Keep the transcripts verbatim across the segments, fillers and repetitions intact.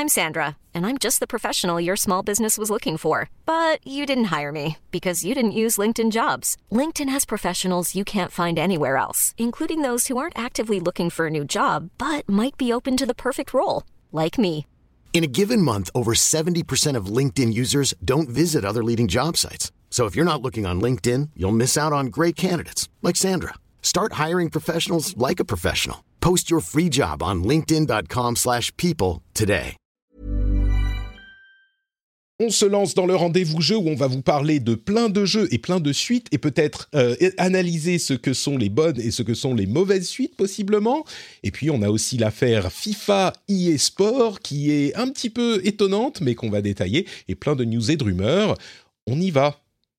I'm Sandra, and I'm just the professional your small business was looking for. But you didn't hire me because you didn't use LinkedIn Jobs. LinkedIn has professionals you can't find anywhere else, including those who aren't actively looking for a new job, but might be open to the perfect role, like me. In a given month, over seventy percent of LinkedIn users don't visit other leading job sites. So if you're not looking on LinkedIn, you'll miss out on great candidates like Sandra. Start hiring professionals like a professional. Post your free job on linkedin.com slash people today. On se lance dans le rendez-vous jeu où on va vous parler de plein de jeux et plein de suites et peut-être euh, analyser ce que sont les bonnes et ce que sont les mauvaises suites possiblement. Et puis on a aussi l'affaire FIFA E A Sport qui est un petit peu étonnante mais qu'on va détailler et plein de news et de rumeurs. On y va.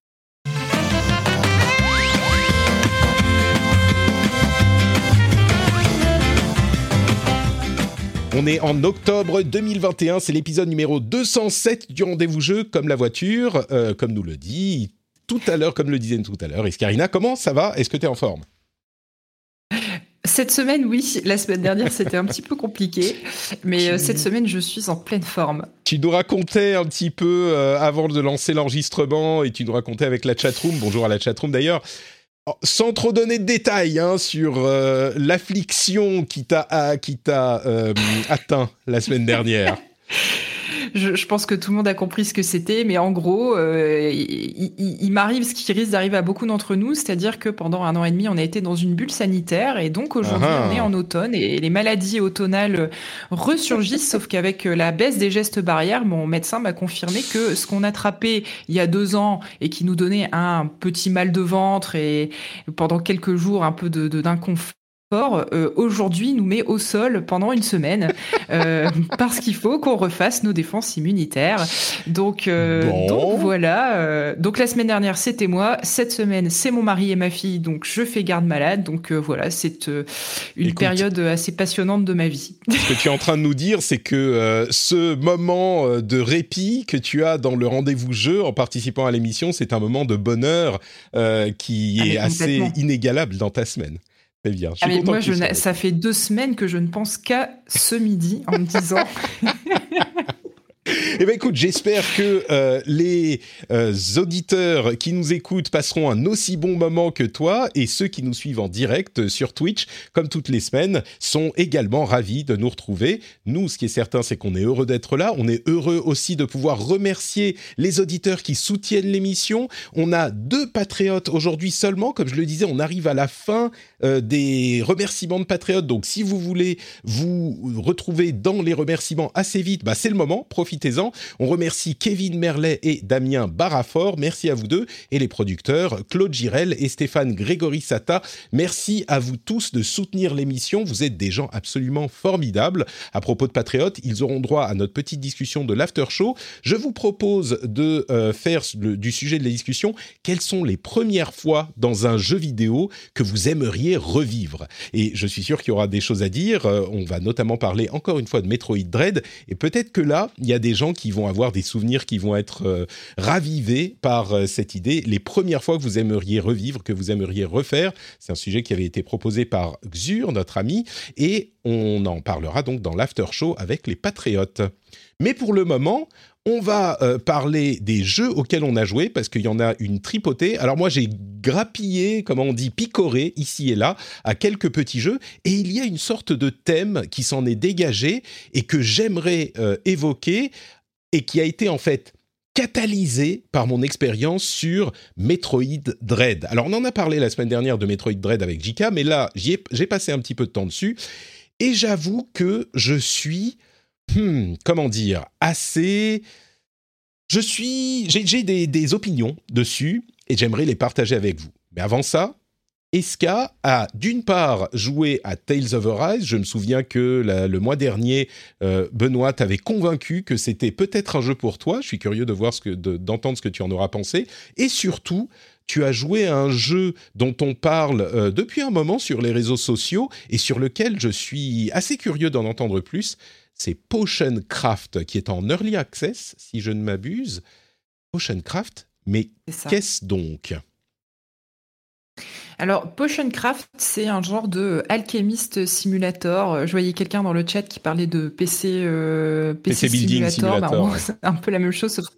On est en octobre deux mille vingt et un, c'est l'épisode numéro deux cent sept du Rendez-vous Jeu, comme la voiture, euh, comme nous le dit tout à l'heure, comme le disait tout à l'heure. Escarina, comment ça va ? Est-ce que tu es en forme ? Cette semaine, oui. La semaine dernière, c'était un petit peu compliqué. Mais euh, cette semaine, je suis en pleine forme. Tu nous racontais un petit peu, euh, avant de lancer l'enregistrement, et tu nous racontais avec la chatroom, bonjour à la chatroom d'ailleurs, sans trop donner de détails hein, sur euh, l'affliction qui t'a, ah, qui t'a euh, atteint la semaine dernière. Je, je pense que tout le monde a compris ce que c'était, mais en gros, euh, il, il, il m'arrive ce qui risque d'arriver à beaucoup d'entre nous, c'est-à-dire que pendant un an et demi, on a été dans une bulle sanitaire, et donc aujourd'hui, uh-huh. on est en automne, et les maladies automnales ressurgissent, sauf qu'avec la baisse des gestes barrières, mon médecin m'a confirmé que ce qu'on attrapait il y a deux ans, et qui nous donnait un petit mal de ventre, et pendant quelques jours, un peu de, de, d'inconfort, Euh, aujourd'hui nous met au sol pendant une semaine euh, parce qu'il faut qu'on refasse nos défenses immunitaires. Donc, euh, bon. donc voilà. Euh, donc la semaine dernière c'était moi, cette semaine c'est mon mari et ma fille, donc je fais garde malade. Donc euh, voilà, c'est euh, une Écoute, période assez passionnante de ma vie. Ce que tu es en train de nous dire, c'est que euh, ce moment de répit que tu as dans le rendez-vous jeu en participant à l'émission, c'est un moment de bonheur euh, qui est ah, assez inégalable dans ta semaine. C'est bien. Je suis ah mais moi, je na... ça fait deux semaines que je ne pense qu'à ce midi en me disant. Eh bien, écoute, j'espère que euh, les euh, auditeurs qui nous écoutent passeront un aussi bon moment que toi, et ceux qui nous suivent en direct sur Twitch, comme toutes les semaines, sont également ravis de nous retrouver. Nous, ce qui est certain, c'est qu'on est heureux d'être là. On est heureux aussi de pouvoir remercier les auditeurs qui soutiennent l'émission. On a deux patriotes aujourd'hui seulement. Comme je le disais, on arrive à la fin euh, des remerciements de patriotes. Donc, si vous voulez vous retrouver dans les remerciements assez vite, bah, c'est le moment. Profitez-en. On remercie Kevin Merlet et Damien Barafort. Merci à vous deux. Et les producteurs, Claude Girel et Stéphane Grégory-Sata. Merci à vous tous de soutenir l'émission. Vous êtes des gens absolument formidables. À propos de Patriotes, ils auront droit à notre petite discussion de l'after show. Je vous propose de euh, faire le, du sujet de la discussion, quelles sont les premières fois dans un jeu vidéo que vous aimeriez revivre ? Et je suis sûr qu'il y aura des choses à dire. Euh, on va notamment parler encore une fois de Metroid Dread. Et peut-être que là, il y a des gens qui vont avoir des souvenirs qui vont être euh, ravivés par euh, cette idée. Les premières fois que vous aimeriez revivre, que vous aimeriez refaire, c'est un sujet qui avait été proposé par Xur, notre ami, et on en parlera donc dans l'after show avec les Patriotes. Mais pour le moment, on va euh, parler des jeux auxquels on a joué, parce qu'il y en a une tripotée. Alors moi, j'ai grappillé, comment on dit, picoré, ici et là, à quelques petits jeux, et il y a une sorte de thème qui s'en est dégagé et que j'aimerais euh, évoquer, et qui a été en fait catalysé par mon expérience sur Metroid Dread. Alors, on en a parlé la semaine dernière de Metroid Dread avec J K, mais là, j'y ai, j'ai passé un petit peu de temps dessus, et j'avoue que je suis, hmm, comment dire, assez... Je suis... J'ai, j'ai des, des opinions dessus, et j'aimerais les partager avec vous. Mais avant ça... Eska a d'une part joué à Tales of Arise. Je me souviens que la, le mois dernier, euh, Benoît t'avait convaincu que c'était peut-être un jeu pour toi. Je suis curieux de voir ce que, de, d'entendre ce que tu en auras pensé. Et surtout, tu as joué à un jeu dont on parle euh, depuis un moment sur les réseaux sociaux et sur lequel je suis assez curieux d'en entendre plus. C'est Potion Craft, qui est en Early Access, si je ne m'abuse. Potion Craft, mais qu'est-ce donc ? Alors, Potion Craft, c'est un genre de alchemist simulator. Je voyais quelqu'un dans le chat qui parlait de P C, euh, P C, P C Building Simulator. Simulator. Bah, Ouais. c'est un peu la même chose, sauf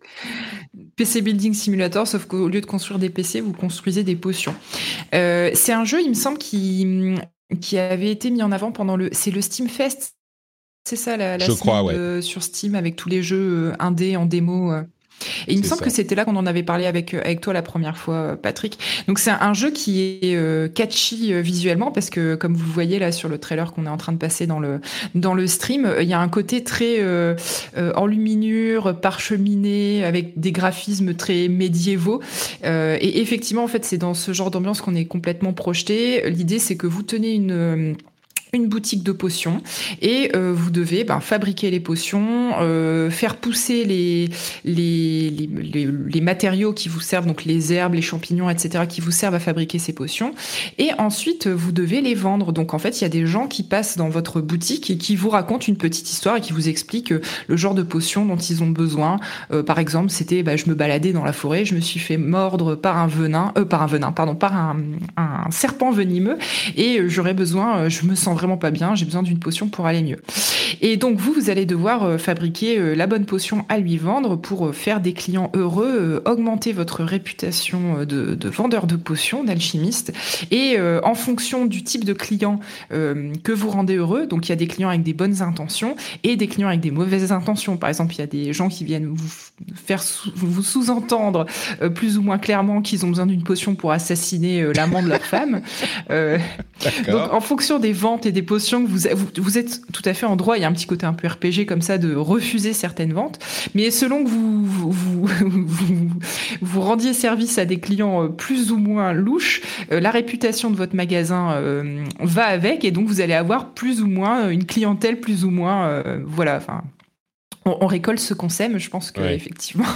P C Building Simulator, sauf qu'au lieu de construire des P C, vous construisez des potions. Euh, c'est un jeu, il me semble, qui, qui avait été mis en avant pendant le... C'est le Steam Fest, c'est ça, la, la Je crois, semaine ouais. de- sur Steam, avec tous les jeux euh, indés en démo. euh. Et il me C'est semble ça. que c'était là qu'on en avait parlé avec, euh, avec toi la première fois, Patrick. Donc c'est un, un jeu qui est euh, catchy euh, visuellement parce que, comme vous voyez là sur le trailer qu'on est en train de passer dans le, dans le stream, il y a un côté très euh, euh, enluminure, parcheminé, avec des graphismes très médiévaux. Euh, et effectivement, en fait, c'est dans ce genre d'ambiance qu'on est complètement projeté. L'idée, c'est que vous tenez une... euh, une boutique de potions et euh, vous devez ben, fabriquer les potions, euh, faire pousser les, les, les, les, les matériaux qui vous servent, donc les herbes, les champignons, et cetera, qui vous servent à fabriquer ces potions. Et ensuite, vous devez les vendre. Donc en fait, il y a des gens qui passent dans votre boutique et qui vous racontent une petite histoire et qui vous expliquent le genre de potions dont ils ont besoin. Euh, par exemple, c'était, bah, je me baladais dans la forêt, je me suis fait mordre par un venin, euh, par un venin, pardon, par un, un serpent venimeux et euh, j'aurais besoin, euh, je me sens vraiment pas bien, j'ai besoin d'une potion pour aller mieux. Et donc vous, vous allez devoir euh, fabriquer euh, la bonne potion à lui vendre pour euh, faire des clients heureux, euh, augmenter votre réputation euh, de, de vendeur de potions, d'alchimiste. Et euh, en fonction du type de client euh, que vous rendez heureux, donc il y a des clients avec des bonnes intentions et des clients avec des mauvaises intentions. Par exemple, il y a des gens qui viennent vous faire sous, vous sous-entendre euh, plus ou moins clairement qu'ils ont besoin d'une potion pour assassiner euh, l'amant de leur femme. Euh, donc en fonction des ventes et des potions que vous, vous vous êtes tout à fait en droit, il y a un petit côté un peu R P G comme ça de refuser certaines ventes, mais selon que vous vous, vous, vous, vous rendiez service à des clients plus ou moins louches, euh, la réputation de votre magasin euh, va avec et donc vous allez avoir plus ou moins une clientèle plus ou moins euh, voilà, enfin on, on récolte ce qu'on sème, je pense que Ouais. effectivement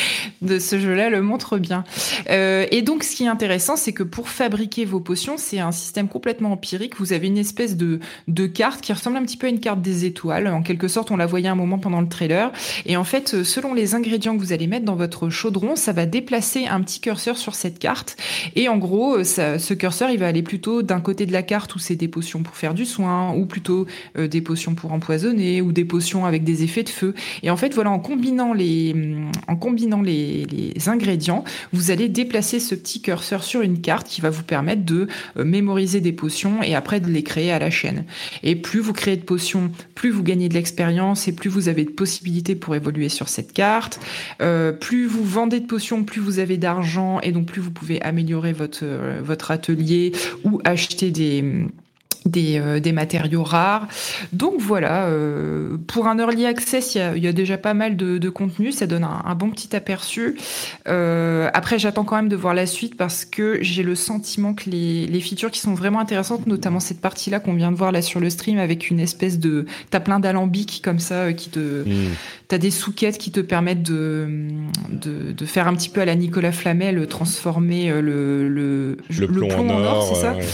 de ce jeu-là le montre bien. Euh, et donc, ce qui est intéressant, c'est que pour fabriquer vos potions, c'est un système complètement empirique. Vous avez une espèce de, de carte qui ressemble un petit peu à une carte des étoiles. En quelque sorte, on la voyait un moment pendant le trailer. Et en fait, selon les ingrédients que vous allez mettre dans votre chaudron, ça va déplacer un petit curseur sur cette carte. Et en gros, ça, ce curseur, il va aller plutôt d'un côté de la carte où c'est des potions pour faire du soin, ou plutôt euh, des potions pour empoisonner, ou des potions avec des effets de feu. Et en fait, voilà, en combinant les, en combinant les, les ingrédients, vous allez déplacer ce petit curseur sur une carte qui va vous permettre de euh, mémoriser des potions et après de les créer à la chaîne. Et plus vous créez de potions, plus vous gagnez de l'expérience et plus vous avez de possibilités pour évoluer sur cette carte. Euh, plus vous vendez de potions, plus vous avez d'argent et donc plus vous pouvez améliorer votre, euh, votre atelier ou acheter des... Des, euh, des matériaux rares. Donc voilà, euh, pour un early access, il y a, y a déjà pas mal de, de contenu, ça donne un, un bon petit aperçu. Euh, après, j'attends quand même de voir la suite parce que j'ai le sentiment que les, les features qui sont vraiment intéressantes, notamment cette partie-là qu'on vient de voir là sur le stream avec une espèce de... T'as plein d'alambics comme ça euh, qui te... Mmh. T'as des souquettes qui te permettent de, de, de faire un petit peu à la Nicolas Flamel, transformer le, le, le plomb, le plomb en, en or, or, c'est ça ouais.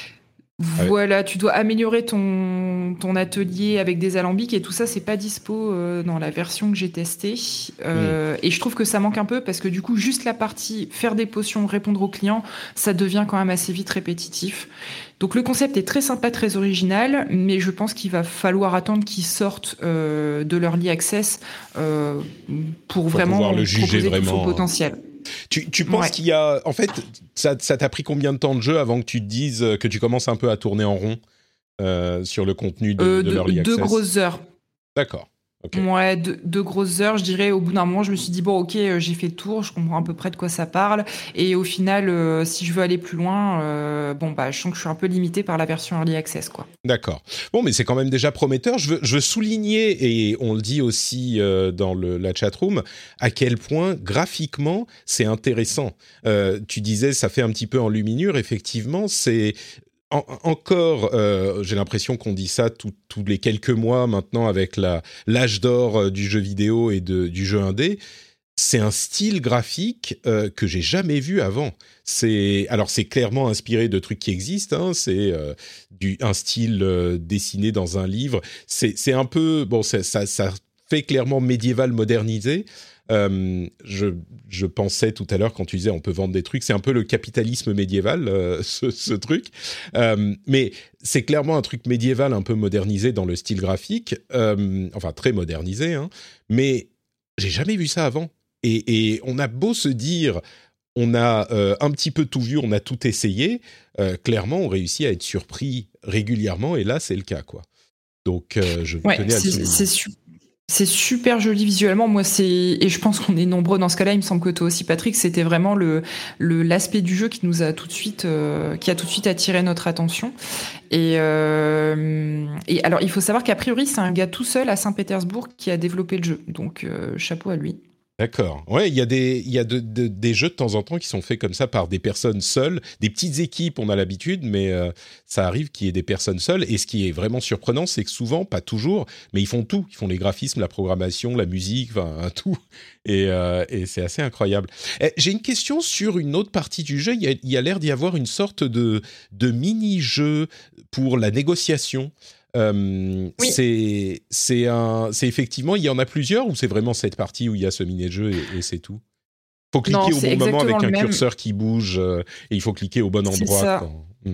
Voilà, tu dois améliorer ton, ton atelier avec des alambics et tout ça, c'est pas dispo euh, dans la version que j'ai testée. Euh, mmh. Et je trouve que ça manque un peu parce que du coup, juste la partie faire des potions, répondre aux clients, ça devient quand même assez vite répétitif. Donc le concept est très sympa, très original, mais je pense qu'il va falloir attendre qu'ils sortent euh, de l'early access euh, pour, pour vraiment le juger proposer vraiment. tout son potentiel. Tu, tu penses ouais. qu'il y a... En fait, ça, ça t'a pris combien de temps de jeu avant que tu te dises que tu commences un peu à tourner en rond euh, sur le contenu de, euh, de l'early access ? Deux grosses heures. D'accord. Okay. Ouais, deux, deux grosses heures, je dirais. Au bout d'un moment, je me suis dit, bon, ok, euh, j'ai fait le tour, je comprends à peu près de quoi ça parle. Et au final, euh, si je veux aller plus loin, euh, bon, bah, je sens que je suis un peu limité par la version Early Access, quoi. D'accord. Bon, mais c'est quand même déjà prometteur. Je veux, je veux souligner, et on le dit aussi euh, dans le, la chatroom, à quel point, graphiquement, c'est intéressant. Euh, tu disais, ça fait un petit peu enluminure. Effectivement, c'est... En, encore, euh, j'ai l'impression qu'on dit ça tous les quelques mois maintenant avec la, l'âge d'or du jeu vidéo et de, du jeu indé. C'est un style graphique euh, que j'ai jamais vu avant. C'est, alors c'est clairement inspiré de trucs qui existent. Hein, c'est euh, du, un style euh, dessiné dans un livre. C'est, c'est un peu bon, ça, ça, ça fait clairement médiéval modernisé. Euh, je, je pensais tout à l'heure quand tu disais on peut vendre des trucs, c'est un peu le capitalisme médiéval, euh, ce, ce truc. Euh, mais c'est clairement un truc médiéval un peu modernisé dans le style graphique, euh, enfin très modernisé, hein, mais j'ai jamais vu ça avant. Et, et on a beau se dire, on a euh, un petit peu tout vu, on a tout essayé, euh, clairement on réussit à être surpris régulièrement, et là c'est le cas, quoi. Donc euh, je ouais, tenais à le souligner. C'est, su- c'est super joli visuellement. Moi, c'est et je pense qu'on est nombreux dans ce cas-là. Il me semble que toi aussi, Patrick. C'était vraiment le, le l'aspect du jeu qui nous a tout de suite, euh, qui a tout de suite attiré notre attention. Et, euh, et alors, il faut savoir qu'a priori, c'est un gars tout seul à Saint-Pétersbourg qui a développé le jeu. Donc, euh, chapeau à lui. D'accord. Ouais, il y a des il y a de, de, des jeux de temps en temps qui sont faits comme ça par des personnes seules, des petites équipes, on a l'habitude, mais euh, ça arrive qu'il y ait des personnes seules. Et ce qui est vraiment surprenant, c'est que souvent, pas toujours, mais ils font tout. Ils font les graphismes, la programmation, la musique, enfin tout. Et, euh, et c'est assez incroyable. Et j'ai une question sur une autre partie du jeu. Il y a, il y a l'air d'y avoir une sorte de de mini-jeu pour la négociation. Euh, oui. c'est, c'est, un, c'est effectivement, il y en a plusieurs ou c'est vraiment cette partie où il y a ce mini-jeu et, et c'est tout? Il faut cliquer Non, au bon moment avec un même. curseur qui bouge euh, et il faut cliquer au bon endroit. C'est ça. Quand... Hmm.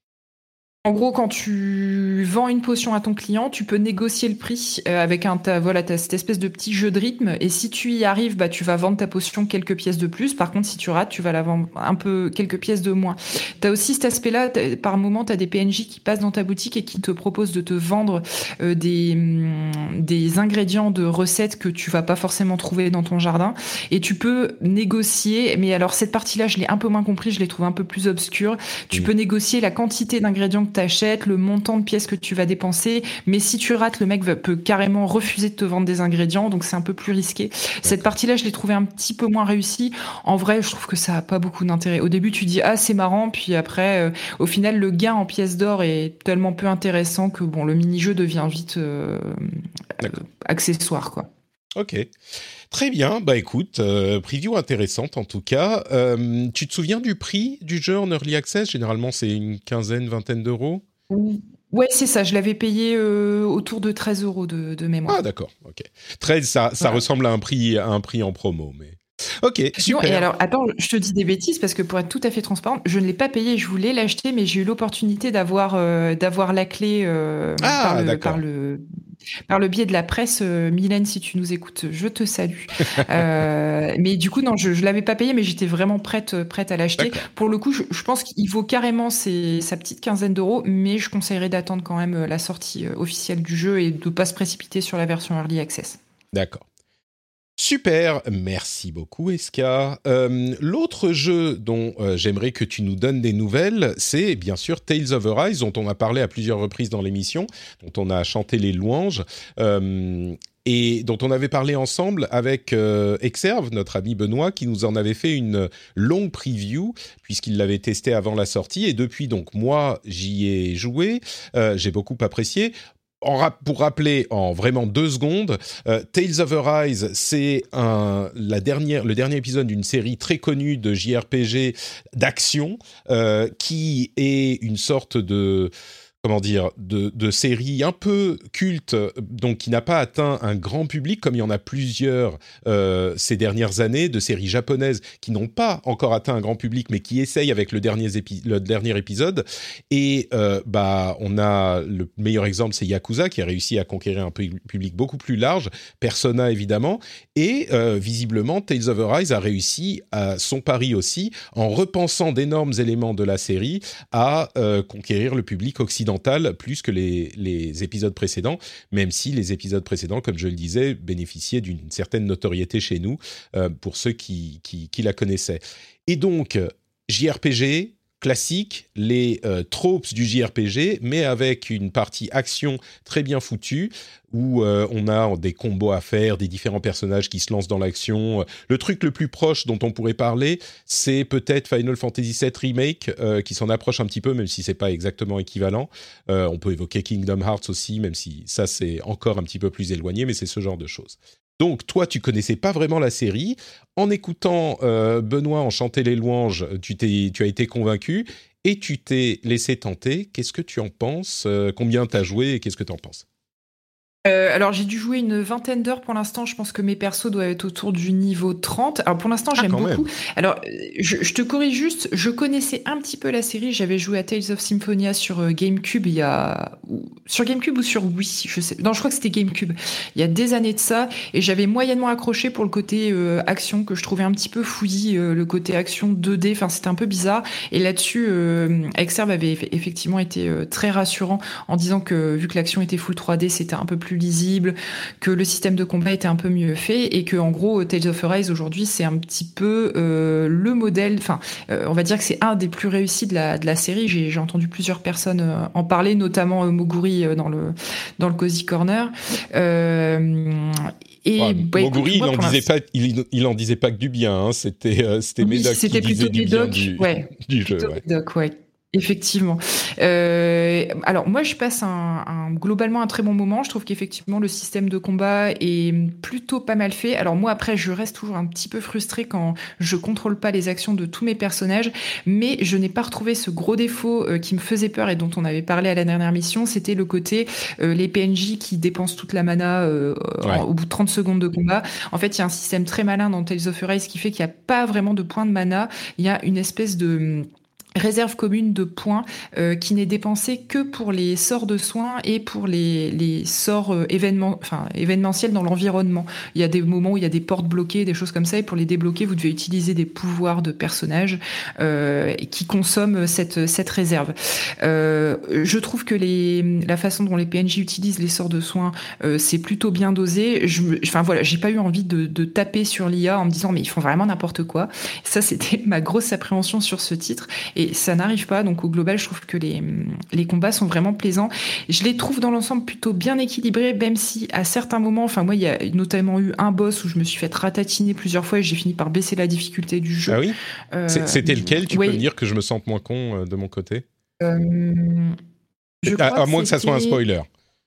En gros, quand tu vends une potion à ton client, tu peux négocier le prix euh, avec un, ta, voilà, t'as cette espèce de petit jeu de rythme. Et si tu y arrives, bah, tu vas vendre ta potion quelques pièces de plus. Par contre, si tu rates, tu vas la vendre un peu, quelques pièces de moins. T'as aussi cet aspect-là, par moment, t'as des P N J qui passent dans ta boutique et qui te proposent de te vendre euh, des, hum, des ingrédients de recettes que tu vas pas forcément trouver dans ton jardin. Et tu peux négocier, mais alors cette partie-là, je l'ai un peu moins compris, je l'ai trouvé un peu plus obscure. Tu mmh. peux négocier la quantité d'ingrédients que t'achètes, le montant de pièces que tu vas dépenser, mais si tu rates, le mec va, peut carrément refuser de te vendre des ingrédients, donc c'est un peu plus risqué. D'accord. Cette partie-là, je l'ai trouvée un petit peu moins réussie. En vrai, je trouve que ça a pas beaucoup d'intérêt. Au début, tu dis ah c'est marrant, puis après, euh, au final, le gain en pièces d'or est tellement peu intéressant que bon, le mini-jeu devient vite euh, euh, accessoire, quoi. Ok. Très bien, bah écoute, euh, preview intéressante en tout cas. Euh, tu te souviens du prix du jeu en Early Access? Généralement, c'est une quinzaine, vingtaine d'euros. Ouais, c'est ça. Je l'avais payé euh, autour de treize euros de, de mémoire. Ah d'accord, ok. treize, ça, ça voilà. ressemble à un prix, à un prix en promo, mais... Ok, super. Non, et alors, attends, je te dis des bêtises parce que pour être tout à fait transparente, je ne l'ai pas payé, je voulais l'acheter, mais j'ai eu l'opportunité d'avoir euh, d'avoir la clé euh, ah, par, le, d'accord. par le par le biais de la presse. Euh, Mylène, si tu nous écoutes, je te salue. euh, mais du coup, non, je je l'avais pas payé, mais j'étais vraiment prête prête à l'acheter. D'accord. Pour le coup, je, je pense qu'il vaut carrément ses, sa petite quinzaine d'euros, mais je conseillerais d'attendre quand même la sortie officielle du jeu et de pas se précipiter sur la version Early Access. D'accord. Super, merci beaucoup Eska. Euh, l'autre jeu dont euh, j'aimerais que tu nous donnes des nouvelles, c'est bien sûr Tales of Arise, dont on a parlé à plusieurs reprises dans l'émission, dont on a chanté les louanges, euh, et dont on avait parlé ensemble avec euh, Exerve, notre ami Benoît, qui nous en avait fait une longue preview, puisqu'il l'avait testé avant la sortie, et depuis, donc, moi, j'y ai joué, euh, j'ai beaucoup apprécié. En rap- pour rappeler en vraiment deux secondes, euh, Tales of Arise, c'est un, la dernière, le dernier épisode d'une série très connue de J R P G d'action, euh, qui est une sorte de... comment dire, de, de série un peu culte, donc qui n'a pas atteint un grand public, comme il y en a plusieurs euh, ces dernières années, de séries japonaises qui n'ont pas encore atteint un grand public, mais qui essayent avec le dernier, épi- le dernier épisode. Et euh, bah, on a le meilleur exemple, c'est Yakuza, qui a réussi à conquérir un public beaucoup plus large, Persona évidemment, et euh, visiblement, Tales of Arise a réussi à son pari aussi, en repensant d'énormes éléments de la série, à euh, conquérir le public occidental plus que les, les épisodes précédents, même si les épisodes précédents, comme je le disais, bénéficiaient d'une certaine notoriété chez nous, euh, pour ceux qui, qui, qui la connaissaient. Et donc, J R P G classique, les euh, tropes du J R P G, mais avec une partie action très bien foutue, où euh, on a des combos à faire, des différents personnages qui se lancent dans l'action. Le truc le plus proche dont on pourrait parler, c'est peut-être Final Fantasy sept Remake, euh, qui s'en approche un petit peu, même si c'est pas exactement équivalent. Euh, on peut évoquer Kingdom Hearts aussi, même si ça c'est encore un petit peu plus éloigné, mais c'est ce genre de choses. Donc, toi, tu connaissais pas vraiment la série. En écoutant euh, Benoît en chanter les louanges, tu, t'es, tu as été convaincu et tu t'es laissé tenter. Qu'est-ce que tu en penses ? euh, Combien t'as joué et qu'est-ce que tu en penses ? Euh, alors j'ai dû jouer une vingtaine d'heures pour l'instant, je pense que mes persos doivent être autour du niveau trente. Alors pour l'instant Ah, j'aime quand beaucoup. même. Alors je, je te corrige juste, je connaissais un petit peu la série, j'avais joué à Tales of Symphonia sur euh, GameCube il y a... ou- Sur GameCube ou sur Wii, je sais. Non, je crois que c'était GameCube. Il y a des années de ça, et j'avais moyennement accroché pour le côté euh, action, que je trouvais un petit peu fouillis, euh, le côté action deux D, enfin c'était un peu bizarre. Et là-dessus, euh, Exerve avait eff- effectivement été euh, très rassurant en disant que vu que l'action était full trois D, c'était un peu plus lisible, que le système de combat était un peu mieux fait, et que en gros Tales of Arise aujourd'hui c'est un petit peu euh, le modèle, enfin euh, on va dire que c'est un des plus réussis de la, de la série. J'ai, j'ai entendu plusieurs personnes euh, en parler, notamment euh, Moguri euh, dans le dans le Cozy Corner. Euh, et Ouais, bah, écoute, Moguri, il moi, en pour disait l'instant- pas, il, il en disait pas que du bien. Hein. C'était, euh, c'était oui, Médoc qui c'était plutôt disait du bien Médoc, du, ouais, du jeu. plutôt Ouais. Médoc, ouais. Effectivement. Euh, alors moi, je passe un, un- globalement un très bon moment. Je trouve qu'effectivement le système de combat est plutôt pas mal fait. Alors moi, après, je reste toujours un petit peu frustrée quand je contrôle pas les actions de tous mes personnages, mais je n'ai pas retrouvé ce gros défaut euh, qui me faisait peur et dont on avait parlé à la dernière mission. C'était le côté euh, les P N J qui dépensent toute la mana euh, Ouais. en- au bout de trente secondes de combat. En fait, il y a un système très malin dans Tales of Arise qui fait qu'il n'y a pas vraiment de points de mana. Il y a une espèce de réserve commune de points euh, qui n'est dépensée que pour les sorts de soins et pour les, les sorts euh, événement, enfin, événementiels dans l'environnement. Il y a des moments où il y a des portes bloquées, des choses comme ça, et pour les débloquer, vous devez utiliser des pouvoirs de personnages euh, qui consomment cette, cette réserve. Euh, je trouve que les, la façon dont les P N J utilisent les sorts de soins, euh, c'est plutôt bien dosé. Je, me- enfin voilà, j'ai pas eu envie de, de taper sur l'I A en me disant mais ils font vraiment n'importe quoi. Ça, c'était ma grosse appréhension sur ce titre. Et ça n'arrive pas, donc au global, je trouve que les, les combats sont vraiment plaisants. Je les trouve dans l'ensemble plutôt bien équilibrés, même si à certains moments, enfin moi, il y a notamment eu un boss où je me suis fait ratatiner plusieurs fois et j'ai fini par baisser la difficulté du jeu. Ah oui. Euh, C'est- C'était lequel? Tu oui, peux me dire que je me sente moins con euh, de mon côté? euh, je À, crois à moins que ça soit un c'était- spoiler.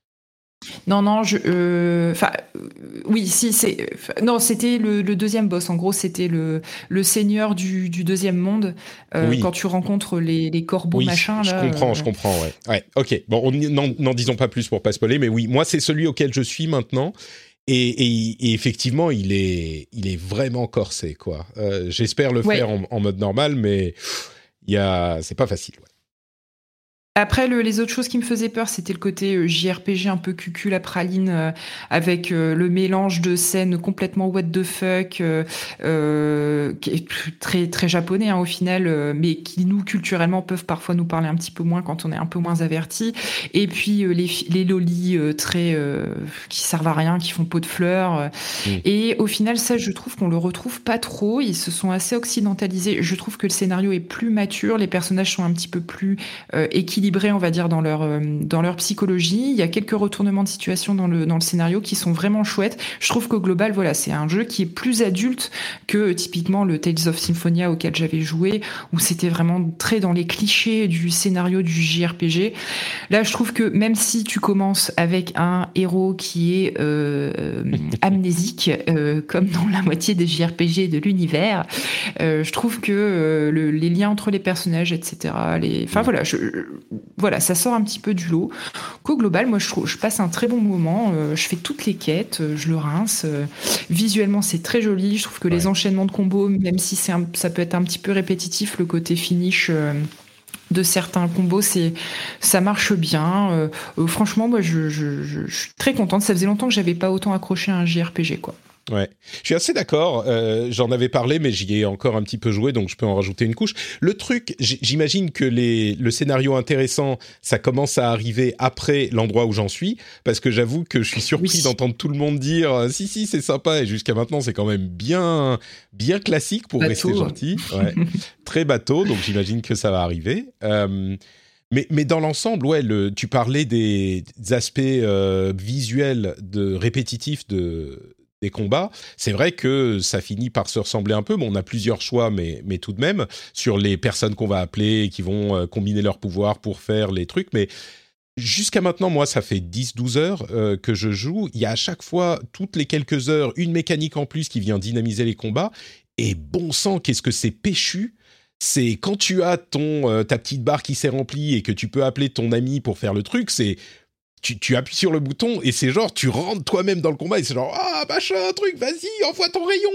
Non, non, je, euh, enfin, euh, oui, si, c'est, enfin, non, c'était le, le deuxième boss. En gros, c'était le, le seigneur du, du deuxième monde. Euh, Oui. Quand tu rencontres les, les corbeaux Oui, machin, je là. comprends, euh, je comprends, ouais. Ouais, ok. Bon, on y- n'en n'en disons pas plus pour pas spoiler, mais oui, moi, c'est celui auquel je suis maintenant. Et, et, et effectivement, il est, il est vraiment corsé, quoi. Euh, J'espère le Ouais. faire en, en mode normal, mais pff, il y a, c'est pas facile. Ouais. Après, le, les autres choses qui me faisaient peur, c'était le côté euh, J R P G un peu cucul la praline, euh, avec euh, le mélange de scènes complètement what the fuck, euh, euh, qui est très très japonais hein, au final, euh, mais qui nous culturellement peuvent parfois nous parler un petit peu moins quand on est un peu moins averti. Et puis euh, les, fi- les lolis euh, très euh, qui servent à rien, qui font peau de fleurs. euh. Mm. Et au final, ça, je trouve qu'on le retrouve pas trop. Ils se sont assez occidentalisés. Je trouve que le scénario est plus mature, les personnages sont un petit peu plus euh, équilibrés, on va dire, dans leur, euh, dans leur psychologie. Il y a quelques retournements de situation dans le, dans le scénario qui sont vraiment chouettes. Je trouve qu'au global, voilà, c'est un jeu qui est plus adulte que typiquement le Tales of Symphonia auquel j'avais joué, où c'était vraiment très dans les clichés du scénario du J R P G. Là, je trouve que même si tu commences avec un héros qui est euh, amnésique, euh, comme dans la moitié des J R P G de l'univers, euh, je trouve que euh, le, les liens entre les personnages, et cetera, les... enfin voilà, je, voilà, ça sort un petit peu du lot. Qu'au global, moi, je, trouve, je passe un très bon moment. Euh, je fais toutes les quêtes, euh, je le rince. Euh, visuellement, c'est très joli. Je trouve que Ouais. les enchaînements de combos, même si c'est un, ça peut être un petit peu répétitif, le côté finish euh, de certains combos, c'est, ça marche bien. Euh, euh, franchement, moi, je, je, je, je suis très contente. Ça faisait longtemps que j'avais pas autant accroché à un J R P G, quoi. Ouais, je suis assez d'accord. Euh, j'en avais parlé, mais j'y ai encore un petit peu joué, donc je peux en rajouter une couche. Le truc, j- j'imagine que les, le scénario intéressant, ça commence à arriver après l'endroit où j'en suis, parce que j'avoue que je suis surpris Oui. d'entendre tout le monde dire euh, si si c'est sympa, et jusqu'à maintenant c'est quand même bien bien classique pour Bateau. rester gentil. Ouais, très bateau, donc j'imagine que ça va arriver. Euh, Mais, mais dans l'ensemble, ouais, le, tu parlais des, des aspects euh, visuels de répétitifs de des combats. C'est vrai que ça finit par se ressembler un peu. Bon, on a plusieurs choix, mais mais tout de même sur les personnes qu'on va appeler et qui vont euh, combiner leurs pouvoirs pour faire les trucs. Mais jusqu'à maintenant, moi, ça fait dix douze heures euh, que je joue. Il y a à chaque fois, toutes les quelques heures, une mécanique en plus qui vient dynamiser les combats. Et bon sang, qu'est-ce que c'est péchu! C'est quand tu as ton euh, ta petite barre qui s'est remplie et que tu peux appeler ton ami pour faire le truc, c'est tu, tu appuies sur le bouton et c'est genre, tu rentres toi-même dans le combat et c'est genre, ah, machin, truc, vas-y, envoie ton rayon.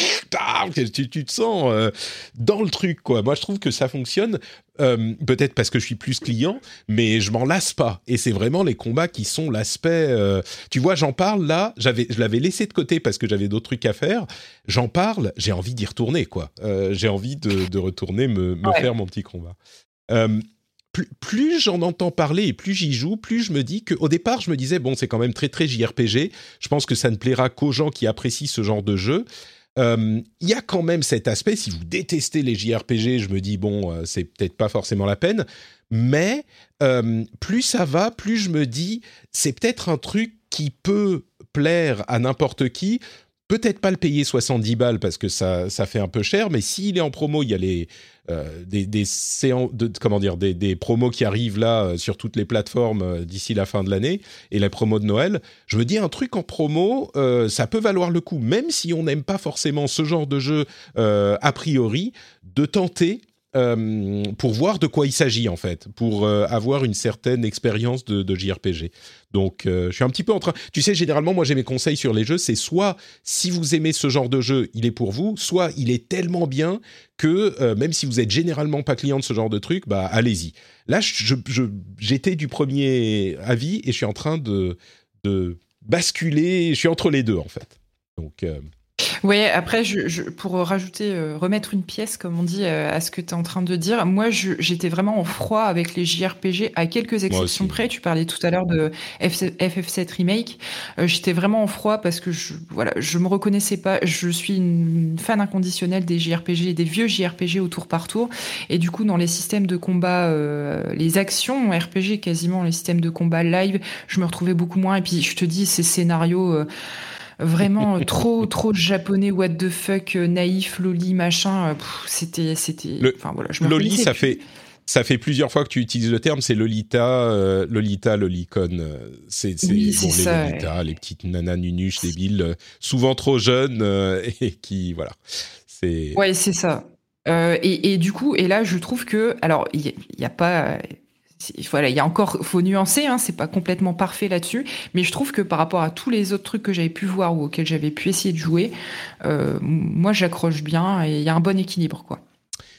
Tu, tu te sens euh, dans le truc, quoi. Moi, je trouve que ça fonctionne. Euh, peut-être parce que je suis plus client, mais je m'en lasse pas. Et c'est vraiment les combats qui sont l'aspect... Euh, tu vois, j'en parle là, j'avais, je l'avais laissé de côté parce que j'avais d'autres trucs à faire. J'en parle, j'ai envie d'y retourner, quoi. Euh, j'ai envie de, de retourner me, me ouais. faire mon petit combat. Euh, plus, plus j'en entends parler et plus j'y joue, plus je me dis qu'au départ, je me disais, bon, c'est quand même très, très J R P G. Je pense que ça ne plaira qu'aux gens qui apprécient ce genre de jeu. Il euh, y a quand même cet aspect, si vous détestez les J R P G, je me dis, bon, euh, c'est peut-être pas forcément la peine, mais euh, plus ça va, plus je me dis, c'est peut-être un truc qui peut plaire à n'importe qui, peut-être pas le payer soixante-dix balles parce que ça, ça fait un peu cher, mais s'il est en promo, il y a les, euh, des, des, séan- de, comment dire, des, des promos qui arrivent là euh, sur toutes les plateformes euh, d'ici la fin de l'année et les promos de Noël. Je me dis, un truc en promo, euh, ça peut valoir le coup, même si on n'aime pas forcément ce genre de jeu euh, a priori, de tenter euh, pour voir de quoi il s'agit en fait, pour euh, avoir une certaine expérience de, de J R P G. Donc, euh, je suis un petit peu en train... Tu sais, généralement, moi, j'ai mes conseils sur les jeux, c'est soit, si vous aimez ce genre de jeu, il est pour vous, soit il est tellement bien que, euh, même si vous êtes généralement pas client de ce genre de truc, bah, allez-y. Là, je, je, j'étais du premier avis et je suis en train de, de basculer, je suis entre les deux, en fait. Donc... Euh... Ouais, après, je, je, pour rajouter, euh, remettre une pièce, comme on dit, euh, à ce que tu es en train de dire, moi, je, j'étais vraiment en froid avec les J R P G, à quelques exceptions près. Tu parlais tout à l'heure de F F sept Remake. Euh, j'étais vraiment en froid parce que je, voilà, je me reconnaissais pas. Je suis une fan inconditionnelle des J R P G, des vieux J R P G au tour par tour. Et du coup, dans les systèmes de combat, euh, les actions R P G, quasiment, les systèmes de combat live, je me retrouvais beaucoup moins. Et puis, je te dis, ces scénarios... Euh, vraiment trop trop japonais, what the fuck, naïf, loli, machin, pff, c'était c'était le, enfin voilà, je me loli ça plus. fait ça fait plusieurs fois que tu utilises le terme, c'est Lolita, euh, Lolita, Lolicon, c'est c'est, oui, bon, c'est les ça, Lolita, ouais. les petites nanas nunuches débiles, euh, souvent trop jeunes euh, et qui voilà, c'est ouais, c'est ça. Euh, et et du coup, et là je trouve que alors il y, y a pas voilà, il y a encore, faut nuancer, hein, c'est pas complètement parfait là-dessus, mais je trouve que par rapport à tous les autres trucs que j'avais pu voir ou auxquels j'avais pu essayer de jouer, euh, moi j'accroche bien et il y a un bon équilibre, quoi.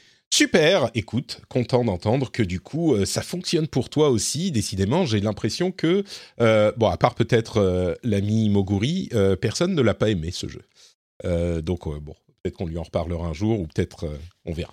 Super, écoute, content d'entendre que du coup euh, ça fonctionne pour toi aussi. Décidément, j'ai l'impression que, euh, bon, à part peut-être euh, l'ami Moguri, euh, personne ne l'a pas aimé ce jeu. Euh, donc euh, bon. Peut-être qu'on lui en reparlera un jour ou peut-être euh, on verra.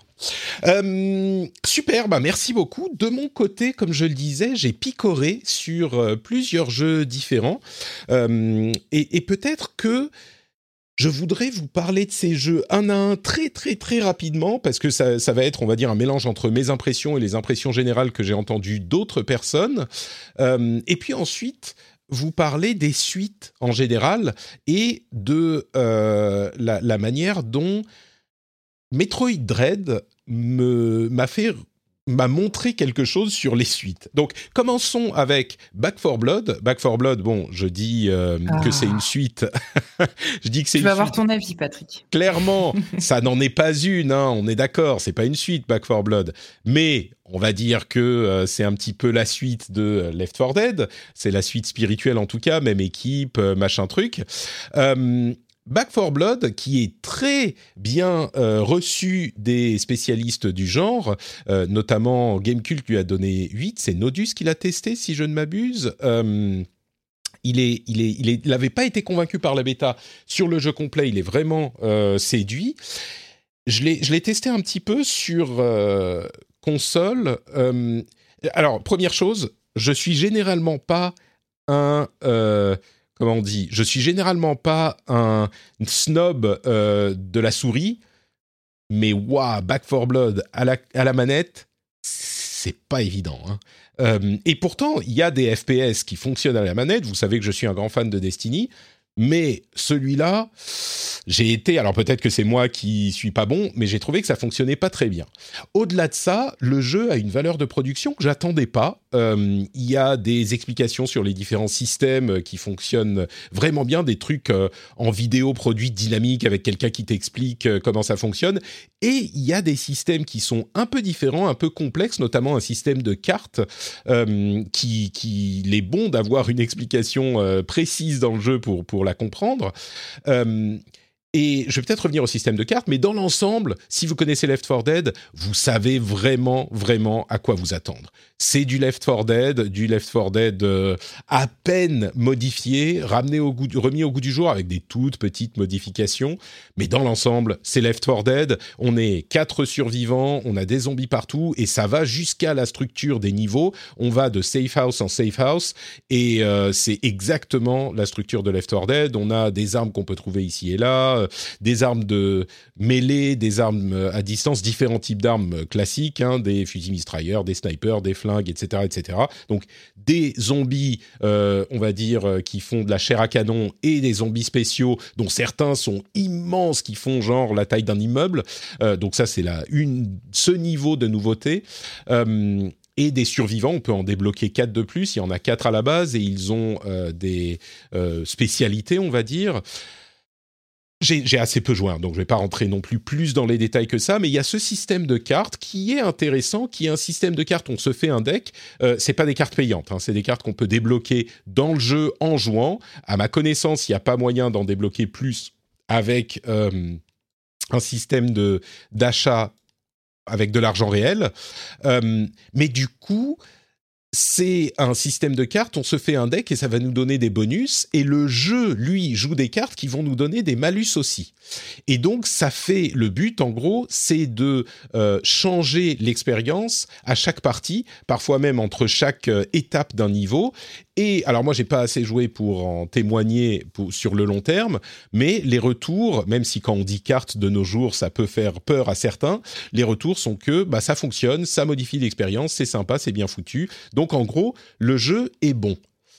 Euh, super, bah merci beaucoup. De mon côté, comme je le disais, j'ai picoré sur euh, plusieurs jeux différents euh, et, et peut-être que je voudrais vous parler de ces jeux un à un très très très rapidement parce que ça, ça va être, on va dire, un mélange entre mes impressions et les impressions générales que j'ai entendues d'autres personnes. Euh, et puis ensuite... vous parlez des suites en général et de euh, la, la manière dont Metroid Dread me, m'a fait m'a montré quelque chose sur les suites. Donc, commençons avec Back four Blood. Back four Blood, bon, je dis euh, ah. que c'est une suite. je dis que c'est tu une vas avoir suite. ton avis, Patrick. Clairement, ça n'en est pas une, hein, on est d'accord, c'est pas une suite, Back four Blood. Mais on va dire que euh, c'est un petit peu la suite de Left four Dead. C'est la suite spirituelle en tout cas, même équipe, euh, machin truc. Euh, Back four Blood, qui est très bien euh, reçu des spécialistes du genre, euh, notamment Gamecult lui a donné huit, c'est Nodus qui l'a testé, si je ne m'abuse. Euh, il est, il est, il est, il n'avait pas été convaincu par la bêta sur le jeu complet, il est vraiment euh, séduit. Je l'ai, je l'ai testé un petit peu sur euh, console. Euh, alors, première chose, je suis généralement pas un... Euh, Comment on dit ? Je suis généralement pas un snob euh, de la souris, mais waouh, Back four Blood à la, à la manette, c'est pas évident. Hein. Euh, et pourtant, il y a des F P S qui fonctionnent à la manette. Vous savez que je suis un grand fan de Destiny. Mais celui-là, j'ai été... Alors peut-être que c'est moi qui suis pas bon, mais j'ai trouvé que ça fonctionnait pas très bien. Au-delà de ça, le jeu a une valeur de production que j'attendais pas. Euh, il y a des explications sur les différents systèmes qui fonctionnent vraiment bien, des trucs euh, en vidéo produits dynamiques avec quelqu'un qui t'explique euh, comment ça fonctionne. Et il y a des systèmes qui sont un peu différents, un peu complexes, notamment un système de cartes euh, qui, qui il est bon d'avoir une explication euh, précise dans le jeu pour, pour la comprendre. Euh, Et je vais peut-être revenir au système de cartes, mais dans l'ensemble, si vous connaissez Left four Dead, vous savez vraiment, vraiment à quoi vous attendre. C'est du Left four Dead, du Left four Dead euh, à peine modifié, ramené au goût, remis au goût du jour avec des toutes petites modifications. Mais dans l'ensemble, c'est Left four Dead. On est quatre survivants, on a des zombies partout, et ça va jusqu'à la structure des niveaux. On va de safe house en safe house, et euh, c'est exactement la structure de Left four Dead. On a des armes qu'on peut trouver ici et là, des armes de mêlée, des armes à distance, différents types d'armes classiques, hein, des fusils mitrailleurs, des snipers, des flingues, et cetera, et cetera. Donc des zombies, euh, on va dire, qui font de la chair à canon, et des zombies spéciaux, dont certains sont immenses, qui font genre la taille d'un immeuble. Euh, donc ça, c'est la, une, ce niveau de nouveauté. Euh, Et des survivants, on peut en débloquer quatre de plus. Il y en a quatre à la base, et ils ont euh, des euh, spécialités, on va dire. J'ai, j'ai assez peu joué, hein, donc je ne vais pas rentrer non plus plus dans les détails que ça, mais il y a ce système de cartes qui est intéressant, qui est un système de cartes, on se fait un deck, euh, c'est pas des cartes payantes, hein, c'est des cartes qu'on peut débloquer dans le jeu en jouant. À ma connaissance, il n'y a pas moyen d'en débloquer plus avec euh, un système de, d'achat avec de l'argent réel, euh, mais du coup... c'est un système de cartes, on se fait un deck et ça va nous donner des bonus, et le jeu, lui, joue des cartes qui vont nous donner des malus aussi. Et donc, ça fait, le but, en gros, c'est de euh, changer l'expérience à chaque partie, parfois même entre chaque euh, étape d'un niveau. Et alors moi, j'ai pas assez joué pour en témoigner pour, sur le long terme, mais les retours, même si quand on dit cartes de nos jours, ça peut faire peur à certains, les retours sont que bah, ça fonctionne, ça modifie l'expérience, c'est sympa, c'est bien foutu. Donc en gros, le jeu est bon.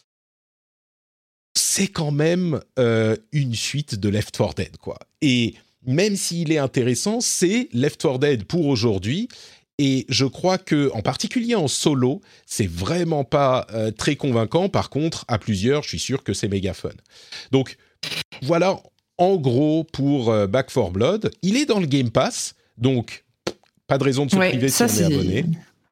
C'est quand même euh, une suite de Left four Dead, quoi. Et même s'il est intéressant, c'est Left four Dead pour aujourd'hui. Et je crois que, en particulier en solo, c'est vraiment pas euh, très convaincant. Par contre, à plusieurs, je suis sûr que c'est méga fun. Donc, voilà, en gros, pour euh, Back four Blood. Il est dans le Game Pass, donc pas de raison de se ouais, priver ça, si on est abonné.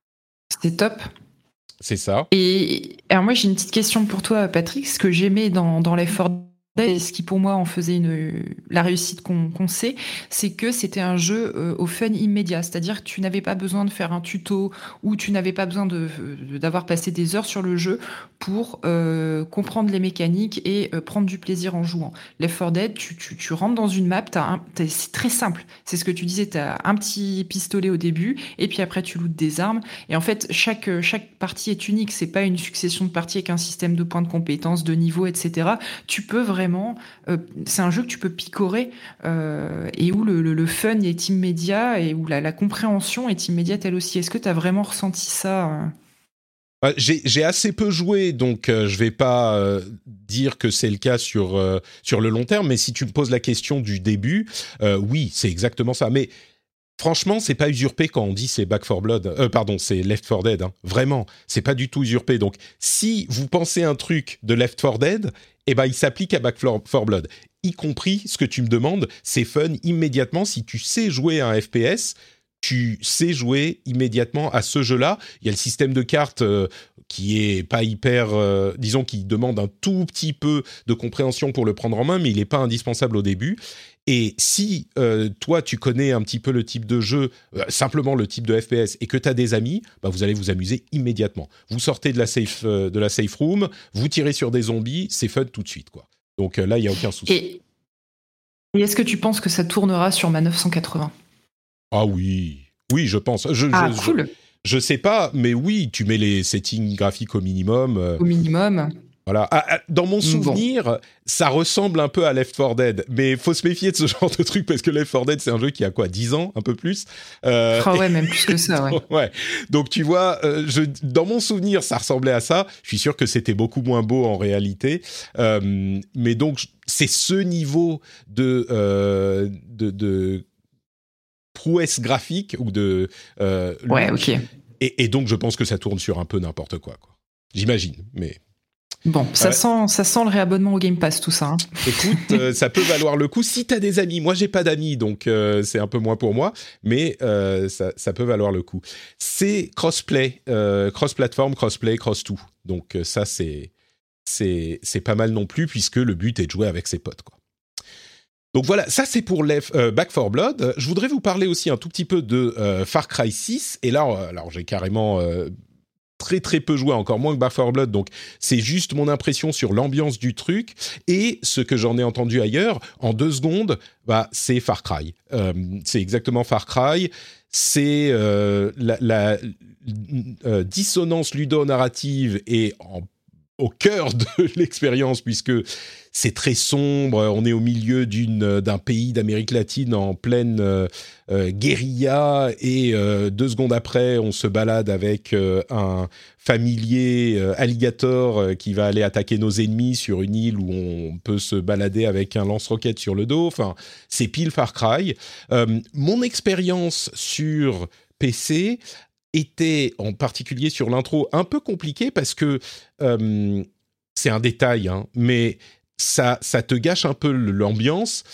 C'est top. C'est ça. Et alors moi, j'ai une petite question pour toi, Patrick. Ce que j'aimais dans, dans Left four Dead, et ce qui pour moi en faisait une, la réussite qu'on, qu'on sait, c'est que c'était un jeu euh, au fun immédiat. C'est-à-dire que tu n'avais pas besoin de faire un tuto, ou tu n'avais pas besoin de, de, d'avoir passé des heures sur le jeu pour euh, comprendre les mécaniques et euh, prendre du plaisir en jouant. Left four Dead, tu, tu, tu rentres dans une map, t'as un, t'as, c'est très simple. C'est ce que tu disais, tu as un petit pistolet au début, et puis après tu lootes des armes. Et en fait, chaque, chaque partie est unique. C'est pas une succession de parties avec un système de points de compétences, de niveaux, et cetera. Tu peux vraiment Vraiment, euh, c'est un jeu que tu peux picorer euh, et où le, le, le fun est immédiat et où la, la compréhension est immédiate elle aussi. Est-ce que tu as vraiment ressenti ça euh J'ai, j'ai assez peu joué, donc euh, je vais pas euh, dire que c'est le cas sur, euh, sur le long terme, mais si tu me poses la question du début, euh, oui, c'est exactement ça. Mais franchement, c'est pas usurpé quand on dit c'est Back four Blood. Euh, pardon, c'est Left four Dead. Hein. Vraiment, c'est pas du tout usurpé. Donc, si vous pensez un truc de Left four Dead, eh ben, il s'applique à Back four Blood. Y compris, ce que tu me demandes, c'est fun immédiatement. Si tu sais jouer à un F P S, tu sais jouer immédiatement à ce jeu-là. Il y a le système de cartes euh, qui est pas hyper... Euh, disons, qui demande un tout petit peu de compréhension pour le prendre en main, mais il n'est pas indispensable au début. Et si euh, toi, tu connais un petit peu le type de jeu, euh, simplement le type de F P S, et que tu as des amis, bah, vous allez vous amuser immédiatement. Vous sortez de la safe, euh, de la safe room, vous tirez sur des zombies, c'est fun tout de suite, quoi. Donc euh, là, il n'y a aucun souci. Et, et est-ce que tu penses que ça tournera sur ma neuf cent quatre-vingts ? Ah oui, oui, je pense. Je, ah, je, cool. Je, je sais pas, mais oui, tu mets les settings graphiques au minimum. Euh, au minimum. Voilà. Ah, ah, dans mon souvenir, bon. ça ressemble un peu à Left four Dead, mais faut se méfier de ce genre de truc parce que Left four Dead, c'est un jeu qui a quoi, dix ans, un peu plus. Euh, oh ouais, et... même plus que ça, ouais. ouais. Donc tu vois, euh, je, dans mon souvenir, ça ressemblait à ça. Je suis sûr que c'était beaucoup moins beau en réalité, euh, mais donc c'est ce niveau de euh, de, de prouesse graphique ou de euh, ouais, ok. Et, et donc je pense que ça tourne sur un peu n'importe quoi, quoi. J'imagine, mais. Bon, ça, euh, sent, ça sent le réabonnement au Game Pass, tout ça. Hein. Écoute, euh, ça peut valoir le coup si t'as des amis. Moi, j'ai pas d'amis, donc euh, c'est un peu moins pour moi, mais euh, ça, ça peut valoir le coup. C'est crossplay, euh, cross-platform, crossplay, cross-tout. Donc euh, ça, c'est, c'est, c'est pas mal non plus, puisque le but est de jouer avec ses potes, quoi. Donc voilà, ça c'est pour Left, euh, Back four Blood. Je voudrais vous parler aussi un tout petit peu de euh, Far Cry six. Et là, euh, alors j'ai carrément... Euh, très très peu joué, encore moins que Back four Blood, donc c'est juste mon impression sur l'ambiance du truc et ce que j'en ai entendu ailleurs. En deux secondes, bah, c'est Far Cry. Euh, c'est exactement Far Cry. C'est euh, la, la euh, dissonance ludo-narrative est en au cœur de l'expérience, puisque c'est très sombre, on est au milieu d'une, d'un pays d'Amérique latine en pleine euh, euh, guérilla, et euh, deux secondes après, on se balade avec euh, un familier euh, alligator euh, qui va aller attaquer nos ennemis sur une île où on peut se balader avec un lance-roquette sur le dos. Enfin, c'est pile Far Cry. Euh, mon expérience sur P C était, en particulier sur l'intro, un peu compliqué parce que euh, c'est un détail, hein, mais ça, ça te gâche un peu l'ambiance.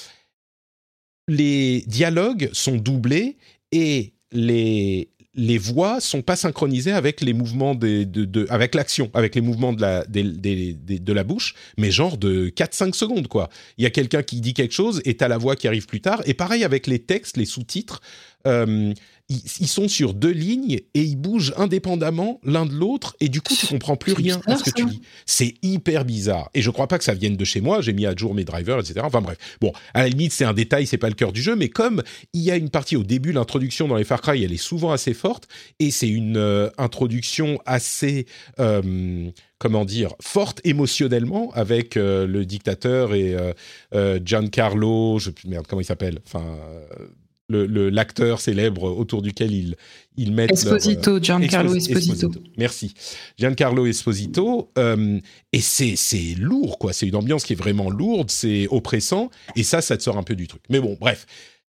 Les dialogues sont doublés et les, les voix sont pas synchronisées avec les mouvements des, de, de, avec l'action, avec les mouvements de la, des, des, des, de la bouche, mais genre de quatre à cinq secondes, quoi. Il y a quelqu'un qui dit quelque chose et t'as la voix qui arrive plus tard. Et pareil avec les textes, les sous-titres. Euh, Ils, ils sont sur deux lignes et ils bougent indépendamment l'un de l'autre et du coup tu comprends plus rien bizarre, à ce que ça. tu dis. C'est hyper bizarre et je crois pas que ça vienne de chez moi. J'ai mis à jour mes drivers, et cetera. Enfin bref, bon, à la limite c'est un détail, c'est pas le cœur du jeu, mais comme il y a une partie au début, l'introduction dans les Far Cry, elle est souvent assez forte et c'est une euh, introduction assez euh, comment dire, forte émotionnellement avec euh, le dictateur et euh, euh, Giancarlo, je merde comment il s'appelle, enfin. Euh, Le, le, l'acteur célèbre autour duquel ils, ils mettent Esposito, leur, euh, Giancarlo Espos- Esposito. Esposito. Merci. Giancarlo Esposito. Euh, et c'est, c'est lourd, quoi. C'est une ambiance qui est vraiment lourde, c'est oppressant. Et ça, ça te sort un peu du truc. Mais bon, bref.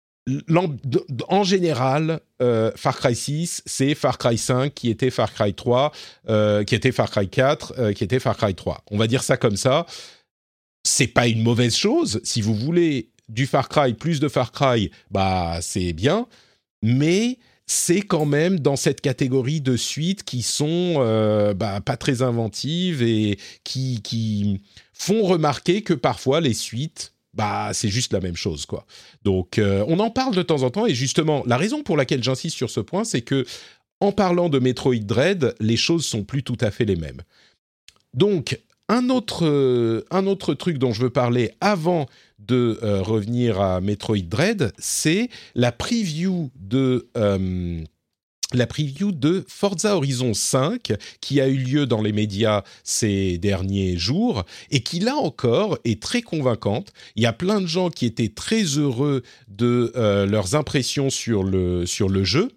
En général, euh, Far Cry six, c'est Far Cry cinq qui était Far Cry trois, euh, qui était Far Cry quatre, euh, qui était Far Cry trois. On va dire ça comme ça. C'est pas une mauvaise chose. Si vous voulez du Far Cry, plus de Far Cry, bah c'est bien, mais c'est quand même dans cette catégorie de suites qui sont euh, bah, pas très inventives et qui, qui font remarquer que parfois les suites, bah c'est juste la même chose, quoi. Donc euh, on en parle de temps en temps et justement la raison pour laquelle j'insiste sur ce point, c'est que en parlant de Metroid Dread, les choses sont plus tout à fait les mêmes. Donc un autre, euh, un autre truc dont je veux parler avant de euh, revenir à Metroid Dread, c'est la preview de euh, la preview de Forza Horizon cinq qui a eu lieu dans les médias ces derniers jours et qui là encore est très convaincante. Il y a plein de gens qui étaient très heureux de euh, leurs impressions sur le sur le jeu,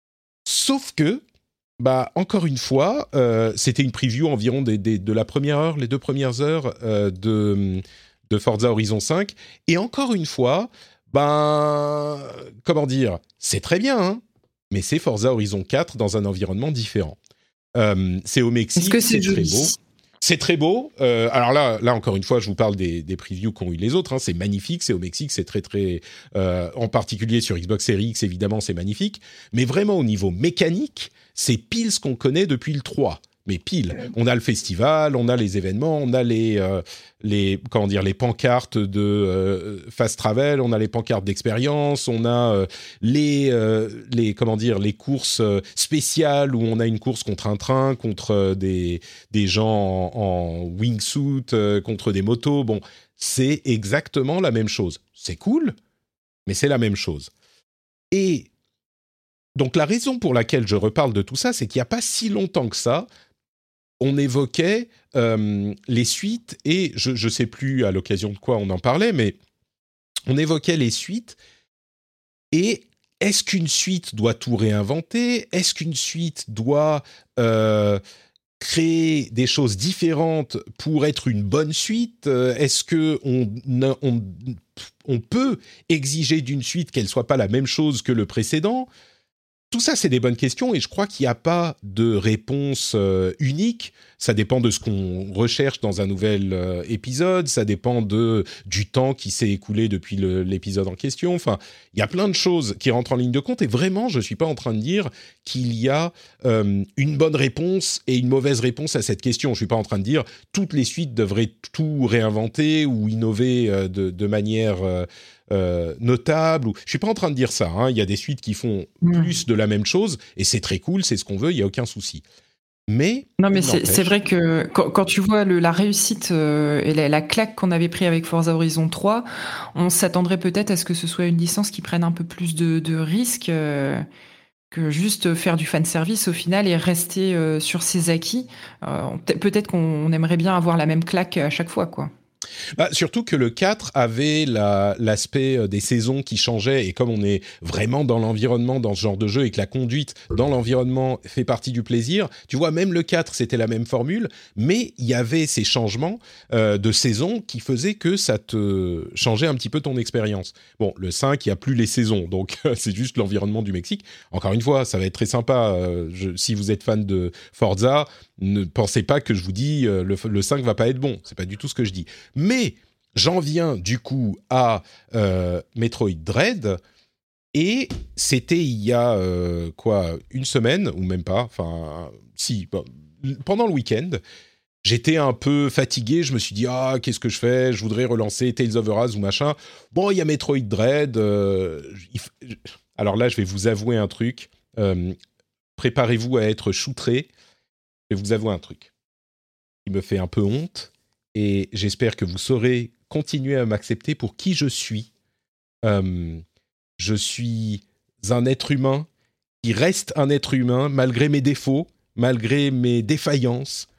sauf que bah encore une fois, euh, c'était une preview environ des, des, de la première heure, les deux premières heures euh, de de Forza Horizon cinq. Et encore une fois, ben, comment dire, c'est très bien, hein, mais c'est Forza Horizon quatre dans un environnement différent. Euh, c'est au Mexique, Est-ce que c'est, c'est très beau. C'est très beau. Euh, alors là, là encore une fois, je vous parle des, des previews qu'ont eu les autres. Hein. C'est magnifique, c'est au Mexique, c'est très très. Euh, en particulier sur Xbox Series X, évidemment, c'est magnifique. Mais vraiment au niveau mécanique, c'est pile ce qu'on connaît depuis le trois. Mais pile, on a le festival, on a les événements, on a les euh, les comment dire les pancartes de euh, fast travel, on a les pancartes d'expérience, on a euh, les euh, les comment dire les courses euh, spéciales où on a une course contre un train, contre euh, des des gens en, en wingsuit, euh, contre des motos. Bon, c'est exactement la même chose. C'est cool, mais c'est la même chose. Et donc la raison pour laquelle je reparle de tout ça, c'est qu'il n'y a pas si longtemps que ça. on évoquait euh, les suites et je ne sais plus à l'occasion de quoi on en parlait, mais on évoquait les suites et est-ce qu'une suite doit tout réinventer ? Est-ce qu'une suite doit euh, créer des choses différentes pour être une bonne suite ? Est-ce qu'on on, on peut exiger d'une suite qu'elle ne soit pas la même chose que le précédent ? Tout ça, c'est des bonnes questions et je crois qu'il n'y a pas de réponse euh, unique. Ça dépend de ce qu'on recherche dans un nouvel euh, épisode, ça dépend de, du temps qui s'est écoulé depuis le, l'épisode en question. Enfin, il y a plein de choses qui rentrent en ligne de compte et vraiment, je ne suis pas en train de dire qu'il y a euh, une bonne réponse et une mauvaise réponse à cette question. Je ne suis pas en train de dire toutes les suites devraient tout réinventer ou innover euh, de, de manière... Euh, Euh, notable. Ou... Je suis pas en train de dire ça. Hein. Il y a des suites qui font mmh. plus de la même chose et c'est très cool, c'est ce qu'on veut, il y a aucun souci. Mais non, mais c'est, c'est vrai que quand, quand tu vois le, la réussite euh, et la, la claque qu'on avait pris avec Forza Horizon trois, on s'attendrait peut-être à ce que ce soit une licence qui prenne un peu plus de, de risques euh, que juste faire du fanservice au final et rester euh, sur ses acquis. Euh, peut-être qu'on aimerait bien avoir la même claque à chaque fois, quoi. Bah, surtout que le quatre avait la, l'aspect des saisons qui changeait et comme on est vraiment dans l'environnement dans ce genre de jeu et que la conduite dans l'environnement fait partie du plaisir, tu vois, même le quatre c'était la même formule, mais il y avait ces changements euh, de saison qui faisaient que ça te changeait un petit peu ton expérience. Bon, le cinq, il n'y a plus les saisons, donc c'est juste l'environnement du Mexique. Encore une fois, ça va être très sympa. Euh, je, si vous êtes fan de Forza, ne pensez pas que je vous dis euh, le, le cinq va pas être bon, c'est pas du tout ce que je dis. Mais j'en viens du coup à euh, Metroid Dread et c'était il y a euh, quoi une semaine ou même pas, enfin si bon, pendant le week-end j'étais un peu fatigué, je me suis dit ah qu'est-ce que je fais, je voudrais relancer Tales of Arise ou machin. Bon il y a Metroid Dread, euh, il f... alors là je vais vous avouer un truc, euh, préparez-vous à être choutré. Je vais vous avouer un truc qui me fait un peu honte et j'espère que vous saurez continuer à m'accepter pour qui je suis. Euh, je suis un être humain qui reste un être humain malgré mes défauts, malgré mes défaillances.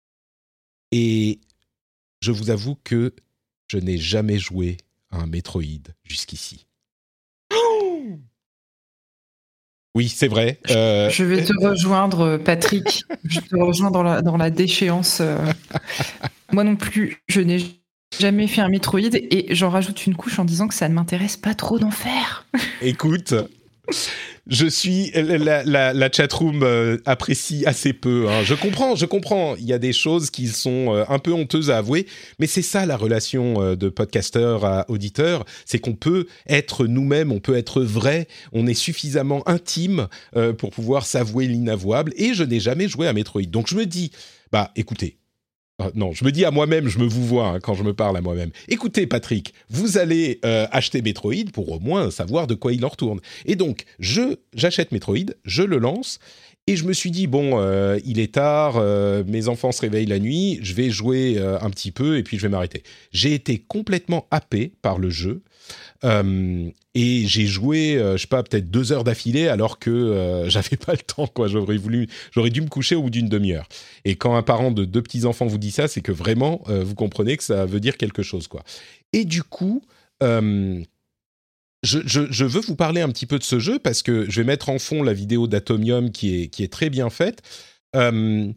Et je vous avoue que je n'ai jamais joué à un Metroid jusqu'ici. Oui, c'est vrai. Euh... Je vais te rejoindre, Patrick. Je te rejoins dans la, dans la déchéance. Moi non plus, je n'ai jamais fait un Metroid et j'en rajoute une couche en disant que ça ne m'intéresse pas trop d'en faire. Écoute, je suis... La, la, la chatroom euh, apprécie assez peu. Hein. Je comprends, je comprends. Il y a des choses qui sont euh, un peu honteuses à avouer, mais c'est ça la relation euh, de podcasteur à auditeur, c'est qu'on peut être nous-mêmes, on peut être vrai, on est suffisamment intime euh, pour pouvoir s'avouer l'inavouable, et je n'ai jamais joué à Metroid. Donc je me dis, bah écoutez, Euh, non, je me dis à moi-même, je me vous vois hein, quand je me parle à moi-même. Écoutez, Patrick, vous allez euh, acheter Metroid pour au moins savoir de quoi il en retourne. Et donc, je, j'achète Metroid, je le lance, et je me suis dit, bon, euh, il est tard, euh, mes enfants se réveillent la nuit, je vais jouer euh, un petit peu, et puis je vais m'arrêter. J'ai été complètement happé par le jeu, euh, et j'ai joué, euh, je sais pas, peut-être deux heures d'affilée, alors que euh, j'avais pas le temps, quoi. J'aurais voulu, j'aurais dû me coucher au bout d'une demi-heure. Et quand un parent de deux petits-enfants vous dit ça, c'est que vraiment, euh, vous comprenez que ça veut dire quelque chose, quoi. Et du coup, euh, je, je, je veux vous parler un petit peu de ce jeu, parce que je vais mettre en fond la vidéo d'Atomium qui est, qui est très bien faite. Euh,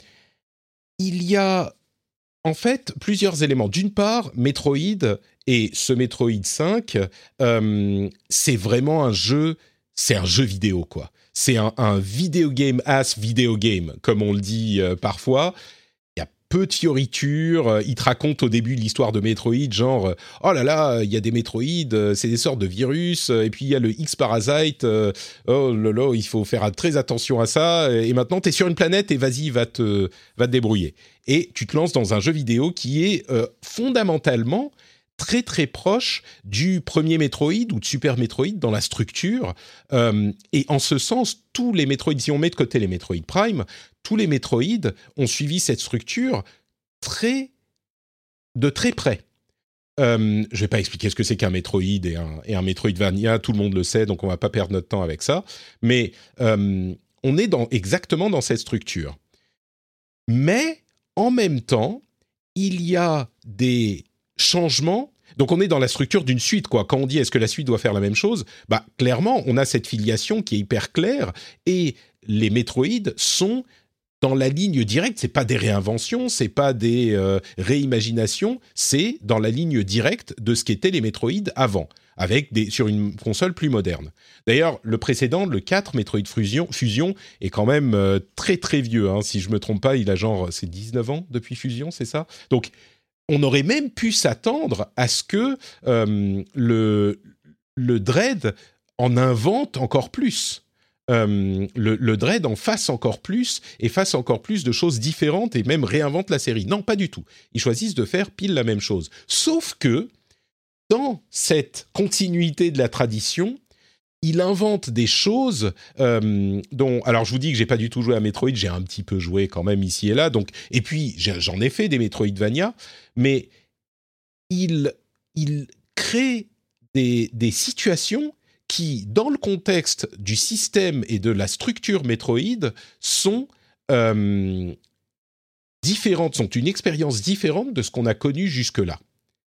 il y a, en fait, plusieurs éléments. D'une part, Metroid... Et ce Metroid cinq, euh, c'est vraiment un jeu, c'est un jeu vidéo, quoi. C'est un, un video game as video game, comme on le dit euh, parfois. Il y a peu de fioritures. Il te raconte au début l'histoire de Metroid, genre « Oh là là, il y a des Metroid, c'est des sortes de virus, et puis il y a le X-Parasite, euh, oh là là, il faut faire très attention à ça, et maintenant t'es sur une planète et vas-y, va te, va te débrouiller. » Et tu te lances dans un jeu vidéo qui est euh, fondamentalement... très très proche du premier Metroid ou de Super Metroid dans la structure. Euh, et en ce sens, tous les Metroid, si on met de côté les Metroid Prime, tous les Metroid ont suivi cette structure très, de très près. Euh, je ne vais pas expliquer ce que c'est qu'un Metroid et un, et un Metroidvania, tout le monde le sait, donc on ne va pas perdre notre temps avec ça. Mais euh, on est dans, exactement dans cette structure. Mais en même temps, il y a des changements. Donc on est dans la structure d'une suite, quoi. Quand on dit est-ce que la suite doit faire la même chose, bah clairement on a cette filiation qui est hyper claire et les Metroid sont dans la ligne directe. C'est pas des réinventions, c'est pas des euh, réimaginations, c'est dans la ligne directe de ce qu'étaient les Metroid avant, avec des sur une console plus moderne. D'ailleurs, le précédent, le quatre, Metroid Fusion, Fusion est quand même euh, très très vieux. Hein. Si je me trompe pas, il a genre c'est dix-neuf ans depuis Fusion, c'est ça ? Donc on aurait même pu s'attendre à ce que euh, le, le Dread en invente encore plus. Euh, le, le Dread en fasse encore plus et fasse encore plus de choses différentes et même réinvente la série. Non, pas du tout. Ils choisissent de faire pile la même chose. Sauf que, dans cette continuité de la tradition, il invente des choses euh, dont... Alors, je vous dis que j'ai pas du tout joué à Metroid, j'ai un petit peu joué quand même ici et là. Donc, et puis, j'en ai fait des Metroidvania, mais il, il crée des, des situations qui, dans le contexte du système et de la structure Metroid, sont euh, différentes, sont une expérience différente de ce qu'on a connu jusque-là.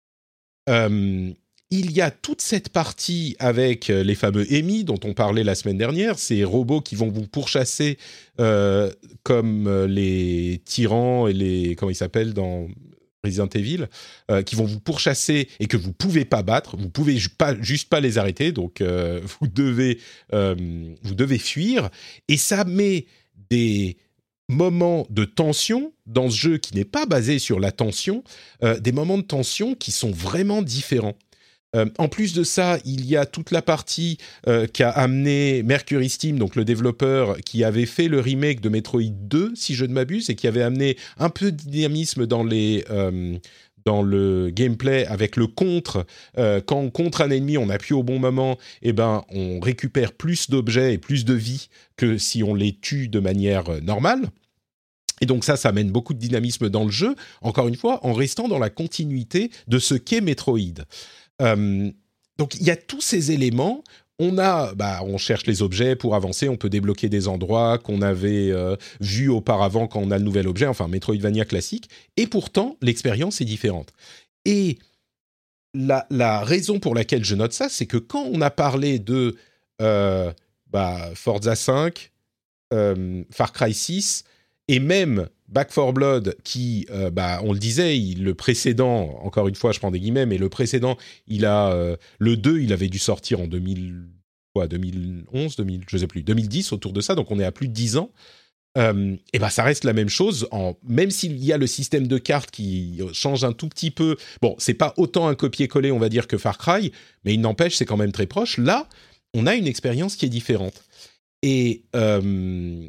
Euh, Il y a toute cette partie avec les fameux Emi dont on parlait la semaine dernière, ces robots qui vont vous pourchasser euh, comme les tyrans et les... comment ils s'appellent dans Resident Evil, euh, qui vont vous pourchasser et que vous pouvez pas battre, vous pouvez ju- pas, juste pas les arrêter, donc euh, vous devez euh, vous devez fuir, et ça met des moments de tension dans ce jeu qui n'est pas basé sur la tension, euh, des moments de tension qui sont vraiment différents. Euh, en plus de ça, il y a toute la partie euh, qu'a amené Mercury Steam, donc le développeur qui avait fait le remake de Metroid deux, si je ne m'abuse, et qui avait amené un peu de dynamisme dans les euh, dans le gameplay avec le contre. Euh, quand on contre un ennemi, on appuie au bon moment, et ben on récupère plus d'objets et plus de vie que si on les tue de manière normale. Et donc ça, ça amène beaucoup de dynamisme dans le jeu, encore une fois, en restant dans la continuité de ce qu'est Metroid. Euh, donc il y a tous ces éléments. On a, bah, on cherche les objets pour avancer. On peut débloquer des endroits qu'on avait euh, vus auparavant quand on a le nouvel objet. Enfin, Metroidvania classique. Et pourtant, l'expérience est différente. Et la, la raison pour laquelle je note ça, c'est que quand on a parlé de euh, bah, Forza cinq, euh, Far Cry six et même Back four Blood, qui, euh, bah, on le disait, il, le précédent, encore une fois, je prends des guillemets, mais le précédent, il a euh, le deux, il avait dû sortir en deux mille, quoi, deux mille onze, deux mille, je sais plus, deux mille dix, autour de ça, donc on est à plus de dix ans. Euh, et bah, ça reste la même chose, en, même s'il y a le système de cartes qui change un tout petit peu. Bon, c'est pas autant un copier-coller, on va dire, que Far Cry, mais il n'empêche, c'est quand même très proche. Là, on a une expérience qui est différente. Et, euh,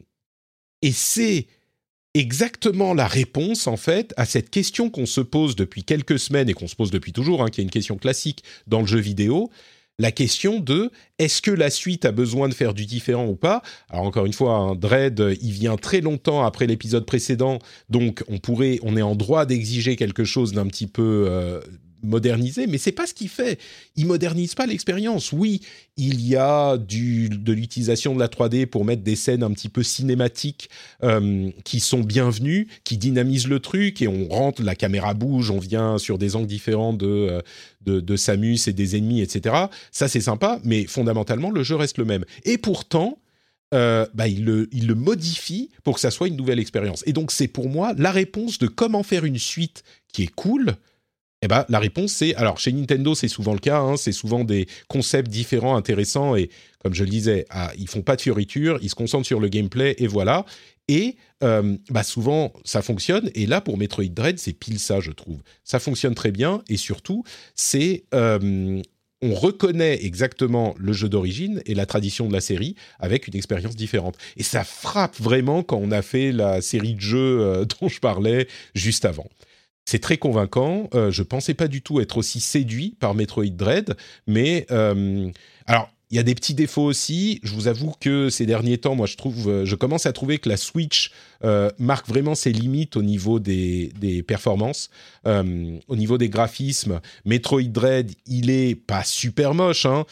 et c'est exactement la réponse, en fait, à cette question qu'on se pose depuis quelques semaines et qu'on se pose depuis toujours, hein, qui est une question classique dans le jeu vidéo, la question de est-ce que la suite a besoin de faire du différent ou pas ? Alors encore une fois, un Dread, il vient très longtemps après l'épisode précédent, donc on pourrait, on est en droit d'exiger quelque chose d'un petit peu euh, modernisé, mais c'est pas ce qu'il fait. Il modernise pas l'expérience. Oui, il y a du, de l'utilisation de la trois D pour mettre des scènes un petit peu cinématiques euh, qui sont bienvenues, qui dynamisent le truc, et on rentre, la caméra bouge, on vient sur des angles différents de, de, de Samus et des ennemis, et cetera. Ça, c'est sympa, mais fondamentalement, le jeu reste le même. Et pourtant, Euh, bah, il, le, il le modifie pour que ça soit une nouvelle expérience. Et donc, c'est pour moi la réponse de comment faire une suite qui est cool. Eh ben, la réponse, c'est... Alors, chez Nintendo, c'est souvent le cas. Hein, c'est souvent des concepts différents, intéressants. Et comme je le disais, ah, ils font pas de fioritures. Ils se concentrent sur le gameplay et voilà. Et euh, bah, souvent, ça fonctionne. Et là, pour Metroid Dread, c'est pile ça, je trouve. Ça fonctionne très bien. Et surtout, c'est... Euh, on reconnaît exactement le jeu d'origine et la tradition de la série avec une expérience différente. Et ça frappe vraiment quand on a fait la série de jeux euh, dont je parlais juste avant. C'est très convaincant. Euh, je pensais pas du tout être aussi séduit par Metroid Dread, mais euh, alors il y a des petits défauts aussi. Je vous avoue que ces derniers temps, moi je trouve, je commence à trouver que la Switch euh, marque vraiment ses limites au niveau des, des performances, euh, au niveau des graphismes. Metroid Dread, il est pas super moche, hein.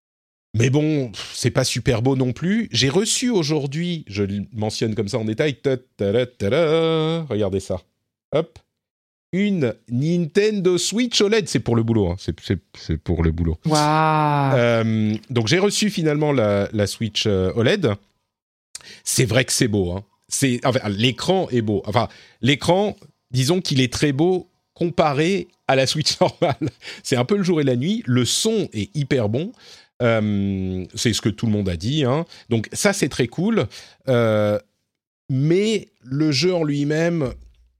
Mais bon, c'est pas super beau non plus. J'ai reçu aujourd'hui, je le mentionne comme ça en détail, ta-ta-ta-ta, regardez ça. hop, une Nintendo Switch O L E D. C'est pour le boulot, hein. c'est, c'est, c'est pour le boulot. Waouh. Euh, donc j'ai reçu finalement la, la Switch euh, O L E D. C'est vrai que c'est beau, hein. C'est, enfin, l'écran est beau. Enfin, l'écran, disons qu'il est très beau comparé à la Switch normale. C'est un peu le jour et la nuit. Le son est hyper bon. Euh, c'est ce que tout le monde a dit, hein. Donc ça, c'est très cool. Euh, mais le jeu en lui-même,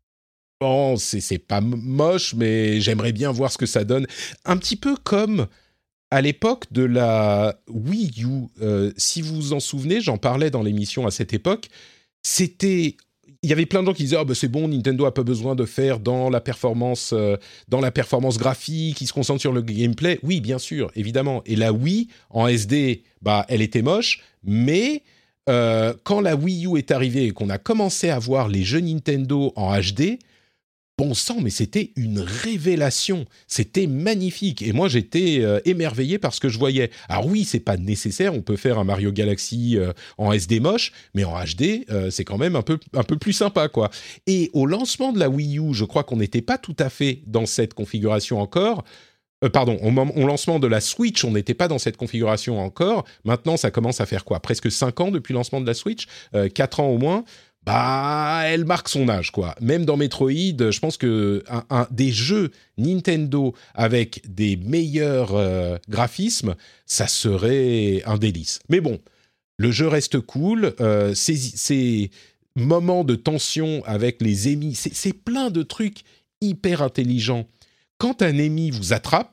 bon, c'est, c'est pas moche, mais j'aimerais bien voir ce que ça donne. Un petit peu comme à l'époque de la Wii U. Euh, si vous vous en souvenez, j'en parlais dans l'émission à cette époque. C'était... Il y avait plein de gens qui disaient « Ah, ben c'est bon, Nintendo n'a pas besoin de faire dans la performance, euh, dans la performance graphique, ils se concentrent sur le gameplay. » Oui, bien sûr, évidemment. Et la Wii, en S D, bah, elle était moche, mais euh, quand la Wii U est arrivée et qu'on a commencé à voir les jeux Nintendo en H D, bon sang, mais c'était une révélation. C'était magnifique. Et moi, j'étais euh, émerveillé par ce que je voyais. Alors oui, c'est pas nécessaire. On peut faire un Mario Galaxy euh, en S D moche, mais en H D, euh, c'est quand même un peu, un peu plus sympa, quoi. Et au lancement de la Wii U, je crois qu'on n'était pas tout à fait dans cette configuration encore. Euh, pardon, au, au lancement de la Switch, on n'était pas dans cette configuration encore. Maintenant, ça commence à faire quoi ? Presque cinq ans depuis le lancement de la Switch, euh, quatre ans au moins. Bah, elle marque son âge, quoi. Même dans Metroid, je pense que un, un, des jeux Nintendo avec des meilleurs euh, graphismes, ça serait un délice. Mais bon, le jeu reste cool. Euh, ces, ces moments de tension avec les ennemis, c'est, c'est plein de trucs hyper intelligents. Quand un ennemi vous attrape,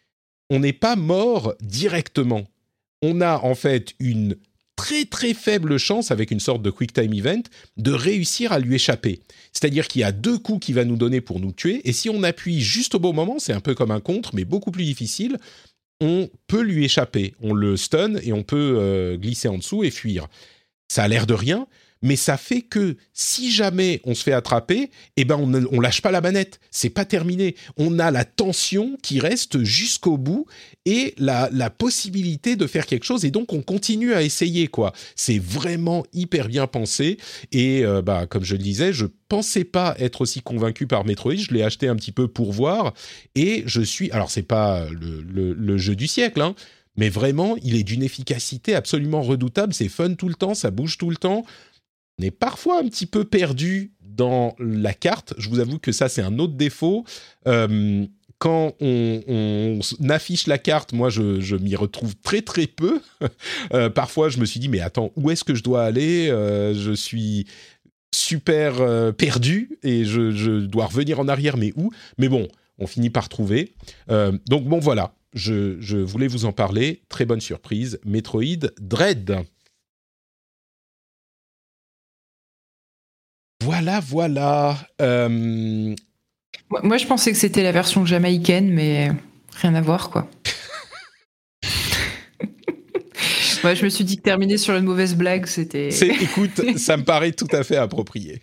on n'est pas mort directement. On a en fait une très très faible chance, avec une sorte de quick time event, de réussir à lui échapper. C'est-à-dire qu'il y a deux coups qu'il va nous donner pour nous tuer, et si on appuie juste au bon moment, c'est un peu comme un contre, mais beaucoup plus difficile, on peut lui échapper. On le stun et on peut euh, glisser en dessous et fuir. Ça a l'air de rien, mais ça fait que si jamais on se fait attraper, eh ben on, on lâche pas la manette. C'est pas terminé. On a la tension qui reste jusqu'au bout et la, la possibilité de faire quelque chose. Et donc on continue à essayer, quoi. C'est vraiment hyper bien pensé. Et euh, bah comme je le disais, je pensais pas être aussi convaincu par Metroid. Je l'ai acheté un petit peu pour voir et je suis. Alors c'est pas le, le, le jeu du siècle, hein. Mais vraiment, il est d'une efficacité absolument redoutable. C'est fun tout le temps, ça bouge tout le temps. On est parfois un petit peu perdu dans la carte. Je vous avoue que ça, c'est un autre défaut. Euh, quand on, on affiche la carte, moi, je, je m'y retrouve très, très peu. euh, parfois, je me suis dit, mais attends, où est-ce que je dois aller ? euh, Je suis super euh, perdu et je, je dois revenir en arrière, mais où ? Mais bon, on finit par trouver. Euh, donc bon, voilà. Je, je voulais vous en parler. Très bonne surprise. Metroid Dread. Voilà, voilà. Euh... Moi, je pensais que c'était la version jamaïcaine, mais rien à voir, quoi. Ouais, je me suis dit que terminer sur une mauvaise blague, c'était... C'est, écoute, ça me paraît tout à fait approprié.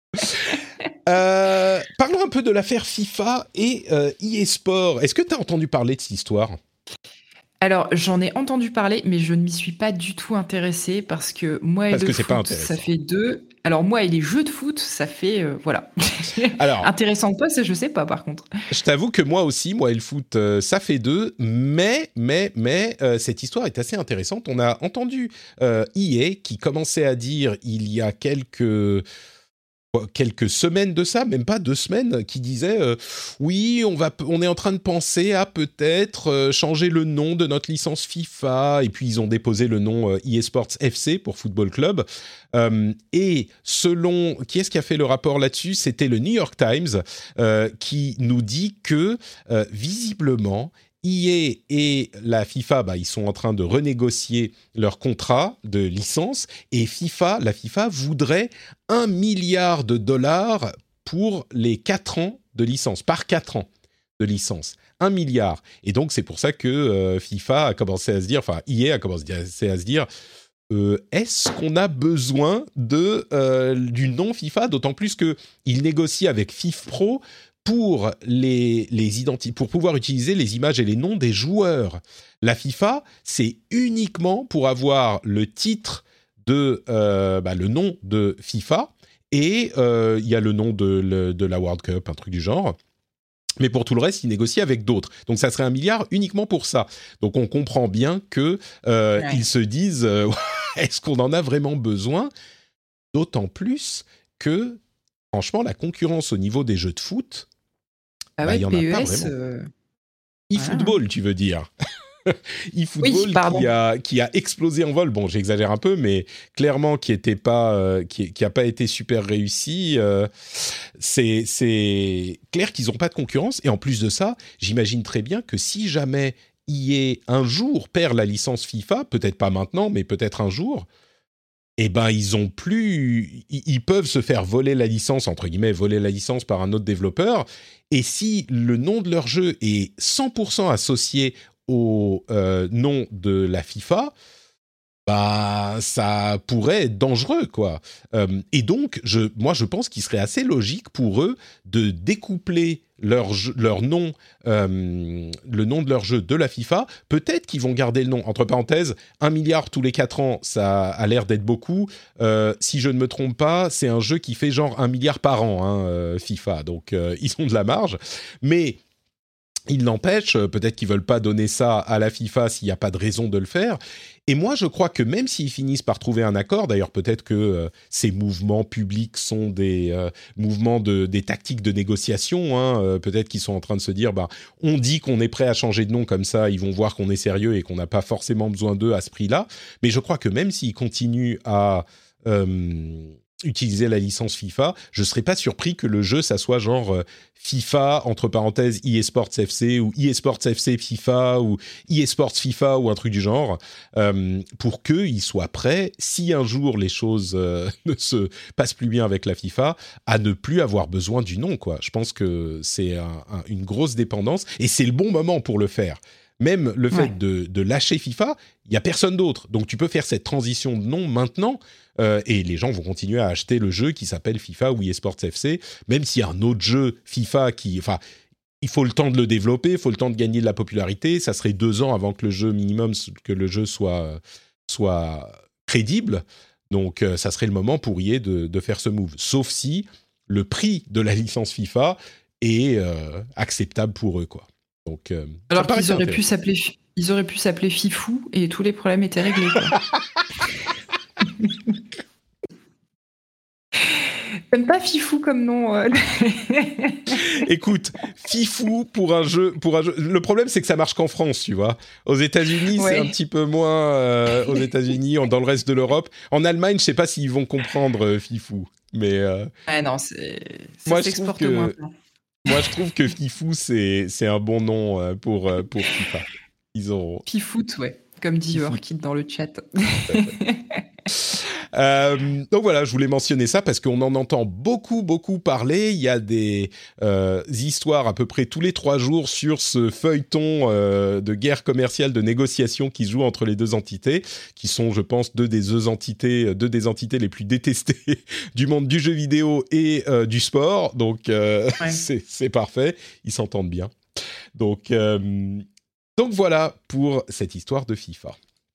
Euh, parlons un peu de l'affaire FIFA et euh, E A Sport. Est-ce que tu as entendu parler de cette histoire ? Alors, j'en ai entendu parler, mais je ne m'y suis pas du tout intéressée parce que moi et parce le que c'est foot, pas intéressant. Ça fait deux. Alors, moi et les jeux de foot, ça fait... Euh, voilà. Alors, intéressant ou pas, ça, je sais pas, par contre. Je t'avoue que moi aussi, moi et le foot, euh, ça fait deux. Mais, mais, mais, euh, cette histoire est assez intéressante. On a entendu euh, E A qui commençait à dire il y a quelques... quelques semaines de ça, même pas deux semaines, qui disait euh, oui, on va, on est en train de penser à peut-être euh, changer le nom de notre licence FIFA. Et puis ils ont déposé le nom euh, E A Sports F C pour Football Club. Euh, et selon qui est-ce qui a fait le rapport là-dessus, c'était le New York Times euh, qui nous dit que euh, visiblement E A et la FIFA, bah, ils sont en train de renégocier leur contrat de licence et FIFA, la FIFA voudrait un milliard de dollars pour les quatre ans de licence, par quatre ans de licence, un milliard. Et donc c'est pour ça que euh, FIFA a commencé à se dire, enfin E A a commencé à se dire, euh, est-ce qu'on a besoin de euh, du nom FIFA, d'autant plus que ils négocient avec FIFPro pour les, les identi- pour pouvoir utiliser les images et les noms des joueurs. La FIFA, c'est uniquement pour avoir le titre de, euh, bah, le nom de FIFA et il euh, y a le nom de, le, de la World Cup, un truc du genre. Mais pour tout le reste, ils négocient avec d'autres. Donc, ça serait un milliard uniquement pour ça. Donc, on comprend bien que euh, ouais. ils se disent euh, est-ce qu'on en a vraiment besoin ? D'autant plus que, franchement, la concurrence au niveau des jeux de foot, ah ouais, il bah, n'y en a pas vraiment. Euh... E-football, ah. tu veux dire. E-football oui, qui, a, qui a explosé en vol. Bon, j'exagère un peu, mais clairement qui était pas, euh, qui, qui a pas été super réussi. Euh, c'est, c'est clair qu'ils n'ont pas de concurrence. Et en plus de ça, j'imagine très bien que si jamais E A un jour perd la licence FIFA, peut-être pas maintenant, mais peut-être un jour, eh ben ils ont plus, ils, ils peuvent se faire voler la licence, entre guillemets, voler la licence par un autre développeur. Et si le nom de leur jeu est cent pour cent associé au euh, nom de la FIFA, bah ça pourrait être dangereux, quoi. Euh, et donc, je, moi, je pense qu'il serait assez logique pour eux de découpler leur jeu, leur nom, euh, le nom de leur jeu de la FIFA. Peut-être qu'ils vont garder le nom. Entre parenthèses, un milliard tous les quatre ans, ça a l'air d'être beaucoup. Euh, si je ne me trompe pas, c'est un jeu qui fait genre un milliard par an, hein, euh, FIFA. Donc, euh, ils ont de la marge. Mais il n'empêche, peut-être qu'ils veulent pas donner ça à la FIFA s'il n'y a pas de raison de le faire. Et moi, je crois que même s'ils finissent par trouver un accord, d'ailleurs peut-être que euh, ces mouvements publics sont des euh, mouvements de des tactiques de négociation. Hein, euh, peut-être qu'ils sont en train de se dire, bah, on dit qu'on est prêt à changer de nom comme ça, ils vont voir qu'on est sérieux et qu'on n'a pas forcément besoin d'eux à ce prix-là. Mais je crois que même s'ils continuent à euh, utiliser la licence FIFA, je serais pas surpris que le jeu ça soit genre euh, FIFA entre parenthèses E A Sports F C ou E A Sports F C FIFA ou E A Sports FIFA ou un truc du genre, euh, pour qu'ils soient prêts, si un jour les choses euh, ne se passent plus bien avec la FIFA, à ne plus avoir besoin du nom, quoi. Je pense que c'est un, un, une grosse dépendance et c'est le bon moment pour le faire. Même le fait ouais. de, de lâcher FIFA, il n'y a personne d'autre. Donc, tu peux faire cette transition de nom maintenant euh, et les gens vont continuer à acheter le jeu qui s'appelle FIFA ou E A Sports F C, même s'il y a un autre jeu FIFA qui... Enfin, il faut le temps de le développer, il faut le temps de gagner de la popularité. Ça serait deux ans avant que le jeu minimum, que le jeu soit, soit crédible. Donc, euh, ça serait le moment pour E A de, de faire ce move. Sauf si le prix de la licence FIFA est euh, acceptable pour eux, quoi. Donc, euh, alors qu'ils auraient pu s'appeler, ils auraient pu s'appeler Fifou et tous les problèmes étaient réglés. T'aimes pas Fifou comme nom euh... Écoute, Fifou pour un jeu, pour un jeu. Le problème c'est que ça marche qu'en France, tu vois. Aux États-Unis, ouais. c'est un petit peu moins. Euh, aux États-Unis, dans le reste de l'Europe, en Allemagne, je sais pas s'ils vont comprendre euh, Fifou, mais. Euh... Ah non, c'est. Ça moi, s'exporte je trouve que... moins. Moi, je trouve que Fifou, c'est, c'est un bon nom pour, pour FIFA. Ils ont... Fifoot, ouais, comme dit Orchid dans le chat. euh, donc voilà, je voulais mentionner ça parce qu'on en entend beaucoup, beaucoup parler. Il y a des euh, histoires à peu près tous les trois jours sur ce feuilleton euh, de guerre commerciale, de négociation qui se joue entre les deux entités, qui sont, je pense, deux des deux entités, deux des entités les plus détestées du monde du jeu vidéo et euh, du sport. Donc, euh, ouais. c'est, c'est parfait. Ils s'entendent bien. Donc, euh, donc voilà pour cette histoire de FIFA.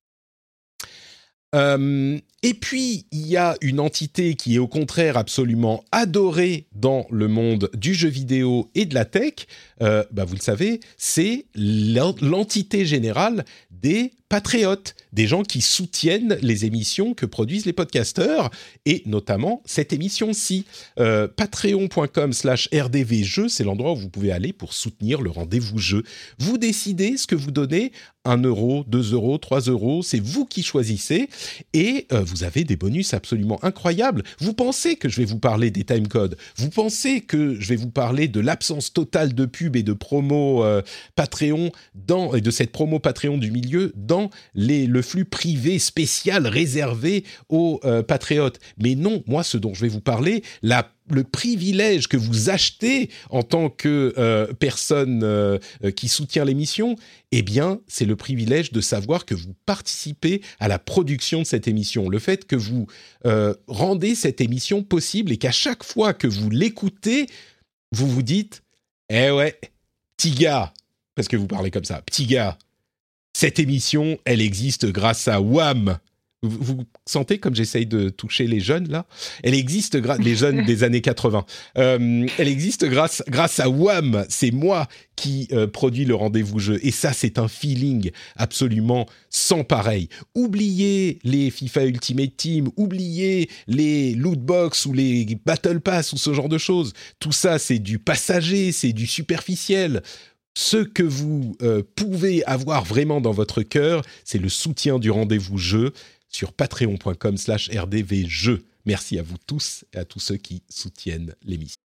Euh, et puis, il y a une entité qui est au contraire absolument adorée dans le monde du jeu vidéo et de la tech. Euh, bah vous le savez, c'est l'entité générale des patriotes, des gens qui soutiennent les émissions que produisent les podcasteurs, et notamment cette émission-ci. Euh, patreon.com slash rdvjeux, c'est l'endroit où vous pouvez aller pour soutenir le rendez-vous jeu. Vous décidez ce que vous donnez, un euro, deux euros, trois euros, c'est vous qui choisissez, et euh, vous avez des bonus absolument incroyables. Vous pensez que je vais vous parler des timecodes, vous pensez que je vais vous parler de l'absence totale de pub et de promo euh, Patreon, dans, et de cette promo Patreon du milieu, dans les, le flux privé spécial réservé aux euh, patriotes. Mais non, moi, ce dont je vais vous parler, la le privilège que vous achetez en tant que euh, personne euh, qui soutient l'émission, eh bien, c'est le privilège de savoir que vous participez à la production de cette émission. Le fait que vous euh, rendez cette émission possible et qu'à chaque fois que vous l'écoutez, vous vous dites « Eh ouais, petit gars », parce que vous parlez comme ça, « Petit gars, cette émission, elle existe grâce à W A M ». Vous, vous sentez comme j'essaye de toucher les jeunes, là ? Elle existe, gra- les jeunes des années quatre-vingts. Euh, elle existe grâce, grâce à W A M. C'est moi qui euh, produis le rendez-vous jeu. Et ça, c'est un feeling absolument sans pareil. Oubliez les FIFA Ultimate Team, oubliez les lootbox ou les Battle Pass ou ce genre de choses. Tout ça, c'est du passager, c'est du superficiel. Ce que vous euh, pouvez avoir vraiment dans votre cœur, c'est le soutien du rendez-vous jeu sur patreon.com slash rdvjeux. Merci à vous tous et à tous ceux qui soutiennent l'émission.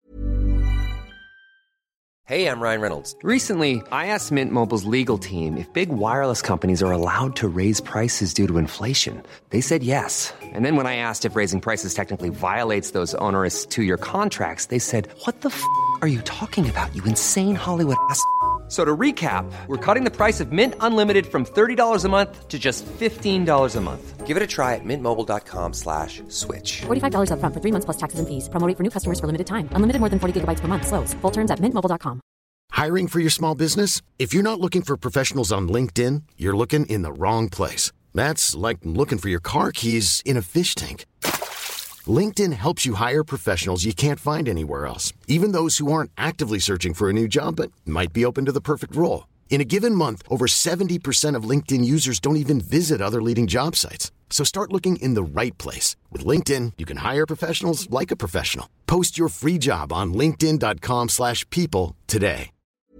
Hey, I'm Ryan Reynolds. Recently, I asked Mint Mobile's legal team if big wireless companies are allowed to raise prices due to inflation. They said yes. And then when I asked if raising prices technically violates those onerous two-year contracts, they said, what the f*** are you talking about, you insane Hollywood ass f- So to recap, we're cutting the price of Mint Unlimited from thirty dollars a month to just fifteen dollars a month. Give it a try at mintmobile.com slash switch. forty-five dollars up front for three months plus taxes and fees. Promo rate for new customers for limited time. Unlimited more than forty gigabytes per month. Slows full terms at mint mobile dot com. Hiring for your small business? If you're not looking for professionals on LinkedIn, you're looking in the wrong place. That's like looking for your car keys in a fish tank. LinkedIn helps you hire professionals you can't find anywhere else, even those who aren't actively searching for a new job but might be open to the perfect role. In a given month, over seventy percent of LinkedIn users don't even visit other leading job sites. So start looking in the right place. With LinkedIn, you can hire professionals like a professional. Post your free job on linkedin.com slash people today.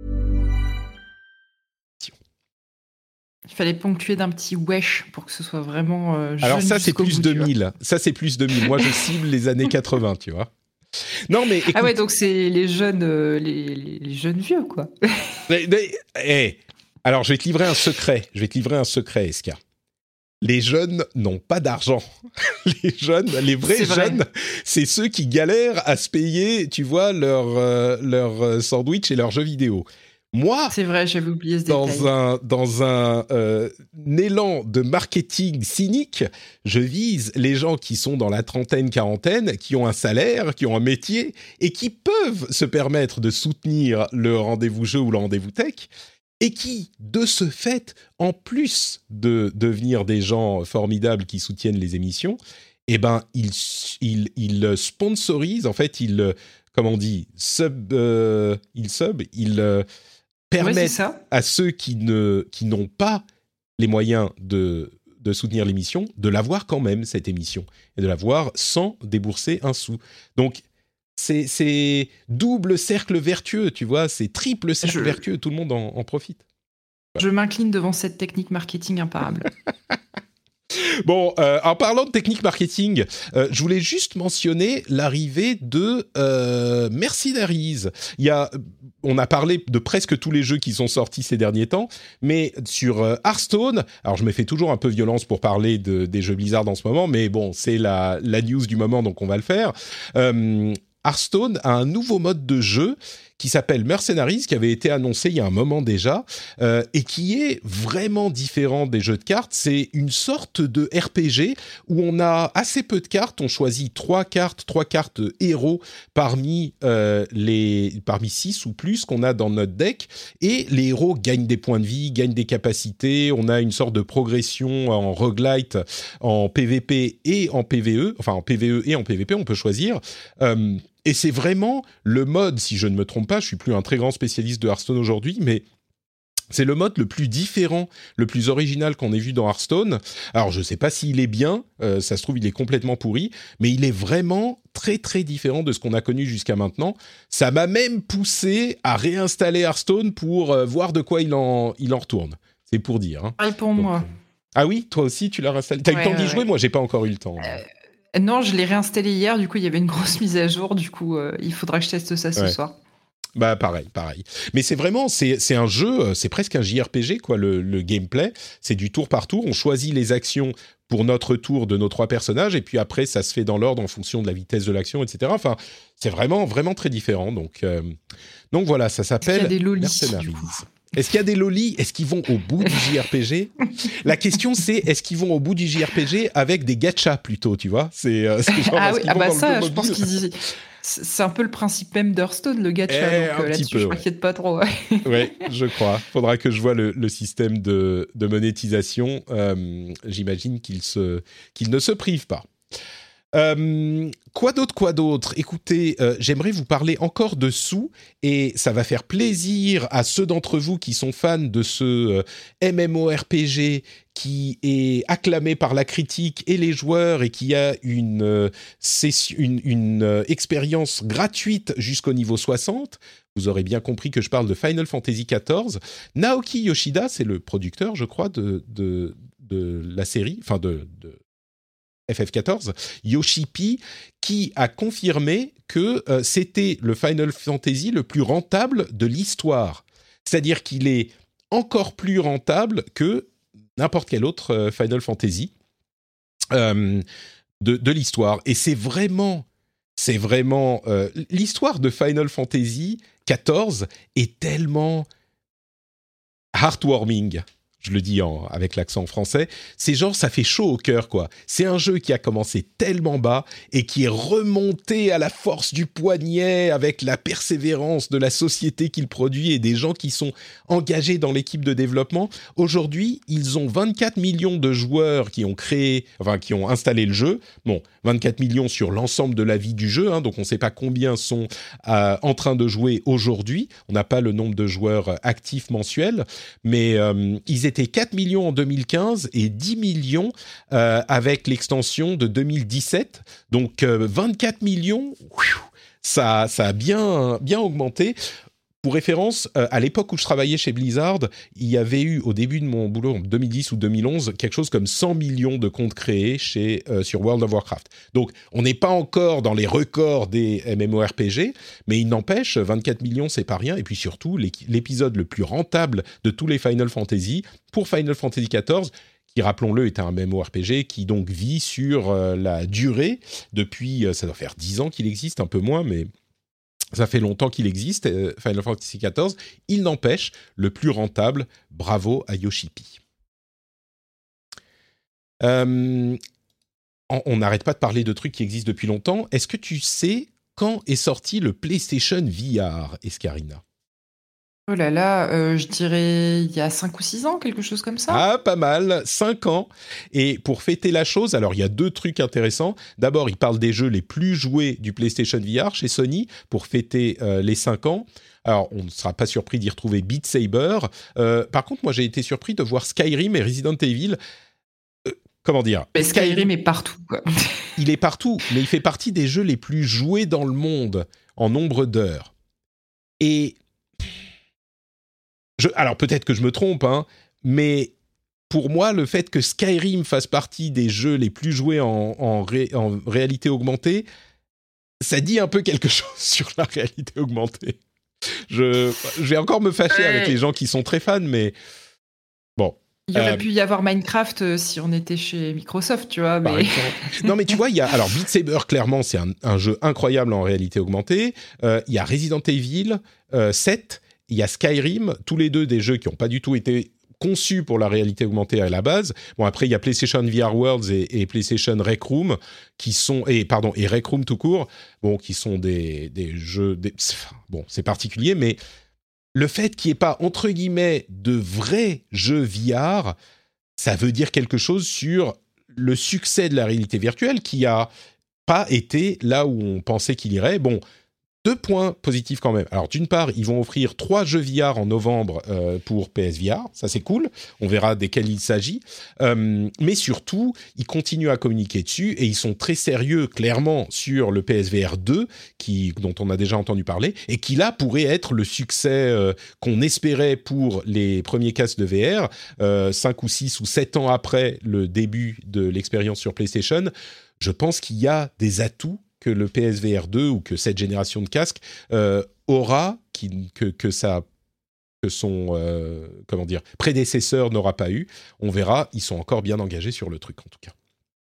Il fallait ponctuer d'un petit wesh pour que ce soit vraiment euh, jeune. Alors ça, c'est jusqu'au plus bout, deux mille. Ça, c'est plus deux mille. Moi, je cible les années quatre-vingts, tu vois. Non, mais écoute, ah ouais, donc c'est les jeunes, euh, les, les, les jeunes vieux, quoi. mais, mais, hey, alors, je vais te livrer un secret. Je vais te livrer un secret, Eska. Les jeunes n'ont pas d'argent. Les jeunes, les vrais C'est vrai. jeunes, c'est ceux qui galèrent à se payer, tu vois, leur, euh, leur sandwich et leurs jeux vidéo. Moi, C'est vrai, j'avais oublié ce dans détail. un, dans un euh, élan de marketing cynique, je vise les gens qui sont dans la trentaine, quarantaine, qui ont un salaire, qui ont un métier et qui peuvent se permettre de soutenir le rendez-vous jeu ou le rendez-vous tech et qui, de ce fait, en plus de devenir des gens formidables qui soutiennent les émissions, eh ben, ils, ils, ils sponsorisent, en fait, ils, comment on dit, sub, euh, ils sub, ils... Euh, permettent Ouais, c'est ça. à ceux qui, ne, qui n'ont pas les moyens de, de soutenir l'émission, de l'avoir quand même, cette émission, et de l'avoir sans débourser un sou. Donc, c'est, c'est double cercle vertueux, tu vois, c'est triple cercle Je- vertueux, tout le monde en, en profite. Je m'incline devant cette technique marketing imparable. Bon, euh, en parlant de technique marketing, euh, je voulais juste mentionner l'arrivée de euh, Mercenaries. Il y a, on a parlé de presque tous les jeux qui sont sortis ces derniers temps, mais sur euh, Hearthstone, alors je me fais toujours un peu violence pour parler de, des jeux Blizzard en ce moment, mais bon, c'est la, la news du moment, donc on va le faire. Euh, Hearthstone a un nouveau mode de jeu qui s'appelle Mercenaries, qui avait été annoncé il y a un moment déjà, euh, et qui est vraiment différent des jeux de cartes. C'est une sorte de R P G où on a assez peu de cartes, on choisit trois cartes, trois cartes héros parmi euh, les parmi six ou plus qu'on a dans notre deck, et les héros gagnent des points de vie, gagnent des capacités, on a une sorte de progression en roguelite, en P V P et en P V E, enfin en P V E et en P V P, on peut choisir. Euh, Et c'est vraiment le mode, si je ne me trompe pas, je suis plus un très grand spécialiste de Hearthstone aujourd'hui, mais c'est le mode le plus différent, le plus original qu'on ait vu dans Hearthstone. Alors, je ne sais pas s'il est bien, euh, ça se trouve, il est complètement pourri, mais il est vraiment très, très différent de ce qu'on a connu jusqu'à maintenant. Ça m'a même poussé à réinstaller Hearthstone pour euh, voir de quoi il en, il en retourne. C'est pour dire. Hein. Pareil pour Donc, moi. euh, Ah oui, toi aussi, tu l'as réinstallé. T'as eu Ouais, le temps d'y ouais, jouer ? ouais. Moi, j'ai pas encore eu le temps. Euh, Non, je l'ai réinstallé hier, du coup, il y avait une grosse mise à jour, du coup, euh, il faudra que je teste ça ce Ouais. soir. Bah pareil, pareil. Mais c'est vraiment, c'est, c'est un jeu, c'est presque un J R P G, quoi, le, le gameplay. C'est du tour par tour, on choisit les actions pour notre tour de nos trois personnages, et puis après, ça se fait dans l'ordre en fonction de la vitesse de l'action, et cetera. Enfin, c'est vraiment, vraiment très différent. Donc, euh, donc voilà, ça Est-ce qu'il y s'appelle a des lolis, Mercenaries. du coup ? Est-ce qu'il y a des lolis ? Est-ce qu'ils vont au bout du J R P G ? La question, c'est est-ce qu'ils vont au bout du J R P G avec des gachas plutôt, tu vois ? C'est, euh, c'est genre, ah oui, ah bah ça, je mobile pense qu'ils... C'est un peu le principe même d'Hearthstone, le gacha, eh, donc euh, là-dessus, peu, je m'inquiète ouais. pas trop. Ouais, ouais je crois. Faudra que je vois le, le système de, de monétisation. Euh, j'imagine qu'il, se, qu'il ne se prive pas. Euh, quoi d'autre, quoi d'autre ? Écoutez, euh, j'aimerais vous parler encore de sous, et ça va faire plaisir à ceux d'entre vous qui sont fans de ce euh, MMORPG qui est acclamé par la critique et les joueurs et qui a une, euh, session, une, une euh, expérience gratuite jusqu'au niveau soixante. Vous aurez bien compris que je parle de Final Fantasy quatorze. Naoki Yoshida, c'est le producteur, je crois, de, de, de la série, enfin de... de F F quatorze, Yoshi P, qui a confirmé que euh, c'était le Final Fantasy le plus rentable de l'histoire. C'est-à-dire qu'il est encore plus rentable que n'importe quel autre euh, Final Fantasy euh, de, de l'histoire. Et c'est vraiment, c'est vraiment... Euh, l'histoire de Final Fantasy quatorze est tellement heartwarming. Je le dis en, avec l'accent français, c'est genre, ça fait chaud au cœur, quoi. C'est un jeu qui a commencé tellement bas et qui est remonté à la force du poignet avec la persévérance de la société qu'il produit et des gens qui sont engagés dans l'équipe de développement. Aujourd'hui, ils ont vingt-quatre millions de joueurs qui ont créé, enfin, qui ont installé le jeu. Bon, vingt-quatre millions sur l'ensemble de la vie du jeu, hein, donc on ne sait pas combien sont euh, en train de jouer aujourd'hui. On n'a pas le nombre de joueurs actifs mensuels, mais euh, ils étaient quatre millions en deux mille quinze et dix millions euh, avec l'extension de deux mille dix-sept. Donc euh, vingt-quatre millions, ça, ça a bien, bien augmenté. Pour référence, euh, à l'époque où je travaillais chez Blizzard, il y avait eu, au début de mon boulot, en deux mille dix ou deux mille onze, quelque chose comme cent millions de comptes créés chez, euh, sur World of Warcraft. Donc, on n'est pas encore dans les records des MMORPG, mais il n'empêche, vingt-quatre millions, c'est pas rien. Et puis surtout, l'épisode le plus rentable de tous les Final Fantasy, pour Final Fantasy quatorze, qui, rappelons-le, est un MMORPG qui donc vit sur euh, la durée. Depuis, euh, ça doit faire dix ans qu'il existe, un peu moins, mais... ça fait longtemps qu'il existe, euh, Final Fantasy quatorze. Il n'empêche, le plus rentable, bravo à Yoshi P. Euh, on n'arrête pas de parler de trucs qui existent depuis longtemps. Est-ce que tu sais quand est sorti le PlayStation V R, Escarina ? Oh là là, euh, je dirais il y a cinq ou six ans, quelque chose comme ça. Ah, pas mal, cinq ans. Et pour fêter la chose, alors il y a deux trucs intéressants. D'abord, il parle des jeux les plus joués du PlayStation V R chez Sony pour fêter euh, les cinq ans. Alors, on ne sera pas surpris d'y retrouver Beat Saber. Euh, par contre, moi, j'ai été surpris de voir Skyrim et Resident Evil. Euh, comment dire ? Mais Skyrim est partout, quoi. Il est partout, mais il fait partie des jeux les plus joués dans le monde en nombre d'heures. Et... Je, alors peut-être que je me trompe, hein, mais pour moi, le fait que Skyrim fasse partie des jeux les plus joués en, en, ré, en réalité augmentée, ça dit un peu quelque chose sur la réalité augmentée. Je, je vais encore me fâcher ouais. avec les gens qui sont très fans, mais bon. Il y aurait euh, pu y avoir Minecraft euh, si on était chez Microsoft, tu vois. Mais... non, mais tu vois, il y a alors Beat Saber, clairement, c'est un, un jeu incroyable en réalité augmentée. Euh, il y a Resident Evil euh, sept. Il y a Skyrim, tous les deux des jeux qui n'ont pas du tout été conçus pour la réalité augmentée à la base. Bon, après, il y a PlayStation V R Worlds et, et PlayStation Rec Room, qui sont, et, pardon, et Rec Room tout court, bon, qui sont des, des jeux... Des, bon, c'est particulier, mais le fait qu'il n'y ait pas, entre guillemets, de vrais jeux V R, ça veut dire quelque chose sur le succès de la réalité virtuelle qui n'a pas été là où on pensait qu'il irait. Bon... Deux points positifs quand même. Alors, d'une part, ils vont offrir trois jeux V R en novembre euh, pour P S V R. Ça, c'est cool. On verra desquels il s'agit. Euh, mais surtout, ils continuent à communiquer dessus et ils sont très sérieux, clairement, sur le P S V R deux, qui, dont on a déjà entendu parler, et qui, là, pourrait être le succès euh, qu'on espérait pour les premiers casques de V R, euh, cinq ou six ou sept ans après le début de l'expérience sur PlayStation. Je pense qu'il y a des atouts que le P S V R deux ou que cette génération de casques euh, aura, qui, que, que, ça, que son euh, comment dire, prédécesseur n'aura pas eu. On verra, ils sont encore bien engagés sur le truc en tout cas.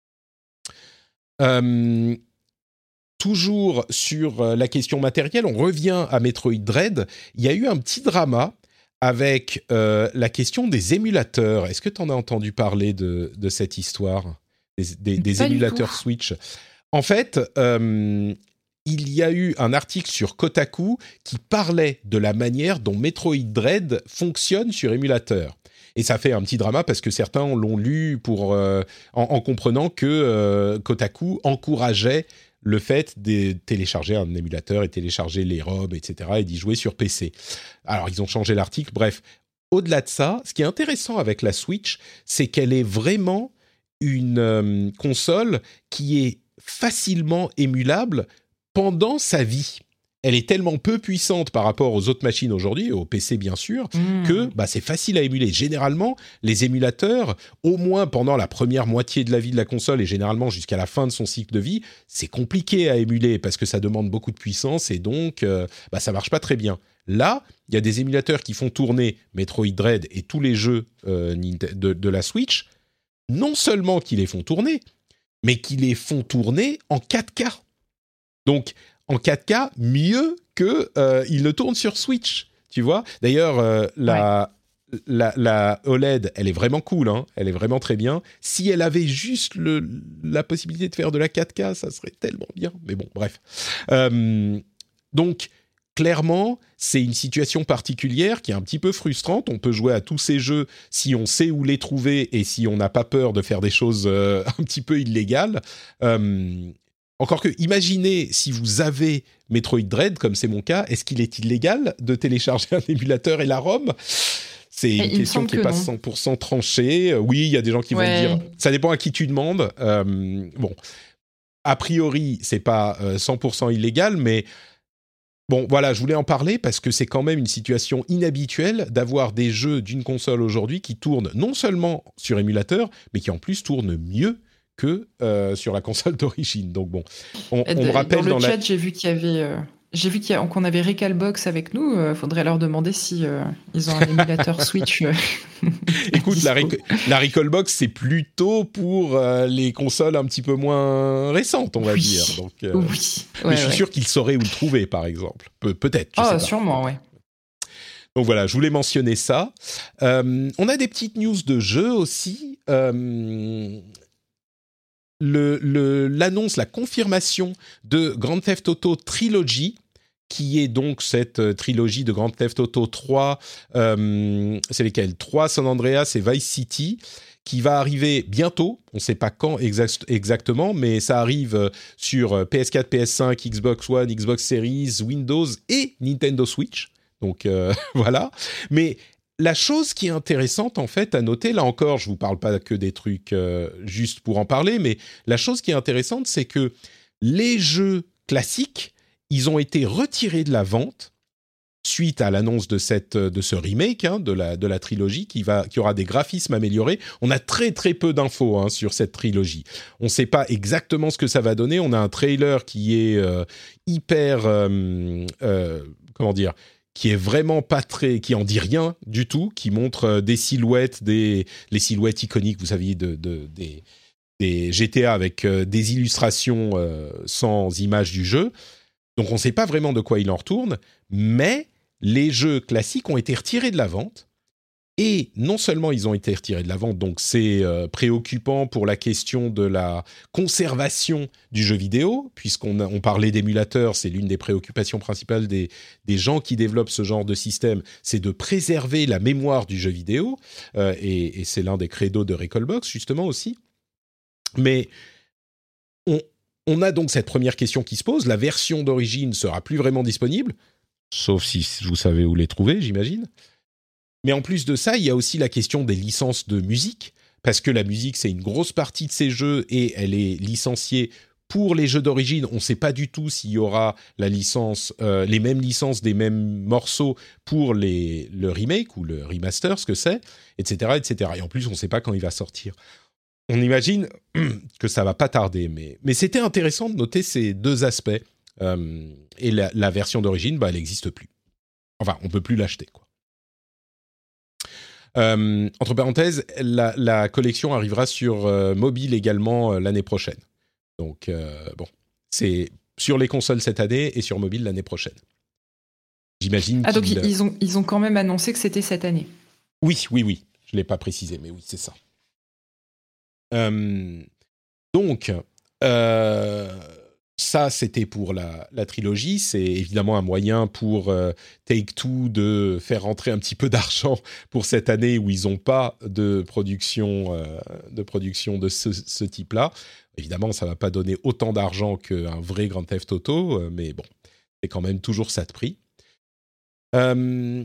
Euh, toujours sur la question matérielle, on revient à Metroid Dread. Il y a eu un petit drama avec euh, la question des émulateurs. Est-ce que tu en as entendu parler de, de cette histoire des, des, des émulateurs Switch? En fait, euh, il y a eu un article sur Kotaku qui parlait de la manière dont Metroid Dread fonctionne sur émulateur. Et ça fait un petit drama parce que certains l'ont lu pour, euh, en, en comprenant que euh, Kotaku encourageait le fait de télécharger un émulateur et télécharger les ROM, et cetera, et d'y jouer sur P C. Alors, ils ont changé l'article. Bref, au-delà de ça, ce qui est intéressant avec la Switch, c'est qu'elle est vraiment une euh, console qui est facilement émulable pendant sa vie. Elle est tellement peu puissante par rapport aux autres machines aujourd'hui, aux P C bien sûr, mmh. que bah, c'est facile à émuler. Généralement, les émulateurs, au moins pendant la première moitié de la vie de la console et généralement jusqu'à la fin de son cycle de vie, c'est compliqué à émuler parce que ça demande beaucoup de puissance et donc euh, bah, ça marche pas très bien. Là, il y a des émulateurs qui font tourner Metroid Dread et tous les jeux euh, de, de la Switch, non seulement qui les font tourner, mais qui les font tourner en quatre K. Donc, en quatre K, mieux que euh, il le tourne sur Switch, tu vois. D'ailleurs, euh, la, ouais. la, la O L E D, elle est vraiment cool, hein, elle est vraiment très bien. Si elle avait juste le, la possibilité de faire de la quatre K, ça serait tellement bien. Mais bon, bref. Euh, donc, clairement, c'est une situation particulière qui est un petit peu frustrante. On peut jouer à tous ces jeux si on sait où les trouver et si on n'a pas peur de faire des choses euh, un petit peu illégales. Euh, Encore que, imaginez si vous avez Metroid Dread, comme c'est mon cas, est-ce qu'il est illégal de télécharger un émulateur et la ROM ? C'est une et question qui n'est pas non. cent pour cent tranchée. Oui, il y a des gens qui ouais. vont dire... Ça dépend à qui tu demandes. Euh, bon, a priori, c'est pas euh, cent pour cent illégal, mais... Bon, voilà, je voulais en parler parce que c'est quand même une situation inhabituelle d'avoir des jeux d'une console aujourd'hui qui tournent non seulement sur émulateur, mais qui en plus tournent mieux que euh, sur la console d'origine. Donc bon, on, on me rappelle dans le dans chat, la... j'ai vu qu'il y avait, euh, j'ai vu qu'il y a, qu'on avait Recalbox avec nous. Il euh, faudrait leur demander si euh, ils ont un émulateur Switch. Euh, Écoute, la, Rec- la Recalbox, c'est plutôt pour euh, les consoles un petit peu moins récentes, on va oui. dire. Donc, euh, oui. Mais ouais, je suis ouais. sûr qu'ils sauraient où le trouver, par exemple. Pe- peut-être. Je Ah, sais pas. sûrement, ouais. Donc voilà, je voulais mentionner ça. Euh, on a des petites news de jeux aussi. Euh, Le, le, l'annonce, la confirmation de Grand Theft Auto Trilogy, qui est donc cette euh, trilogie de Grand Theft Auto trois, euh, c'est lesquels ? trois, San Andreas et Vice City, qui va arriver bientôt, on ne sait pas quand exact, exactement, mais ça arrive sur P S quatre, P S cinq, Xbox One, Xbox Series, Windows et Nintendo Switch, donc euh, voilà, mais... La chose qui est intéressante, en fait, à noter, là encore, je ne vous parle pas que des trucs euh, juste pour en parler, mais la chose qui est intéressante, c'est que les jeux classiques, ils ont été retirés de la vente suite à l'annonce de, cette, de ce remake hein, de, la, de la trilogie qui, va, qui aura des graphismes améliorés. On a très très peu d'infos hein, sur cette trilogie. On ne sait pas exactement ce que ça va donner. On a un trailer qui est euh, hyper... Euh, euh, comment dire qui est vraiment pas très, qui en dit rien du tout, qui montre euh, des silhouettes, des les silhouettes iconiques, vous savez, de, de des, des G T A avec euh, des illustrations euh, sans images du jeu. Donc on ne sait pas vraiment de quoi il en retourne, mais les jeux classiques ont été retirés de la vente. Et non seulement ils ont été retirés de la vente, donc c'est euh, préoccupant pour la question de la conservation du jeu vidéo, puisqu'on a, on parlait d'émulateurs, c'est l'une des préoccupations principales des, des gens qui développent ce genre de système, c'est de préserver la mémoire du jeu vidéo, euh, et, et c'est l'un des credos de Recalbox justement aussi. Mais on, on a donc cette première question qui se pose, la version d'origine sera plus vraiment disponible, sauf si vous savez où les trouver, j'imagine. Mais en plus de ça, il y a aussi la question des licences de musique, parce que la musique, c'est une grosse partie de ces jeux et elle est licenciée pour les jeux d'origine. On ne sait pas du tout s'il y aura la licence, euh, les mêmes licences des mêmes morceaux pour les, le remake ou le remaster, ce que c'est, et cetera, et cetera. Et en plus, on ne sait pas quand il va sortir. On imagine que ça ne va pas tarder, mais, mais c'était intéressant de noter ces deux aspects. Euh, et la, la version d'origine, bah, elle n'existe plus. Enfin, on ne peut plus l'acheter, quoi. Euh, entre parenthèses, la, la collection arrivera sur euh, mobile également euh, l'année prochaine. Donc, euh, bon, c'est sur les consoles cette année et sur mobile l'année prochaine. J'imagine Ah, donc qu'ils... ils ont, ils ont quand même annoncé que c'était cette année. Oui, oui, oui. Je ne l'ai pas précisé, mais oui, c'est ça. Euh, donc, euh, ça, c'était pour la, la trilogie. C'est évidemment un moyen pour euh, Take-Two de faire rentrer un petit peu d'argent pour cette année où ils n'ont pas de production, euh, de, production de ce, ce type-là. Évidemment, ça ne va pas donner autant d'argent qu'un vrai Grand Theft Auto, euh, mais bon, c'est quand même toujours ça de prix. Euh,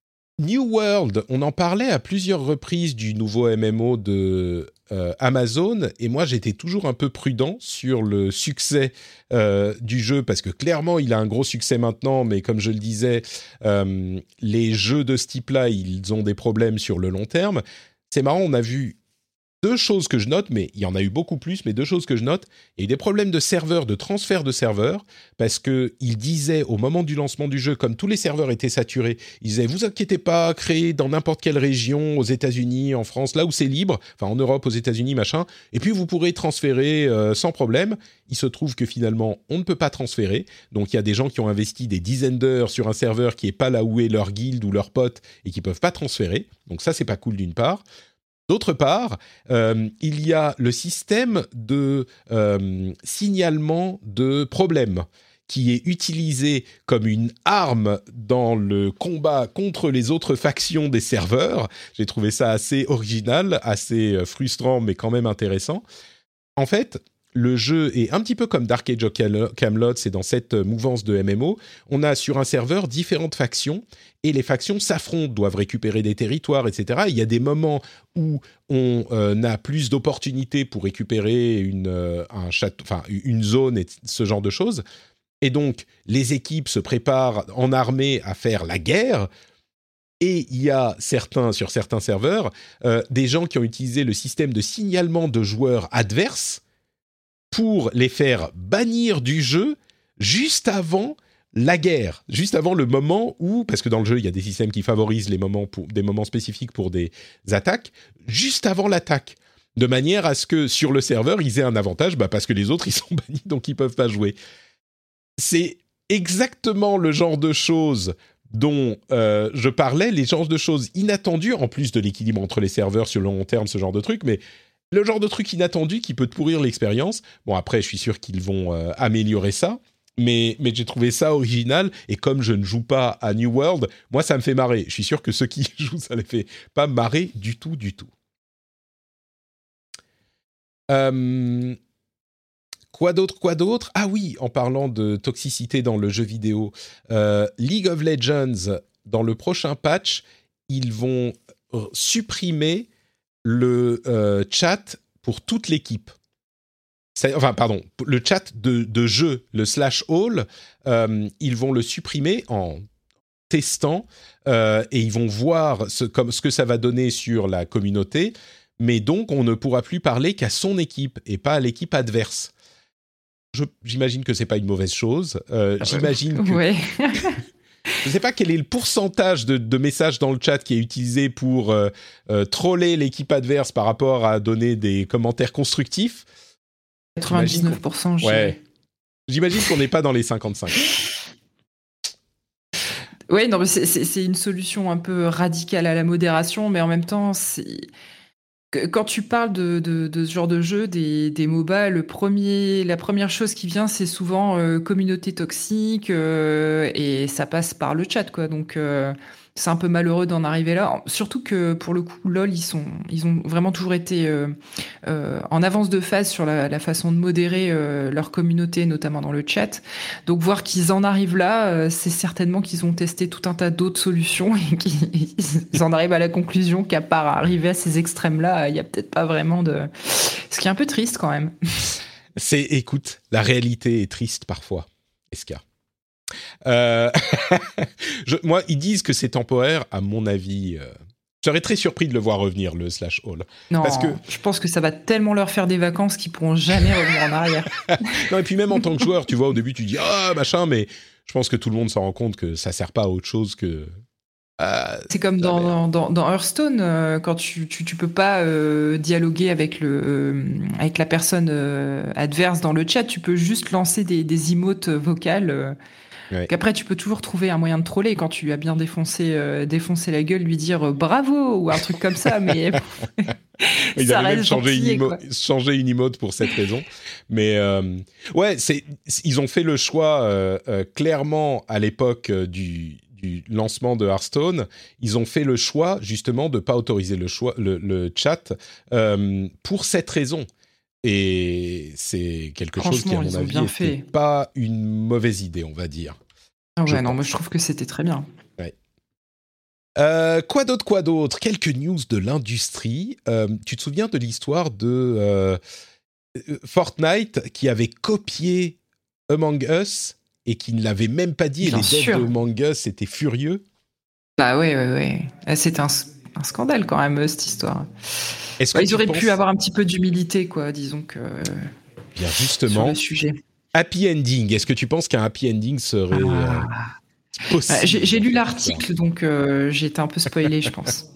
New World, on en parlait à plusieurs reprises du nouveau M M O de euh, Amazon, et moi j'étais toujours un peu prudent sur le succès euh, du jeu, parce que clairement il a un gros succès maintenant, mais comme je le disais, euh, les jeux de ce type-là, ils ont des problèmes sur le long terme. C'est marrant, on a vu deux choses que je note, mais il y en a eu beaucoup plus, mais deux choses que je note. Il y a eu des problèmes de serveurs, de transfert de serveurs, parce qu'ils disaient au moment du lancement du jeu, comme tous les serveurs étaient saturés, ils disaient « Vous inquiétez pas, créez dans n'importe quelle région, aux États-Unis, en France, là où c'est libre, enfin en Europe, aux États-Unis, machin, et puis vous pourrez transférer euh, sans problème. » Il se trouve que finalement, on ne peut pas transférer. Donc il y a des gens qui ont investi des dizaines d'heures sur un serveur qui n'est pas là où est leur guilde ou leur pote et qui ne peuvent pas transférer. Donc ça, c'est pas cool d'une part. D'autre part, euh, il y a le système de euh, signalement de problèmes qui est utilisé comme une arme dans le combat contre les autres factions des serveurs. J'ai trouvé ça assez original, assez frustrant, mais quand même intéressant. En fait, le jeu est un petit peu comme Dark Age of Camelot, c'est dans cette mouvance de M M O. On a sur un serveur différentes factions, et les factions s'affrontent, doivent récupérer des territoires, et cetera. Il y a des moments où on euh, a plus d'opportunités pour récupérer une, euh, un château, enfin, une zone et ce genre de choses. Et donc, les équipes se préparent en armée à faire la guerre. Et il y a certains, sur certains serveurs, euh, des gens qui ont utilisé le système de signalement de joueurs adverses pour les faire bannir du jeu juste avant la guerre, juste avant le moment où, parce que dans le jeu, il y a des systèmes qui favorisent les moments pour, des moments spécifiques pour des attaques, juste avant l'attaque, de manière à ce que sur le serveur, ils aient un avantage, bah parce que les autres, ils sont bannis, donc ils ne peuvent pas jouer. C'est exactement le genre de choses dont euh, je parlais, les genres de choses inattendues, en plus de l'équilibre entre les serveurs sur le long terme, ce genre de truc, mais le genre de truc inattendu qui peut te pourrir l'expérience. Bon, après, je suis sûr qu'ils vont euh, améliorer ça, mais, mais j'ai trouvé ça original, et comme je ne joue pas à New World, moi, ça me fait marrer. Je suis sûr que ceux qui jouent, ça les fait pas marrer du tout, du tout. Euh, quoi d'autre, quoi d'autre ? Ah oui, en parlant de toxicité dans le jeu vidéo, euh, League of Legends, dans le prochain patch, ils vont r- supprimer le euh, chat pour toute l'équipe. C'est, enfin, pardon, le chat de, de jeu, le slash all, euh, ils vont le supprimer en testant euh, et ils vont voir ce, comme, ce que ça va donner sur la communauté, mais donc on ne pourra plus parler qu'à son équipe et pas à l'équipe adverse. Je, j'imagine que c'est pas une mauvaise chose. Euh, j'imagine que... Ouais. Je ne sais pas quel est le pourcentage de, de messages dans le chat qui est utilisé pour euh, euh, troller l'équipe adverse par rapport à donner des commentaires constructifs. quatre-vingt-dix-neuf pour cent, je ouais. J'imagine qu'on n'est pas dans les cinquante-cinq. Oui, non, mais c'est, c'est, c'est une solution un peu radicale à la modération, mais en même temps, c'est... Quand tu parles de, de, de ce genre de jeu, des, des MOBA, le premier, la première chose qui vient, c'est souvent euh, communauté toxique, euh, et ça passe par le chat, quoi. Donc, euh, c'est un peu malheureux d'en arriver là. Surtout que, pour le coup, LoL, ils, sont, ils ont vraiment toujours été euh, euh, en avance de phase sur la, la façon de modérer euh, leur communauté, notamment dans le chat. Donc, voir qu'ils en arrivent là, euh, c'est certainement qu'ils ont testé tout un tas d'autres solutions et qu'ils en arrivent à la conclusion qu'à part arriver à ces extrêmes-là, il n'y a peut-être pas vraiment de... Ce qui est un peu triste, quand même. C'est, écoute, la réalité est triste parfois, Eska. Euh, je, moi, ils disent que c'est temporaire. À mon avis, euh, je serais très surpris de le voir revenir, le slash all. Non, parce que je pense que ça va tellement leur faire des vacances qu'ils pourront jamais revenir en arrière. Non, et puis même en tant que joueur, tu vois, au début, tu dis ah machin, mais je pense que tout le monde s'en rend compte que ça sert pas à autre chose que. Euh, c'est comme dans, dans, dans Hearthstone, euh, quand tu, tu, tu peux pas euh, dialoguer avec, le, euh, avec la personne euh, adverse dans le chat, tu peux juste lancer des, des emotes vocales. Euh, Ouais. Qu'après, tu peux toujours trouver un moyen de troller quand tu lui as bien défoncé, euh, défoncé la gueule, lui dire euh, bravo ou un truc comme ça, mais Ils ça avaient même reste changé une, gentil, emo- quoi. changé une emote pour cette raison. Mais euh, ouais, c'est, ils ont fait le choix euh, euh, clairement à l'époque euh, du, du lancement de Hearthstone. Ils ont fait le choix justement de ne pas autoriser le, choix, le, le chat euh, pour cette raison. Et c'est quelque chose qui, à Franchement, mon ils ont avis, bien n'était fait. pas une mauvaise idée, on va dire. Ah je ouais, non, pense. moi je trouve que c'était très bien. Ouais. Euh, quoi d'autre, quoi d'autre ? Quelques news de l'industrie. Euh, tu te souviens de l'histoire de euh, Fortnite qui avait copié Among Us et qui ne l'avait même pas dit, et Bien les devs sûr. de Among Us étaient furieux. Bah ouais, ouais, ouais. Ah, c'est un, un scandale quand même, cette histoire. Est-ce que Bah, ils tu auraient penses... pu avoir un petit peu d'humilité, quoi, disons que Bien sur justement, le sujet. happy ending. Est-ce que tu penses qu'un happy ending serait euh, Ah. possible ? Bah, j'ai, j'ai lu dans cette l'article, histoire donc euh, j'ai été un peu spoilée, je pense.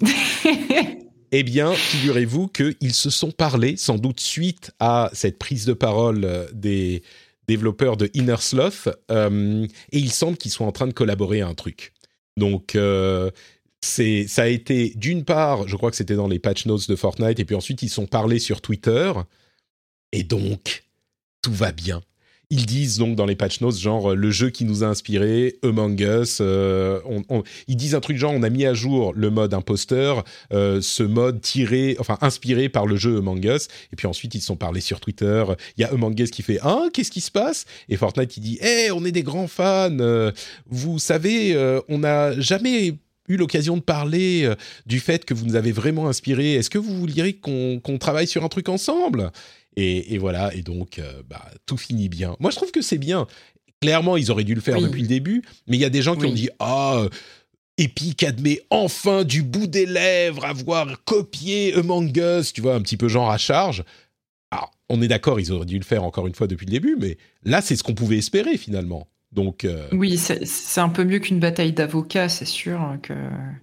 Eh bien, figurez-vous qu'ils se sont parlé, sans doute suite à cette prise de parole euh, des développeurs de Inner Sloth, euh, et il semble qu'ils soient en train de collaborer à un truc. Donc, euh, c'est, ça a été, d'une part, je crois que c'était dans les patch notes de Fortnite, et puis ensuite, ils se sont parlé sur Twitter, et donc, tout va bien. Ils disent donc dans les patch notes, genre, le jeu qui nous a inspiré, Among Us, euh, on, on, ils disent un truc genre, on a mis à jour le mode imposteur, euh, ce mode tiré, enfin, inspiré par le jeu Among Us, et puis ensuite, ils se sont parlé sur Twitter, il y a Among Us qui fait « Hein, qu'est-ce qui se passe ?» Et Fortnite, il dit « Hey, on est des grands fans, euh, vous savez, euh, on n'a jamais... eu l'occasion de parler euh, du fait que vous nous avez vraiment inspiré. Est-ce que vous vouliez qu'on, qu'on travaille sur un truc ensemble ? et, et voilà, et donc, euh, bah, tout finit bien. Moi, je trouve que c'est bien. Clairement, ils auraient dû le faire Oui. depuis le début, mais il y a des gens qui Oui. ont dit « Ah, euh, Epic admet enfin du bout des lèvres avoir copié Among Us », tu vois, un petit peu genre à charge. Alors, on est d'accord, ils auraient dû le faire encore une fois depuis le début, mais là, c'est ce qu'on pouvait espérer, finalement. Donc, euh... Oui, c'est, c'est un peu mieux qu'une bataille d'avocats, c'est sûr. Que...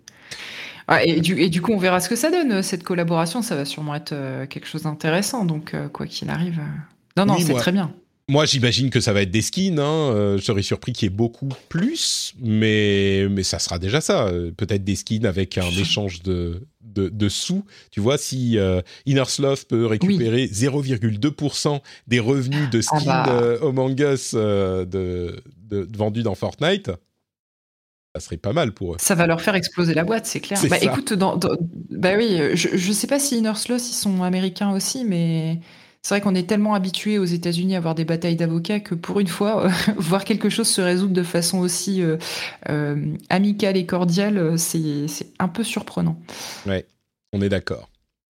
Ah, et, du, et du coup, on verra ce que ça donne, cette collaboration. Ça va sûrement être euh, quelque chose d'intéressant. Donc, euh, quoi qu'il arrive. euh, Non, non, Oui, c'est moi- très bien. Moi, j'imagine que ça va être des skins. Hein. Euh, je serais surpris qu'il y ait beaucoup plus, mais, mais ça sera déjà ça. Euh, peut-être des skins avec un échange de, de, de sous. Tu vois, si euh, Inner Sloth peut récupérer zéro virgule deux pour cent des revenus de skins Ah bah. euh, Among Us euh, de, de, de vendus dans Fortnite, ça serait pas mal pour eux. Ça va leur faire exploser la boîte, c'est clair. C'est Bah ça. écoute, dans, dans- bah oui, je, je sais pas si Inner Sloth, ils sont américains aussi, mais c'est vrai qu'on est tellement habitués aux États-Unis à avoir des batailles d'avocats que pour une fois, euh, voir quelque chose se résoudre de façon aussi euh, euh, amicale et cordiale, euh, c'est, c'est un peu surprenant. Ouais, on est d'accord.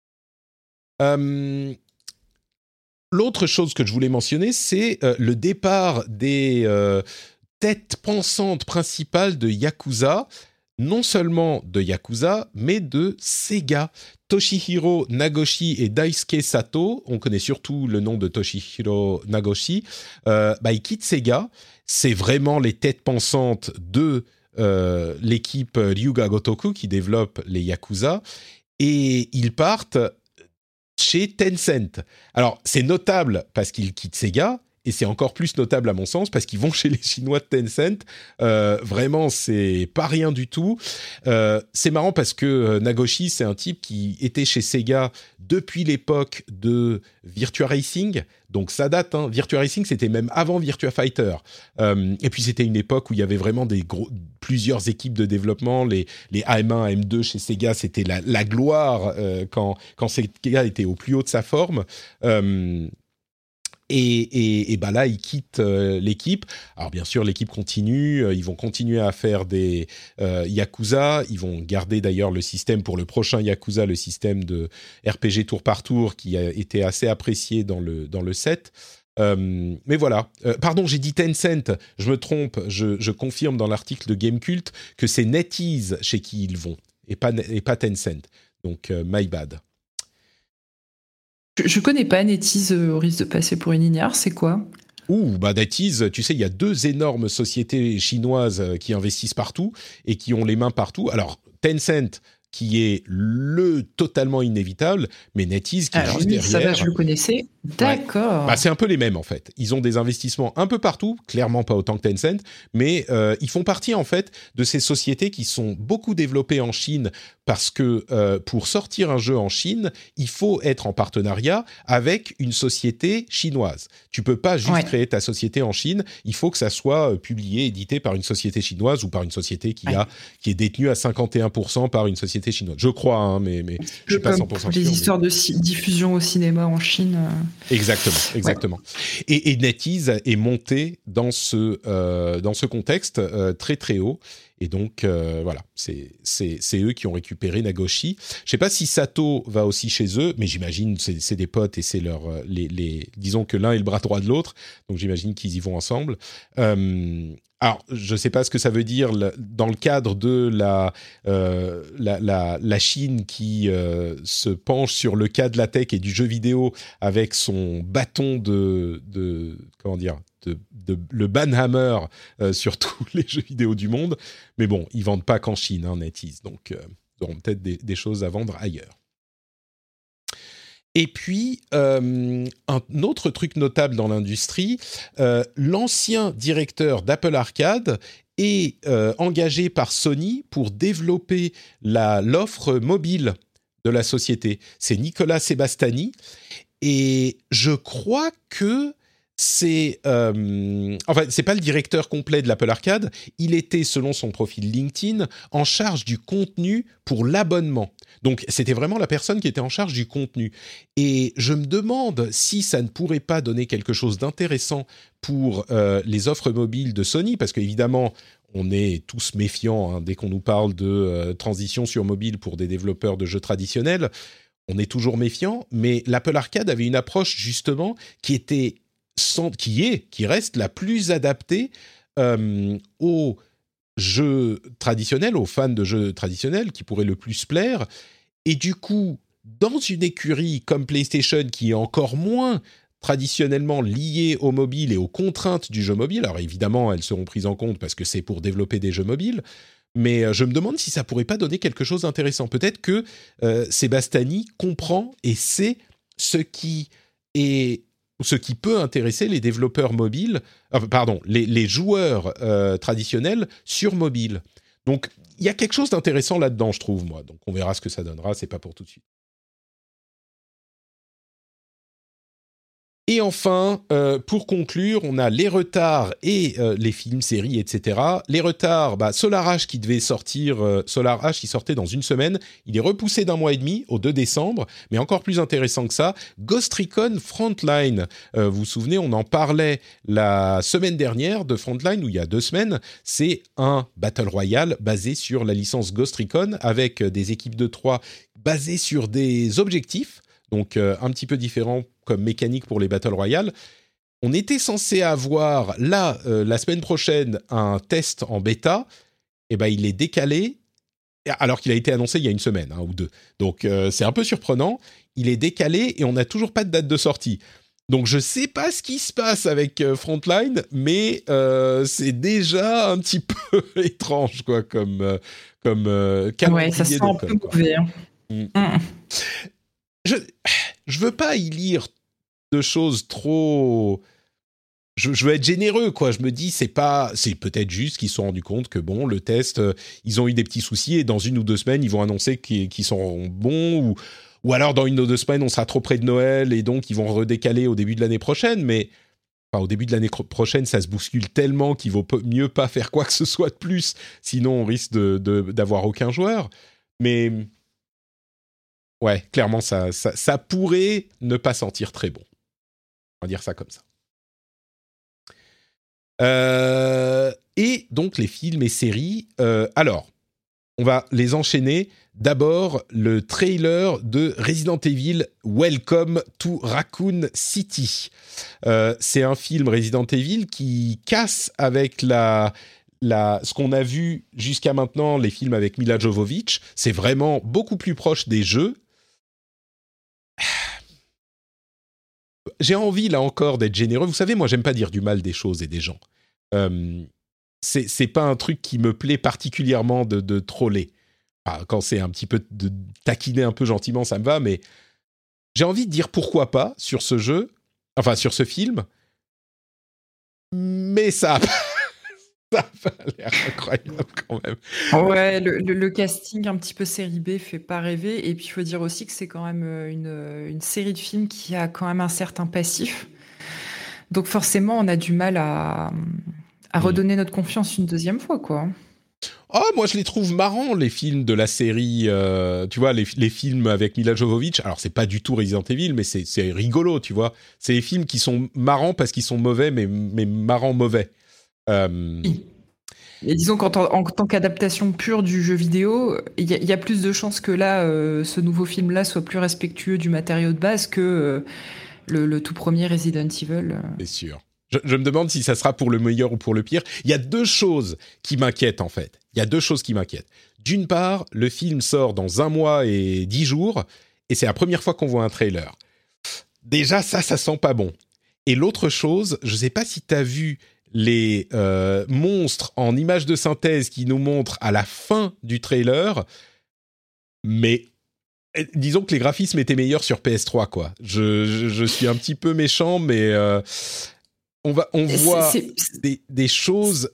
Euh, l'autre chose que je voulais mentionner, c'est euh, le départ des euh, têtes pensantes principales de Yakuza, non seulement de Yakuza, mais de Sega. Toshihiro Nagoshi et Daisuke Sato, on connaît surtout le nom de Toshihiro Nagoshi, euh, bah, ils quittent Sega. C'est vraiment les têtes pensantes de euh, l'équipe Ryuga Gotoku qui développe les Yakuza. Et ils partent chez Tencent. Alors, c'est notable parce qu'ils quittent Sega, et c'est encore plus notable à mon sens parce qu'ils vont chez les Chinois de Tencent. Euh, vraiment, c'est pas rien du tout. Euh, c'est marrant parce que euh, Nagoshi, c'est un type qui était chez Sega depuis l'époque de Virtua Racing. Donc ça date, hein. Virtua Racing, c'était même avant Virtua Fighter. Euh, et puis c'était une époque où il y avait vraiment des gros, plusieurs équipes de développement. Les, les A M un, A M deux chez Sega, c'était la, la gloire euh, quand, quand Sega était au plus haut de sa forme. Euh, Et, et, et bah là, ils quittent euh, l'équipe. Alors bien sûr, l'équipe continue. Euh, ils vont continuer à faire des euh, Yakuza. Ils vont garder d'ailleurs le système pour le prochain Yakuza, le système de R P G tour par tour qui a été assez apprécié dans le, dans le set. Euh, mais voilà. Euh, pardon, j'ai dit Tencent. Je me trompe. Je, je confirme dans l'article de Gamecult que c'est NetEase chez qui ils vont et pas, et pas Tencent. Donc, euh, my bad. Je, je connais pas NetEase, euh, au risque de passer pour une ignare, c'est quoi ? Ouh, bah NetEase, tu sais, il y a deux énormes sociétés chinoises qui investissent partout et qui ont les mains partout. Alors, Tencent, qui est le totalement inévitable, mais NetEase qui Alors, est juste oui, derrière. Ça, va, je le connaissais. D'accord. Ouais. Bah, c'est un peu les mêmes en fait. Ils ont des investissements un peu partout, clairement pas autant que Tencent, mais euh, ils font partie en fait de ces sociétés qui sont beaucoup développées en Chine parce que euh, pour sortir un jeu en Chine, il faut être en partenariat avec une société chinoise. Tu peux pas juste ouais. créer ta société en Chine, il faut que ça soit publié, édité par une société chinoise ou par une société qui, ouais. a, qui est détenue à cinquante et un pour cent par une société chinoise. Je crois, hein, mais, mais je suis pas cent pour cent sûr. Les histoires mais... de si- diffusion au cinéma en Chine. Euh... Exactement, exactement. Ouais. Et, et NetEase est monté dans ce, euh, dans ce contexte euh, très très haut. Et donc, euh, voilà, c'est, c'est, c'est eux qui ont récupéré Nagoshi. Je ne sais pas si Sato va aussi chez eux, mais j'imagine c'est, c'est des potes et c'est leur, les, les, disons que l'un est le bras droit de l'autre. Donc, j'imagine qu'ils y vont ensemble. Euh, alors, je ne sais pas ce que ça veut dire dans le cadre de la, euh, la, la, la Chine qui euh, se penche sur le cas de la tech et du jeu vidéo avec son bâton de, de comment dire, de, de, le banhammer euh, sur tous les jeux vidéo du monde. Mais bon, ils vendent pas qu'en Chine, hein, NetEase. Donc, euh, ils auront peut-être des, des choses à vendre ailleurs. Et puis, euh, un autre truc notable dans l'industrie, euh, l'ancien directeur d'Apple Arcade est euh, engagé par Sony pour développer la, l'offre mobile de la société. C'est Nicolas Sebastani. Et je crois que c'est... Euh, enfin, c'est pas le directeur complet de l'Apple Arcade. Il était, selon son profil LinkedIn, en charge du contenu pour l'abonnement. Donc, c'était vraiment la personne qui était en charge du contenu. Et je me demande si ça ne pourrait pas donner quelque chose d'intéressant pour euh, les offres mobiles de Sony, parce qu'évidemment, on est tous méfiants hein, dès qu'on nous parle de euh, transition sur mobile pour des développeurs de jeux traditionnels. On est toujours méfiants, mais l'Apple Arcade avait une approche, justement, qui était, sans, qui est, qui reste la plus adaptée euh, aux jeux traditionnels, aux fans de jeux traditionnels, qui pourraient le plus plaire. Et du coup, dans une écurie comme PlayStation, qui est encore moins traditionnellement liée au mobile et aux contraintes du jeu mobile, alors évidemment, elles seront prises en compte parce que c'est pour développer des jeux mobiles, mais je me demande si ça pourrait pas donner quelque chose d'intéressant. Peut-être que euh, Sebastani comprend et sait ce qui est, ce qui peut intéresser les développeurs mobiles, euh, pardon, les, les joueurs euh, traditionnels sur mobile. Donc, il y a quelque chose d'intéressant là-dedans, je trouve, moi. Donc, on verra ce que ça donnera. C'est pas pour tout de suite. Et enfin, euh, pour conclure, on a les retards et euh, les films, séries, et cetera. Les retards, bah, Solar Ash qui devait sortir, euh, Solar Ash qui sortait dans une semaine, il est repoussé d'un mois et demi au deux décembre. Mais encore plus intéressant que ça, Ghost Recon Frontline. Euh, vous vous souvenez, on en parlait la semaine dernière de Frontline, ou il y a deux semaines. C'est un Battle Royale basé sur la licence Ghost Recon avec des équipes de trois basées sur des objectifs. Donc, euh, un petit peu différent comme mécanique pour les Battle Royale. On était censé avoir, là, euh, la semaine prochaine, un test en bêta. Eh bien, il est décalé, alors qu'il a été annoncé il y a une semaine hein, ou deux. Donc, euh, c'est un peu surprenant. Il est décalé et on n'a toujours pas de date de sortie. Donc, je ne sais pas ce qui se passe avec euh, Frontline, mais euh, c'est déjà un petit peu étrange, quoi, comme, euh, comme euh, calendrier. Ouais, ça sent un peu mauvais. Hein. Mmh. Mmh. Je je veux pas y lire de choses trop. Je, je veux être généreux, quoi. Je me dis c'est pas, c'est peut-être juste qu'ils se sont rendus compte que bon, le test, euh, ils ont eu des petits soucis et dans une ou deux semaines ils vont annoncer qu'ils, qu'ils sont bons ou ou alors dans une ou deux semaines on sera trop près de Noël et donc ils vont redécaler au début de l'année prochaine. Mais enfin, au début de l'année prochaine, ça se bouscule tellement qu'il vaut mieux pas faire quoi que ce soit de plus, sinon on risque de, de d'avoir aucun joueur. Mais ouais, clairement, ça, ça, ça pourrait ne pas sentir très bon. On va dire ça comme ça. Euh, et donc, les films et séries. Euh, alors, on va les enchaîner. D'abord, le trailer de Resident Evil Welcome to Raccoon City. Euh, c'est un film Resident Evil qui casse avec la... La, ce qu'on a vu jusqu'à maintenant, les films avec Mila Jovovich. C'est vraiment beaucoup plus proche des jeux. J'ai envie, là encore, d'être généreux. Vous savez, moi, j'aime pas dire du mal des choses et des gens. Euh, c'est, c'est pas un truc qui me plaît particulièrement de, de troller. enfin, quand c'est un petit peu de taquiner un peu gentiment, ça me va, mais j'ai envie de dire pourquoi pas sur ce jeu, enfin sur ce film, mais ça a pas, ça a pas l'air incroyable quand même. Ouais, le, le, le casting un petit peu série B fait pas rêver, et puis il faut dire aussi que c'est quand même une, une série de films qui a quand même un certain passif, donc forcément on a du mal à, à redonner notre confiance une deuxième fois, quoi. Oh, moi je les trouve marrants, les films de la série, euh, tu vois, les, les films avec Mila Jovovich. Alors c'est pas du tout Resident Evil, mais c'est, c'est rigolo, tu vois. C'est les films qui sont marrants parce qu'ils sont mauvais, mais, mais marrants mauvais. Euh... Et disons qu'en tant, en tant qu'adaptation pure du jeu vidéo, il y, y a plus de chances que là, euh, ce nouveau film-là soit plus respectueux du matériau de base que euh, le, le tout premier Resident Evil. C'est sûr. Je, je me demande si ça sera pour le meilleur ou pour le pire. Il y a deux choses qui m'inquiètent, en fait. Il y a deux choses qui m'inquiètent. D'une part, le film sort dans un mois et dix jours, et c'est la première fois qu'on voit un trailer. Déjà, ça, ça sent pas bon. Et l'autre chose, je sais pas si t'as vu les euh, monstres en images de synthèse qui nous montrent à la fin du trailer, mais disons que les graphismes étaient meilleurs sur P S trois, quoi. Je, je, je suis un petit peu méchant, mais... Euh, On, va, on voit c'est, c'est... Des, des choses...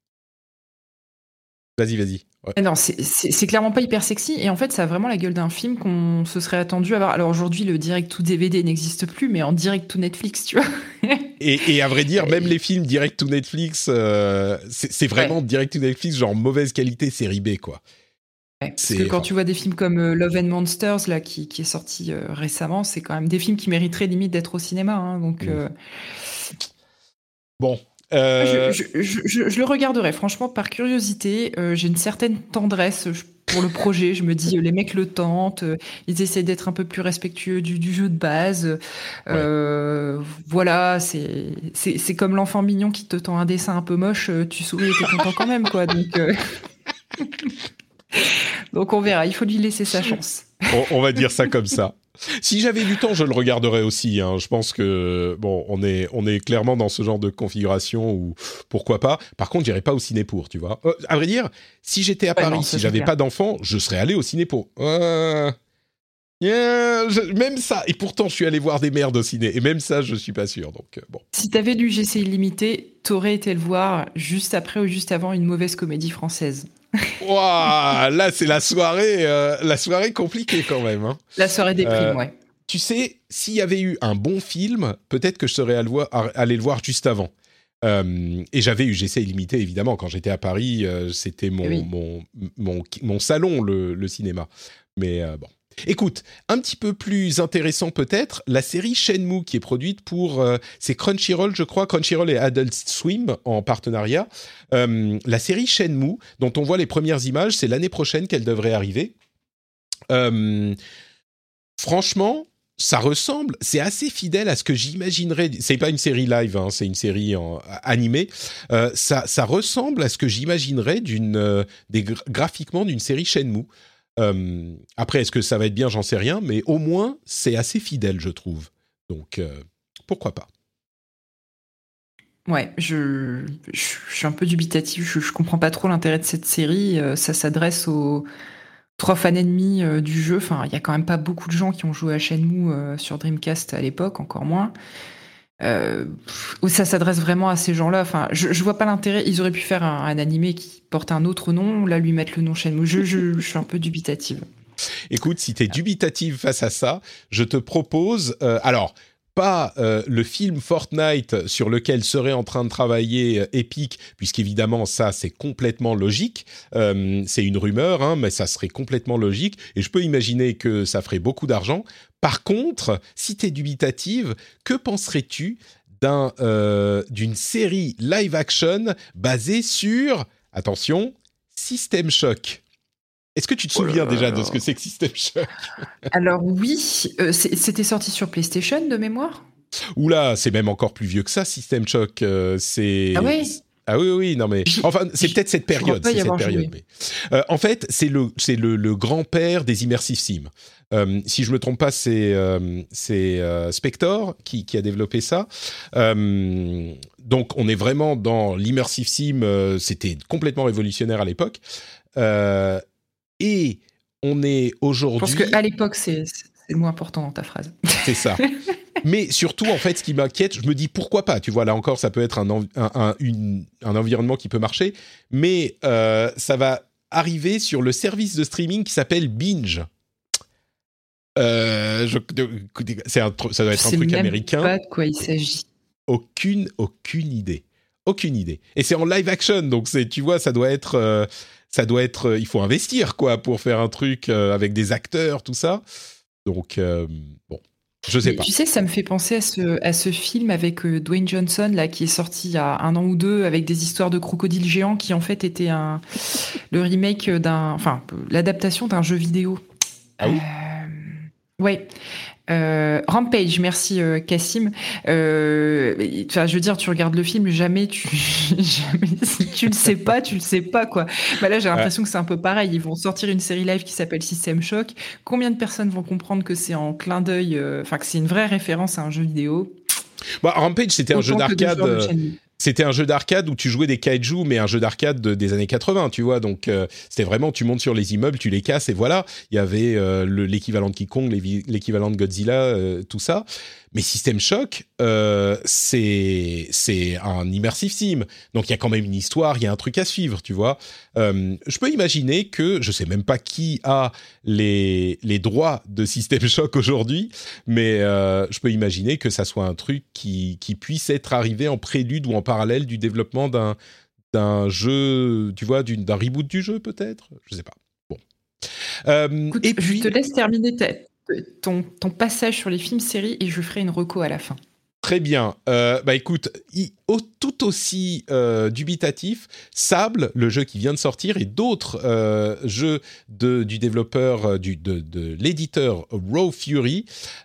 Vas-y, vas-y. Ouais. Non, c'est, c'est, c'est clairement pas hyper sexy. Et en fait, ça a vraiment la gueule d'un film qu'on se serait attendu à voir. Alors aujourd'hui, le direct to D V D n'existe plus, mais en direct to Netflix, tu vois. et, et à vrai dire, même les films direct to Netflix, euh, c'est, c'est vraiment ouais. direct to Netflix, genre mauvaise qualité, série B, quoi. Ouais, parce c'est... que quand tu vois des films comme euh, Love and Monsters, là, qui, qui est sorti euh, récemment, c'est quand même des films qui mériteraient limite d'être au cinéma. Hein, donc... Mmh. Euh... Bon. Euh... Je, je, je, je, je le regarderai, franchement, par curiosité. Euh, j'ai une certaine tendresse pour le projet. Je me dis, les mecs le tentent, euh, ils essaient d'être un peu plus respectueux du, du jeu de base. Euh, ouais. Voilà, c'est, c'est, c'est comme l'enfant mignon qui te tend un dessin un peu moche, tu souris et t'es content quand même, quoi. Donc, euh... donc on verra, il faut lui laisser sa chance. on, on va dire ça comme ça. Si j'avais du temps, je le regarderais aussi. Hein. Je pense que bon, on est on est clairement dans ce genre de configuration où pourquoi pas. Par contre, j'irais pas au ciné pour, tu vois. Euh, à vrai dire, si j'étais à ouais, Paris, non, si j'avais clair. pas d'enfant, je serais allé au ciné pour. Euh... Yeah, je... même ça. Et pourtant, je suis allé voir des merdes au ciné. Et même ça, je suis pas sûr. Donc euh, bon. Si t'avais du G C illimité, t'aurais été le voir juste après ou juste avant une mauvaise comédie française. Waouh, là c'est la soirée, euh, la soirée compliquée quand même. Hein. La soirée des primes, euh, ouais. Tu sais, s'il y avait eu un bon film, peut-être que je serais allé, voir, allé le voir juste avant. Euh, et j'avais eu G C illimité évidemment quand j'étais à Paris, euh, c'était mon, oui. mon, mon mon salon le, le cinéma. Mais euh, bon. Écoute, un petit peu plus intéressant peut-être, la série Shenmue qui est produite pour... Euh, c'est Crunchyroll, je crois, Crunchyroll et Adult Swim en partenariat. Euh, la série Shenmue, dont on voit les premières images, c'est l'année prochaine qu'elle devrait arriver. Euh, franchement, ça ressemble, c'est assez fidèle à ce que j'imaginerais... C'est pas une série live, hein, c'est une série en, animée. Euh, ça, ça ressemble à ce que j'imaginerais d'une, euh, des, graphiquement d'une série Shenmue. Euh, après, est-ce que ça va être bien, j'en sais rien, mais au moins, c'est assez fidèle, je trouve. Donc, euh, pourquoi pas. Ouais, je, je, je suis un peu dubitatif, je, je comprends pas trop l'intérêt de cette série. Euh, ça s'adresse aux trois fans ennemis euh, du jeu. Enfin, il y a quand même pas beaucoup de gens qui ont joué à Shenmue euh, sur Dreamcast à l'époque, encore moins. Euh, où ça s'adresse vraiment à ces gens-là. Enfin, je, je vois pas l'intérêt. Ils auraient pu faire un, un animé qui porte un autre nom, là lui mettre le nom Shenmue. Je, je, je suis un peu dubitative. Écoute, si t'es dubitative face à ça, je te propose. Euh, alors. Pas euh, le film Fortnite sur lequel serait en train de travailler euh, Epic, puisqu'évidemment ça c'est complètement logique, euh, c'est une rumeur, hein, mais ça serait complètement logique, et je peux imaginer que ça ferait beaucoup d'argent. Par contre, si t'es dubitative, que penserais-tu d'un, euh, d'une série live-action basée sur, attention, System Shock ? Est-ce que tu te souviens oh déjà de ce que c'est que System Shock ? Alors oui, euh, c'était sorti sur PlayStation de mémoire ? Oula, c'est même encore plus vieux que ça, System Shock. Euh, c'est... Ah oui ? Ah oui, oui, non mais... Enfin, c'est peut-être cette période. C'est cette période mais... euh, en fait, c'est, le, c'est le, le grand-père des immersive sim. Euh, si je ne me trompe pas, c'est, euh, c'est euh, Spector qui, qui a développé ça. Euh, donc, on est vraiment dans l'immersive sim. Euh, c'était complètement révolutionnaire à l'époque. Euh, Et on est aujourd'hui... Je pense qu'à l'époque, c'est, c'est le mot important dans ta phrase. C'est ça. Mais surtout, en fait, ce qui m'inquiète, je me dis pourquoi pas. Tu vois, là encore, ça peut être un, un, un, une, un environnement qui peut marcher, mais euh, ça va arriver sur le service de streaming qui s'appelle Binge. Euh, je, c'est un, ça doit être un truc américain. Je sais même pas de quoi il s'agit. Aucune, aucune idée. Aucune idée. Et c'est en live action, donc c'est, tu vois, ça doit être, euh, ça doit être, euh, il faut investir quoi pour faire un truc euh, avec des acteurs, tout ça. Donc euh, bon. Je sais Mais pas. Tu sais, ça me fait penser à ce, à ce film avec euh, Dwayne Johnson, là, qui est sorti il y a un an ou deux, avec des histoires de crocodiles géants, qui en fait était un, le remake d'un, enfin, l'adaptation d'un jeu vidéo. Ah oui. Euh, ouais. Euh, Rampage, merci euh, Cassim. Euh, je veux dire, tu regardes le film, jamais tu, jamais, si tu le sais pas, tu le sais pas quoi. Bah là, j'ai l'impression ouais. que c'est un peu pareil. Ils vont sortir une série live qui s'appelle System Shock. Combien de personnes vont comprendre que c'est en clin d'œil, enfin euh, que c'est une vraie référence à un jeu vidéo? Bah, Rampage, c'était un jeu d'arcade. C'était un jeu d'arcade où tu jouais des kaiju, mais un jeu d'arcade de, des années quatre-vingts, tu vois. Donc, euh, c'était vraiment, tu montes sur les immeubles, tu les casses, et voilà. Il y avait euh, le, l'équivalent de King Kong, l'équivalent de Godzilla, euh, tout ça. Mais System Shock, euh, c'est, c'est un immersive sim. Donc, il y a quand même une histoire, il y a un truc à suivre, tu vois. Euh, je peux imaginer que, je sais même pas qui a les, les droits de System Shock aujourd'hui, mais euh, je peux imaginer que ça soit un truc qui, qui puisse être arrivé en prélude ou en parallèle du développement d'un, d'un jeu, tu vois, d'une, d'un reboot du jeu, peut-être. Je sais pas. Bon. Euh, Écoute, et puis, je te laisse terminer ta... Ton, ton passage sur les films-séries et je ferai une reco à la fin. Très bien. Euh, bah écoute, il, au, tout aussi euh, dubitatif, Sable, le jeu qui vient de sortir, et d'autres euh, jeux de, du développeur, du, de, de l'éditeur Raw Fury,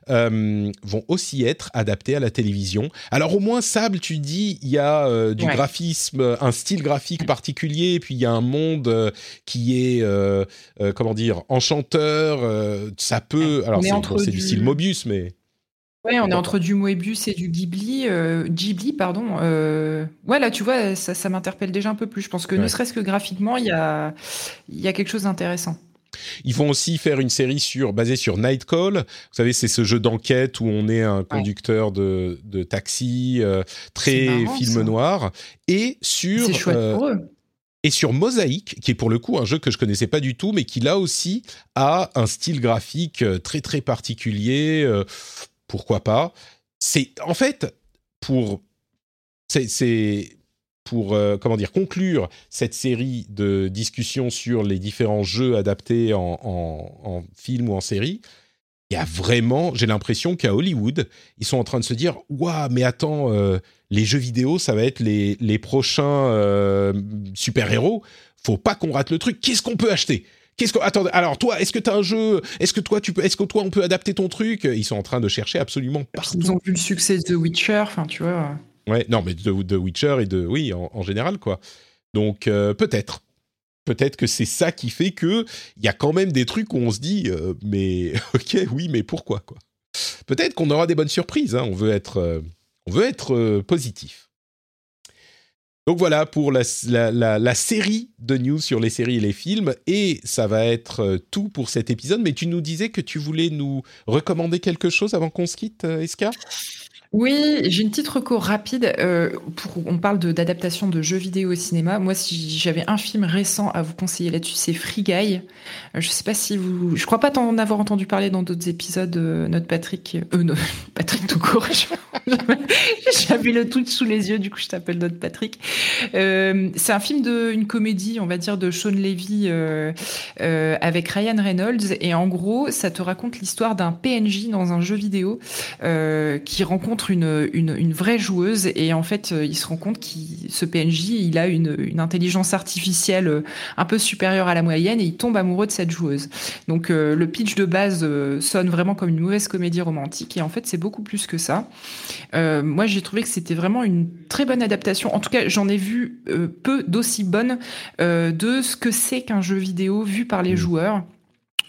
euh, vont aussi être adaptés à la télévision. Alors au moins, Sable, tu dis, il y a euh, du ouais. graphisme, un style graphique particulier, puis il y a un monde euh, qui est, euh, euh, comment dire, enchanteur. Euh, ça peut... Alors c'est, bon, c'est du... du style Mobius, mais... Ouais, on est entre du Moebius et du Ghibli, euh, Ghibli, pardon. Euh, ouais, là, tu vois, ça, ça m'interpelle déjà un peu plus. Je pense que ouais. ne serait-ce que graphiquement, il y a, il y a quelque chose d'intéressant. Ils vont aussi faire une série sur, basée sur Nightcall. Vous savez, c'est ce jeu d'enquête où on est un conducteur ouais. de, de taxi, euh, très marrant, film ça. Noir. Et sur... C'est chouette euh, pour eux. Et sur Mosaic, qui est pour le coup un jeu que je connaissais pas du tout, mais qui là aussi a un style graphique très très particulier. Euh, Pourquoi pas ? C'est en fait pour c'est, c'est pour euh, comment dire conclure cette série de discussions sur les différents jeux adaptés en, en, en film ou en série. Il y a vraiment, j'ai l'impression qu'à Hollywood, ils sont en train de se dire waouh, mais attends, euh, les jeux vidéo, ça va être les les prochains euh, super-héros. Faut pas qu'on rate le truc. Qu'est-ce qu'on peut acheter ? Qu'est-ce que attends alors toi est-ce que t'as un jeu est-ce que toi tu peux est-ce que toi on peut adapter ton truc ils sont en train de chercher absolument partout. Ils ont vu le succès de The Witcher enfin tu vois ouais non mais de The Witcher et de oui en, en général quoi donc euh, peut-être peut-être que c'est ça qui fait que il y a quand même des trucs où on se dit euh, mais ok oui mais pourquoi quoi peut-être qu'on aura des bonnes surprises hein, on veut être euh, on veut être euh, positif. Donc voilà pour la, la, la, la série de news sur les séries et les films, et ça va être tout pour cet épisode, mais tu nous disais que tu voulais nous recommander quelque chose avant qu'on se quitte, Eska ? Oui, j'ai une petite reco rapide. Euh, pour, on parle de, d'adaptation de jeux vidéo au cinéma. Moi, si j'avais un film récent à vous conseiller là-dessus, c'est Free Guy. Euh, je sais pas si vous... Je crois pas en avoir entendu parler dans d'autres épisodes. Euh, notre Patrick... Euh, non, Patrick tout court. J'avais le tweet sous les yeux, du coup, je t'appelle notre Patrick. Euh, c'est un film de... Une comédie, on va dire, de Sean Levy euh, euh, avec Ryan Reynolds. Et en gros, ça te raconte l'histoire d'un P N J dans un jeu vidéo euh, qui rencontre Une, une, une vraie joueuse et en fait il se rend compte que ce P N J il a une, une intelligence artificielle un peu supérieure à la moyenne et il tombe amoureux de cette joueuse. Donc euh, le pitch de base euh, sonne vraiment comme une mauvaise comédie romantique et en fait c'est beaucoup plus que ça. Euh, moi j'ai trouvé que c'était vraiment une très bonne adaptation. En tout cas j'en ai vu euh, peu d'aussi bonnes euh, de ce que c'est qu'un jeu vidéo vu par les joueurs.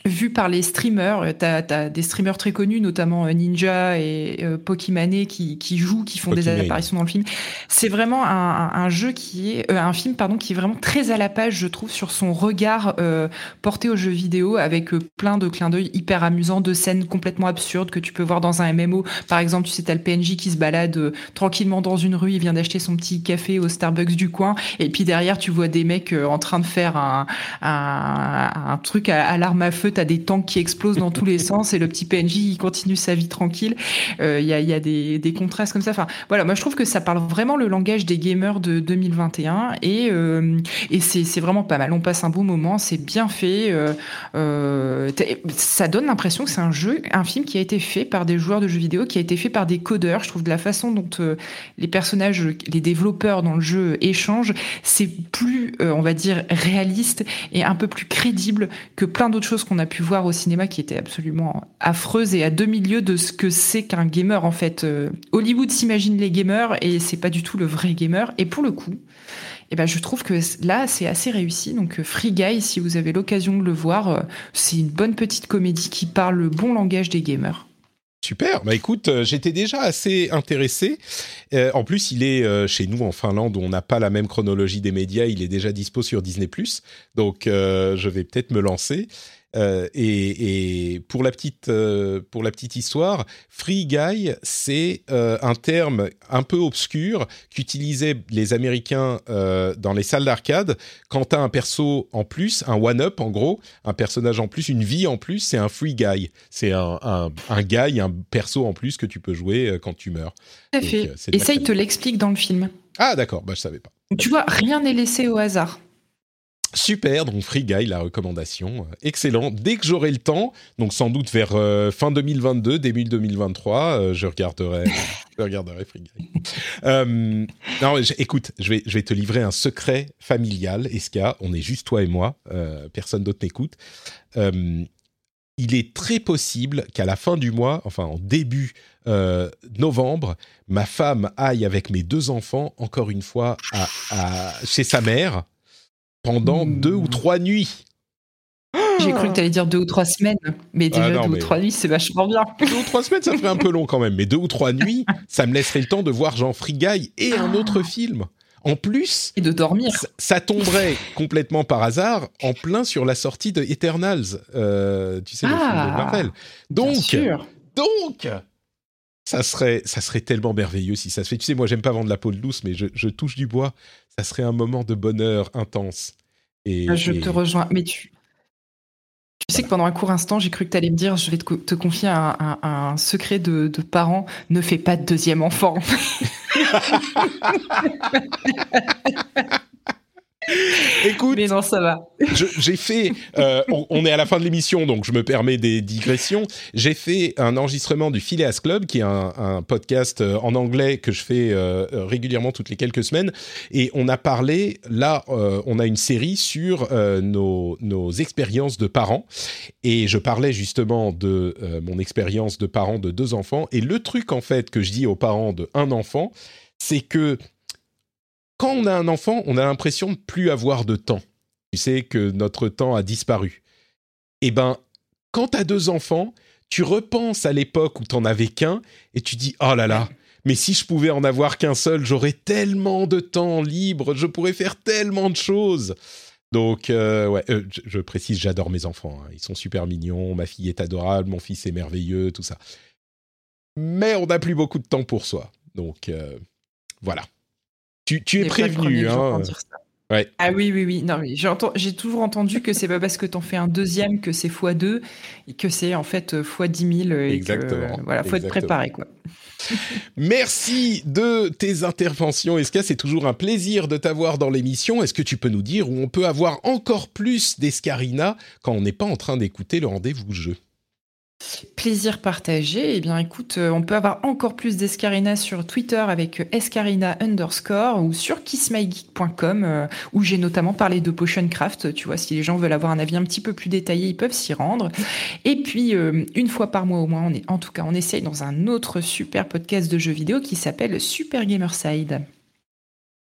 vu par les streamers, t'as, t'as des streamers très connus, notamment Ninja et euh, Pokimane qui, qui jouent, qui font Pokimane. Des apparitions dans le film. C'est vraiment un, un, un jeu qui est, euh, un film pardon, qui est vraiment très à la page, je trouve, sur son regard euh, porté aux jeux vidéo, avec euh, plein de clins d'œil hyper amusants, de scènes complètement absurdes que tu peux voir dans un M M O. Par exemple, tu sais, t'as le P N J qui se balade euh, tranquillement dans une rue, il vient d'acheter son petit café au Starbucks du coin, et puis derrière, tu vois des mecs euh, en train de faire un, un, un truc à, à l'arme à feu. T'as des tanks qui explosent dans tous les sens et le petit P N J il continue sa vie tranquille. Il euh, y a, y a des, des contrastes comme ça. Enfin, voilà, moi je trouve que ça parle vraiment le langage des gamers de deux mille vingt et un et, euh, et c'est, c'est vraiment pas mal. On passe un bon moment, c'est bien fait. Euh, euh, ça donne l'impression que c'est un jeu, un film qui a été fait par des joueurs de jeux vidéo, qui a été fait par des codeurs. Je trouve de la façon dont euh, les personnages, les développeurs dans le jeu échangent, c'est plus, euh, on va dire, réaliste et un peu plus crédible que plein d'autres choses qu'on a pu voir au cinéma qui étaient absolument affreuses et à deux milieux de ce que c'est qu'un gamer en fait. Euh, Hollywood s'imagine les gamers et c'est pas du tout le vrai gamer. Et pour le coup, eh ben je trouve que là c'est assez réussi. Donc Free Guy, si vous avez l'occasion de le voir, euh, c'est une bonne petite comédie qui parle le bon langage des gamers. Super, bah écoute, euh, j'étais déjà assez intéressé. Euh, en plus, il est euh, chez nous en Finlande où on n'a pas la même chronologie des médias, il est déjà dispo sur Disney plus, donc euh, je vais peut-être me lancer. Euh, et, et pour la petite euh, pour la petite histoire, Free Guy, c'est euh, un terme un peu obscur qu'utilisaient les Américains euh, dans les salles d'arcade quand t'as un perso en plus, un one-up en gros, un personnage en plus, une vie en plus, c'est un Free Guy. C'est un, un, un guy, un perso en plus que tu peux jouer quand tu meurs. Tout à fait. Euh, et ça, il te l'explique dans le film. Ah d'accord, bah je savais pas. Tu vois, rien n'est laissé au hasard. Super, donc Free Guy, la recommandation, excellent. Dès que j'aurai le temps, donc sans doute vers euh, fin deux mille vingt-deux, début deux mille vingt-trois, euh, je regarderai, je regarderai Free Guy. Euh, non, écoute, je vais, je vais te livrer un secret familial, Eska. On est juste toi et moi, euh, personne d'autre n'écoute. Euh, il est très possible qu'à la fin du mois, enfin en début euh, novembre, ma femme aille avec mes deux enfants encore une fois à, à, chez sa mère. Pendant mmh. deux ou trois nuits. J'ai cru que tu allais dire deux ou trois semaines. Mais déjà, ah non, deux mais... ou trois nuits, c'est vachement bien. Deux ou trois semaines, ça ferait un peu long quand même. Mais deux ou trois nuits, ça me laisserait le temps de voir Jean Free Guy et un autre film. En plus... Et de dormir. Ça, ça tomberait complètement par hasard en plein sur la sortie de Eternals. Euh, tu sais, le ah, film de Marvel. Donc, bien sûr. donc... Ça serait, ça serait tellement merveilleux si ça se fait. Tu sais, moi, j'aime pas vendre la peau douce, mais je, je touche du bois. Ça serait un moment de bonheur intense. Et, je et... te rejoins. Mais tu, tu sais que pendant un court instant, j'ai cru que tu allais me dire, je vais te, te confier un, un, un secret de, de parents. Ne fais pas de deuxième enfant. Écoute, mais non, ça va. je, j'ai fait, euh, on, on est à la fin de l'émission, donc je me permets des digressions. J'ai fait un enregistrement du Phileas Club, qui est un, un podcast en anglais que je fais euh, régulièrement toutes les quelques semaines, et on a parlé. Là, euh, on a une série sur euh, nos, nos expériences de parents, et je parlais justement de euh, mon expérience de parent de deux enfants. Et le truc en fait que je dis aux parents de un enfant, c'est que quand on a un enfant, on a l'impression de plus avoir de temps. Tu sais que notre temps a disparu. Eh ben, quand tu as deux enfants, tu repenses à l'époque où tu n'en avais qu'un et tu dis « Oh là là, mais si je pouvais en avoir qu'un seul, j'aurais tellement de temps libre, je pourrais faire tellement de choses. » Donc, euh, ouais, euh, je, je précise, j'adore mes enfants. Hein. Ils sont super mignons, ma fille est adorable, mon fils est merveilleux, tout ça. Mais on n'a plus beaucoup de temps pour soi. Donc, euh, voilà. Tu, tu es prévenu, hein. Ouais. Ah oui, oui, oui. Non, mais j'ai, ent- j'ai toujours entendu que c'est pas parce que t'en fais un deuxième que c'est fois deux, et que c'est en fait fois dix mille. Et exactement. Que, voilà, faut Exactement. Être préparé, quoi. Merci de tes interventions, Eska. C'est toujours un plaisir de t'avoir dans l'émission. Est-ce que tu peux nous dire où on peut avoir encore plus d'Escarina quand on n'est pas en train d'écouter le rendez-vous jeu ? Plaisir partagé. Eh bien, écoute, on peut avoir encore plus d'Escarina sur Twitter avec Escarina underscore ou sur kiss my geek point com euh, où j'ai notamment parlé de Potion Craft. Tu vois, si les gens veulent avoir un avis un petit peu plus détaillé, ils peuvent s'y rendre. Et puis, euh, une fois par mois au moins, on est, en tout cas, on essaye dans un autre super podcast de jeux vidéo qui s'appelle Super Gamerside.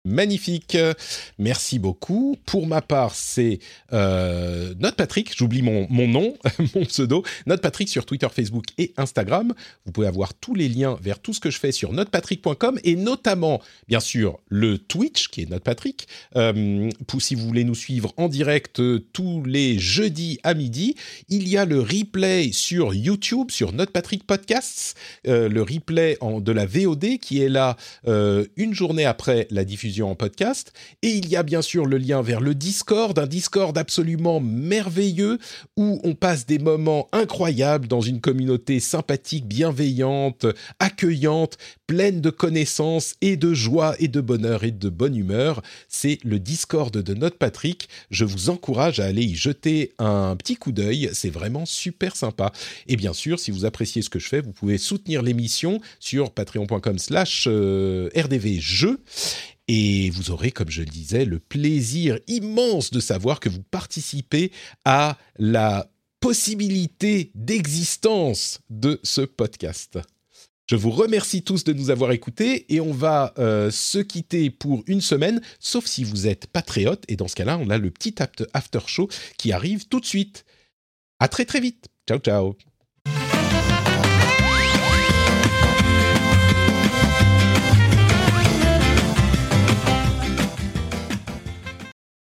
Magnifique, merci beaucoup. Pour ma part, c'est euh, NotePatrick, j'oublie mon, mon nom, mon pseudo, NotePatrick sur Twitter, Facebook et Instagram. Vous pouvez avoir tous les liens vers tout ce que je fais sur notepatrick point com et notamment, bien sûr, le Twitch qui est NotePatrick. Euh, pour, si vous voulez nous suivre en direct euh, tous les jeudis à midi, il y a le replay sur YouTube, sur NotePatrick Podcasts, euh, le replay en, de la V O D qui est là euh, une journée après la diffusion en podcast, et il y a bien sûr le lien vers le Discord, un Discord absolument merveilleux où on passe des moments incroyables dans une communauté sympathique, bienveillante, accueillante, pleine de connaissances et de joie et de bonheur et de bonne humeur. C'est le Discord de NotePatrick. Je vous encourage à aller y jeter un petit coup d'œil, c'est vraiment super sympa. Et bien sûr, si vous appréciez ce que je fais, vous pouvez soutenir l'émission sur patreon point com slash r d v jeux. Et vous aurez, comme je le disais, le plaisir immense de savoir que vous participez à la possibilité d'existence de ce podcast. Je vous remercie tous de nous avoir écoutés et on va euh, se quitter pour une semaine, sauf si vous êtes patriote. Et dans ce cas-là, on a le petit after show qui arrive tout de suite. À très très vite. Ciao, ciao.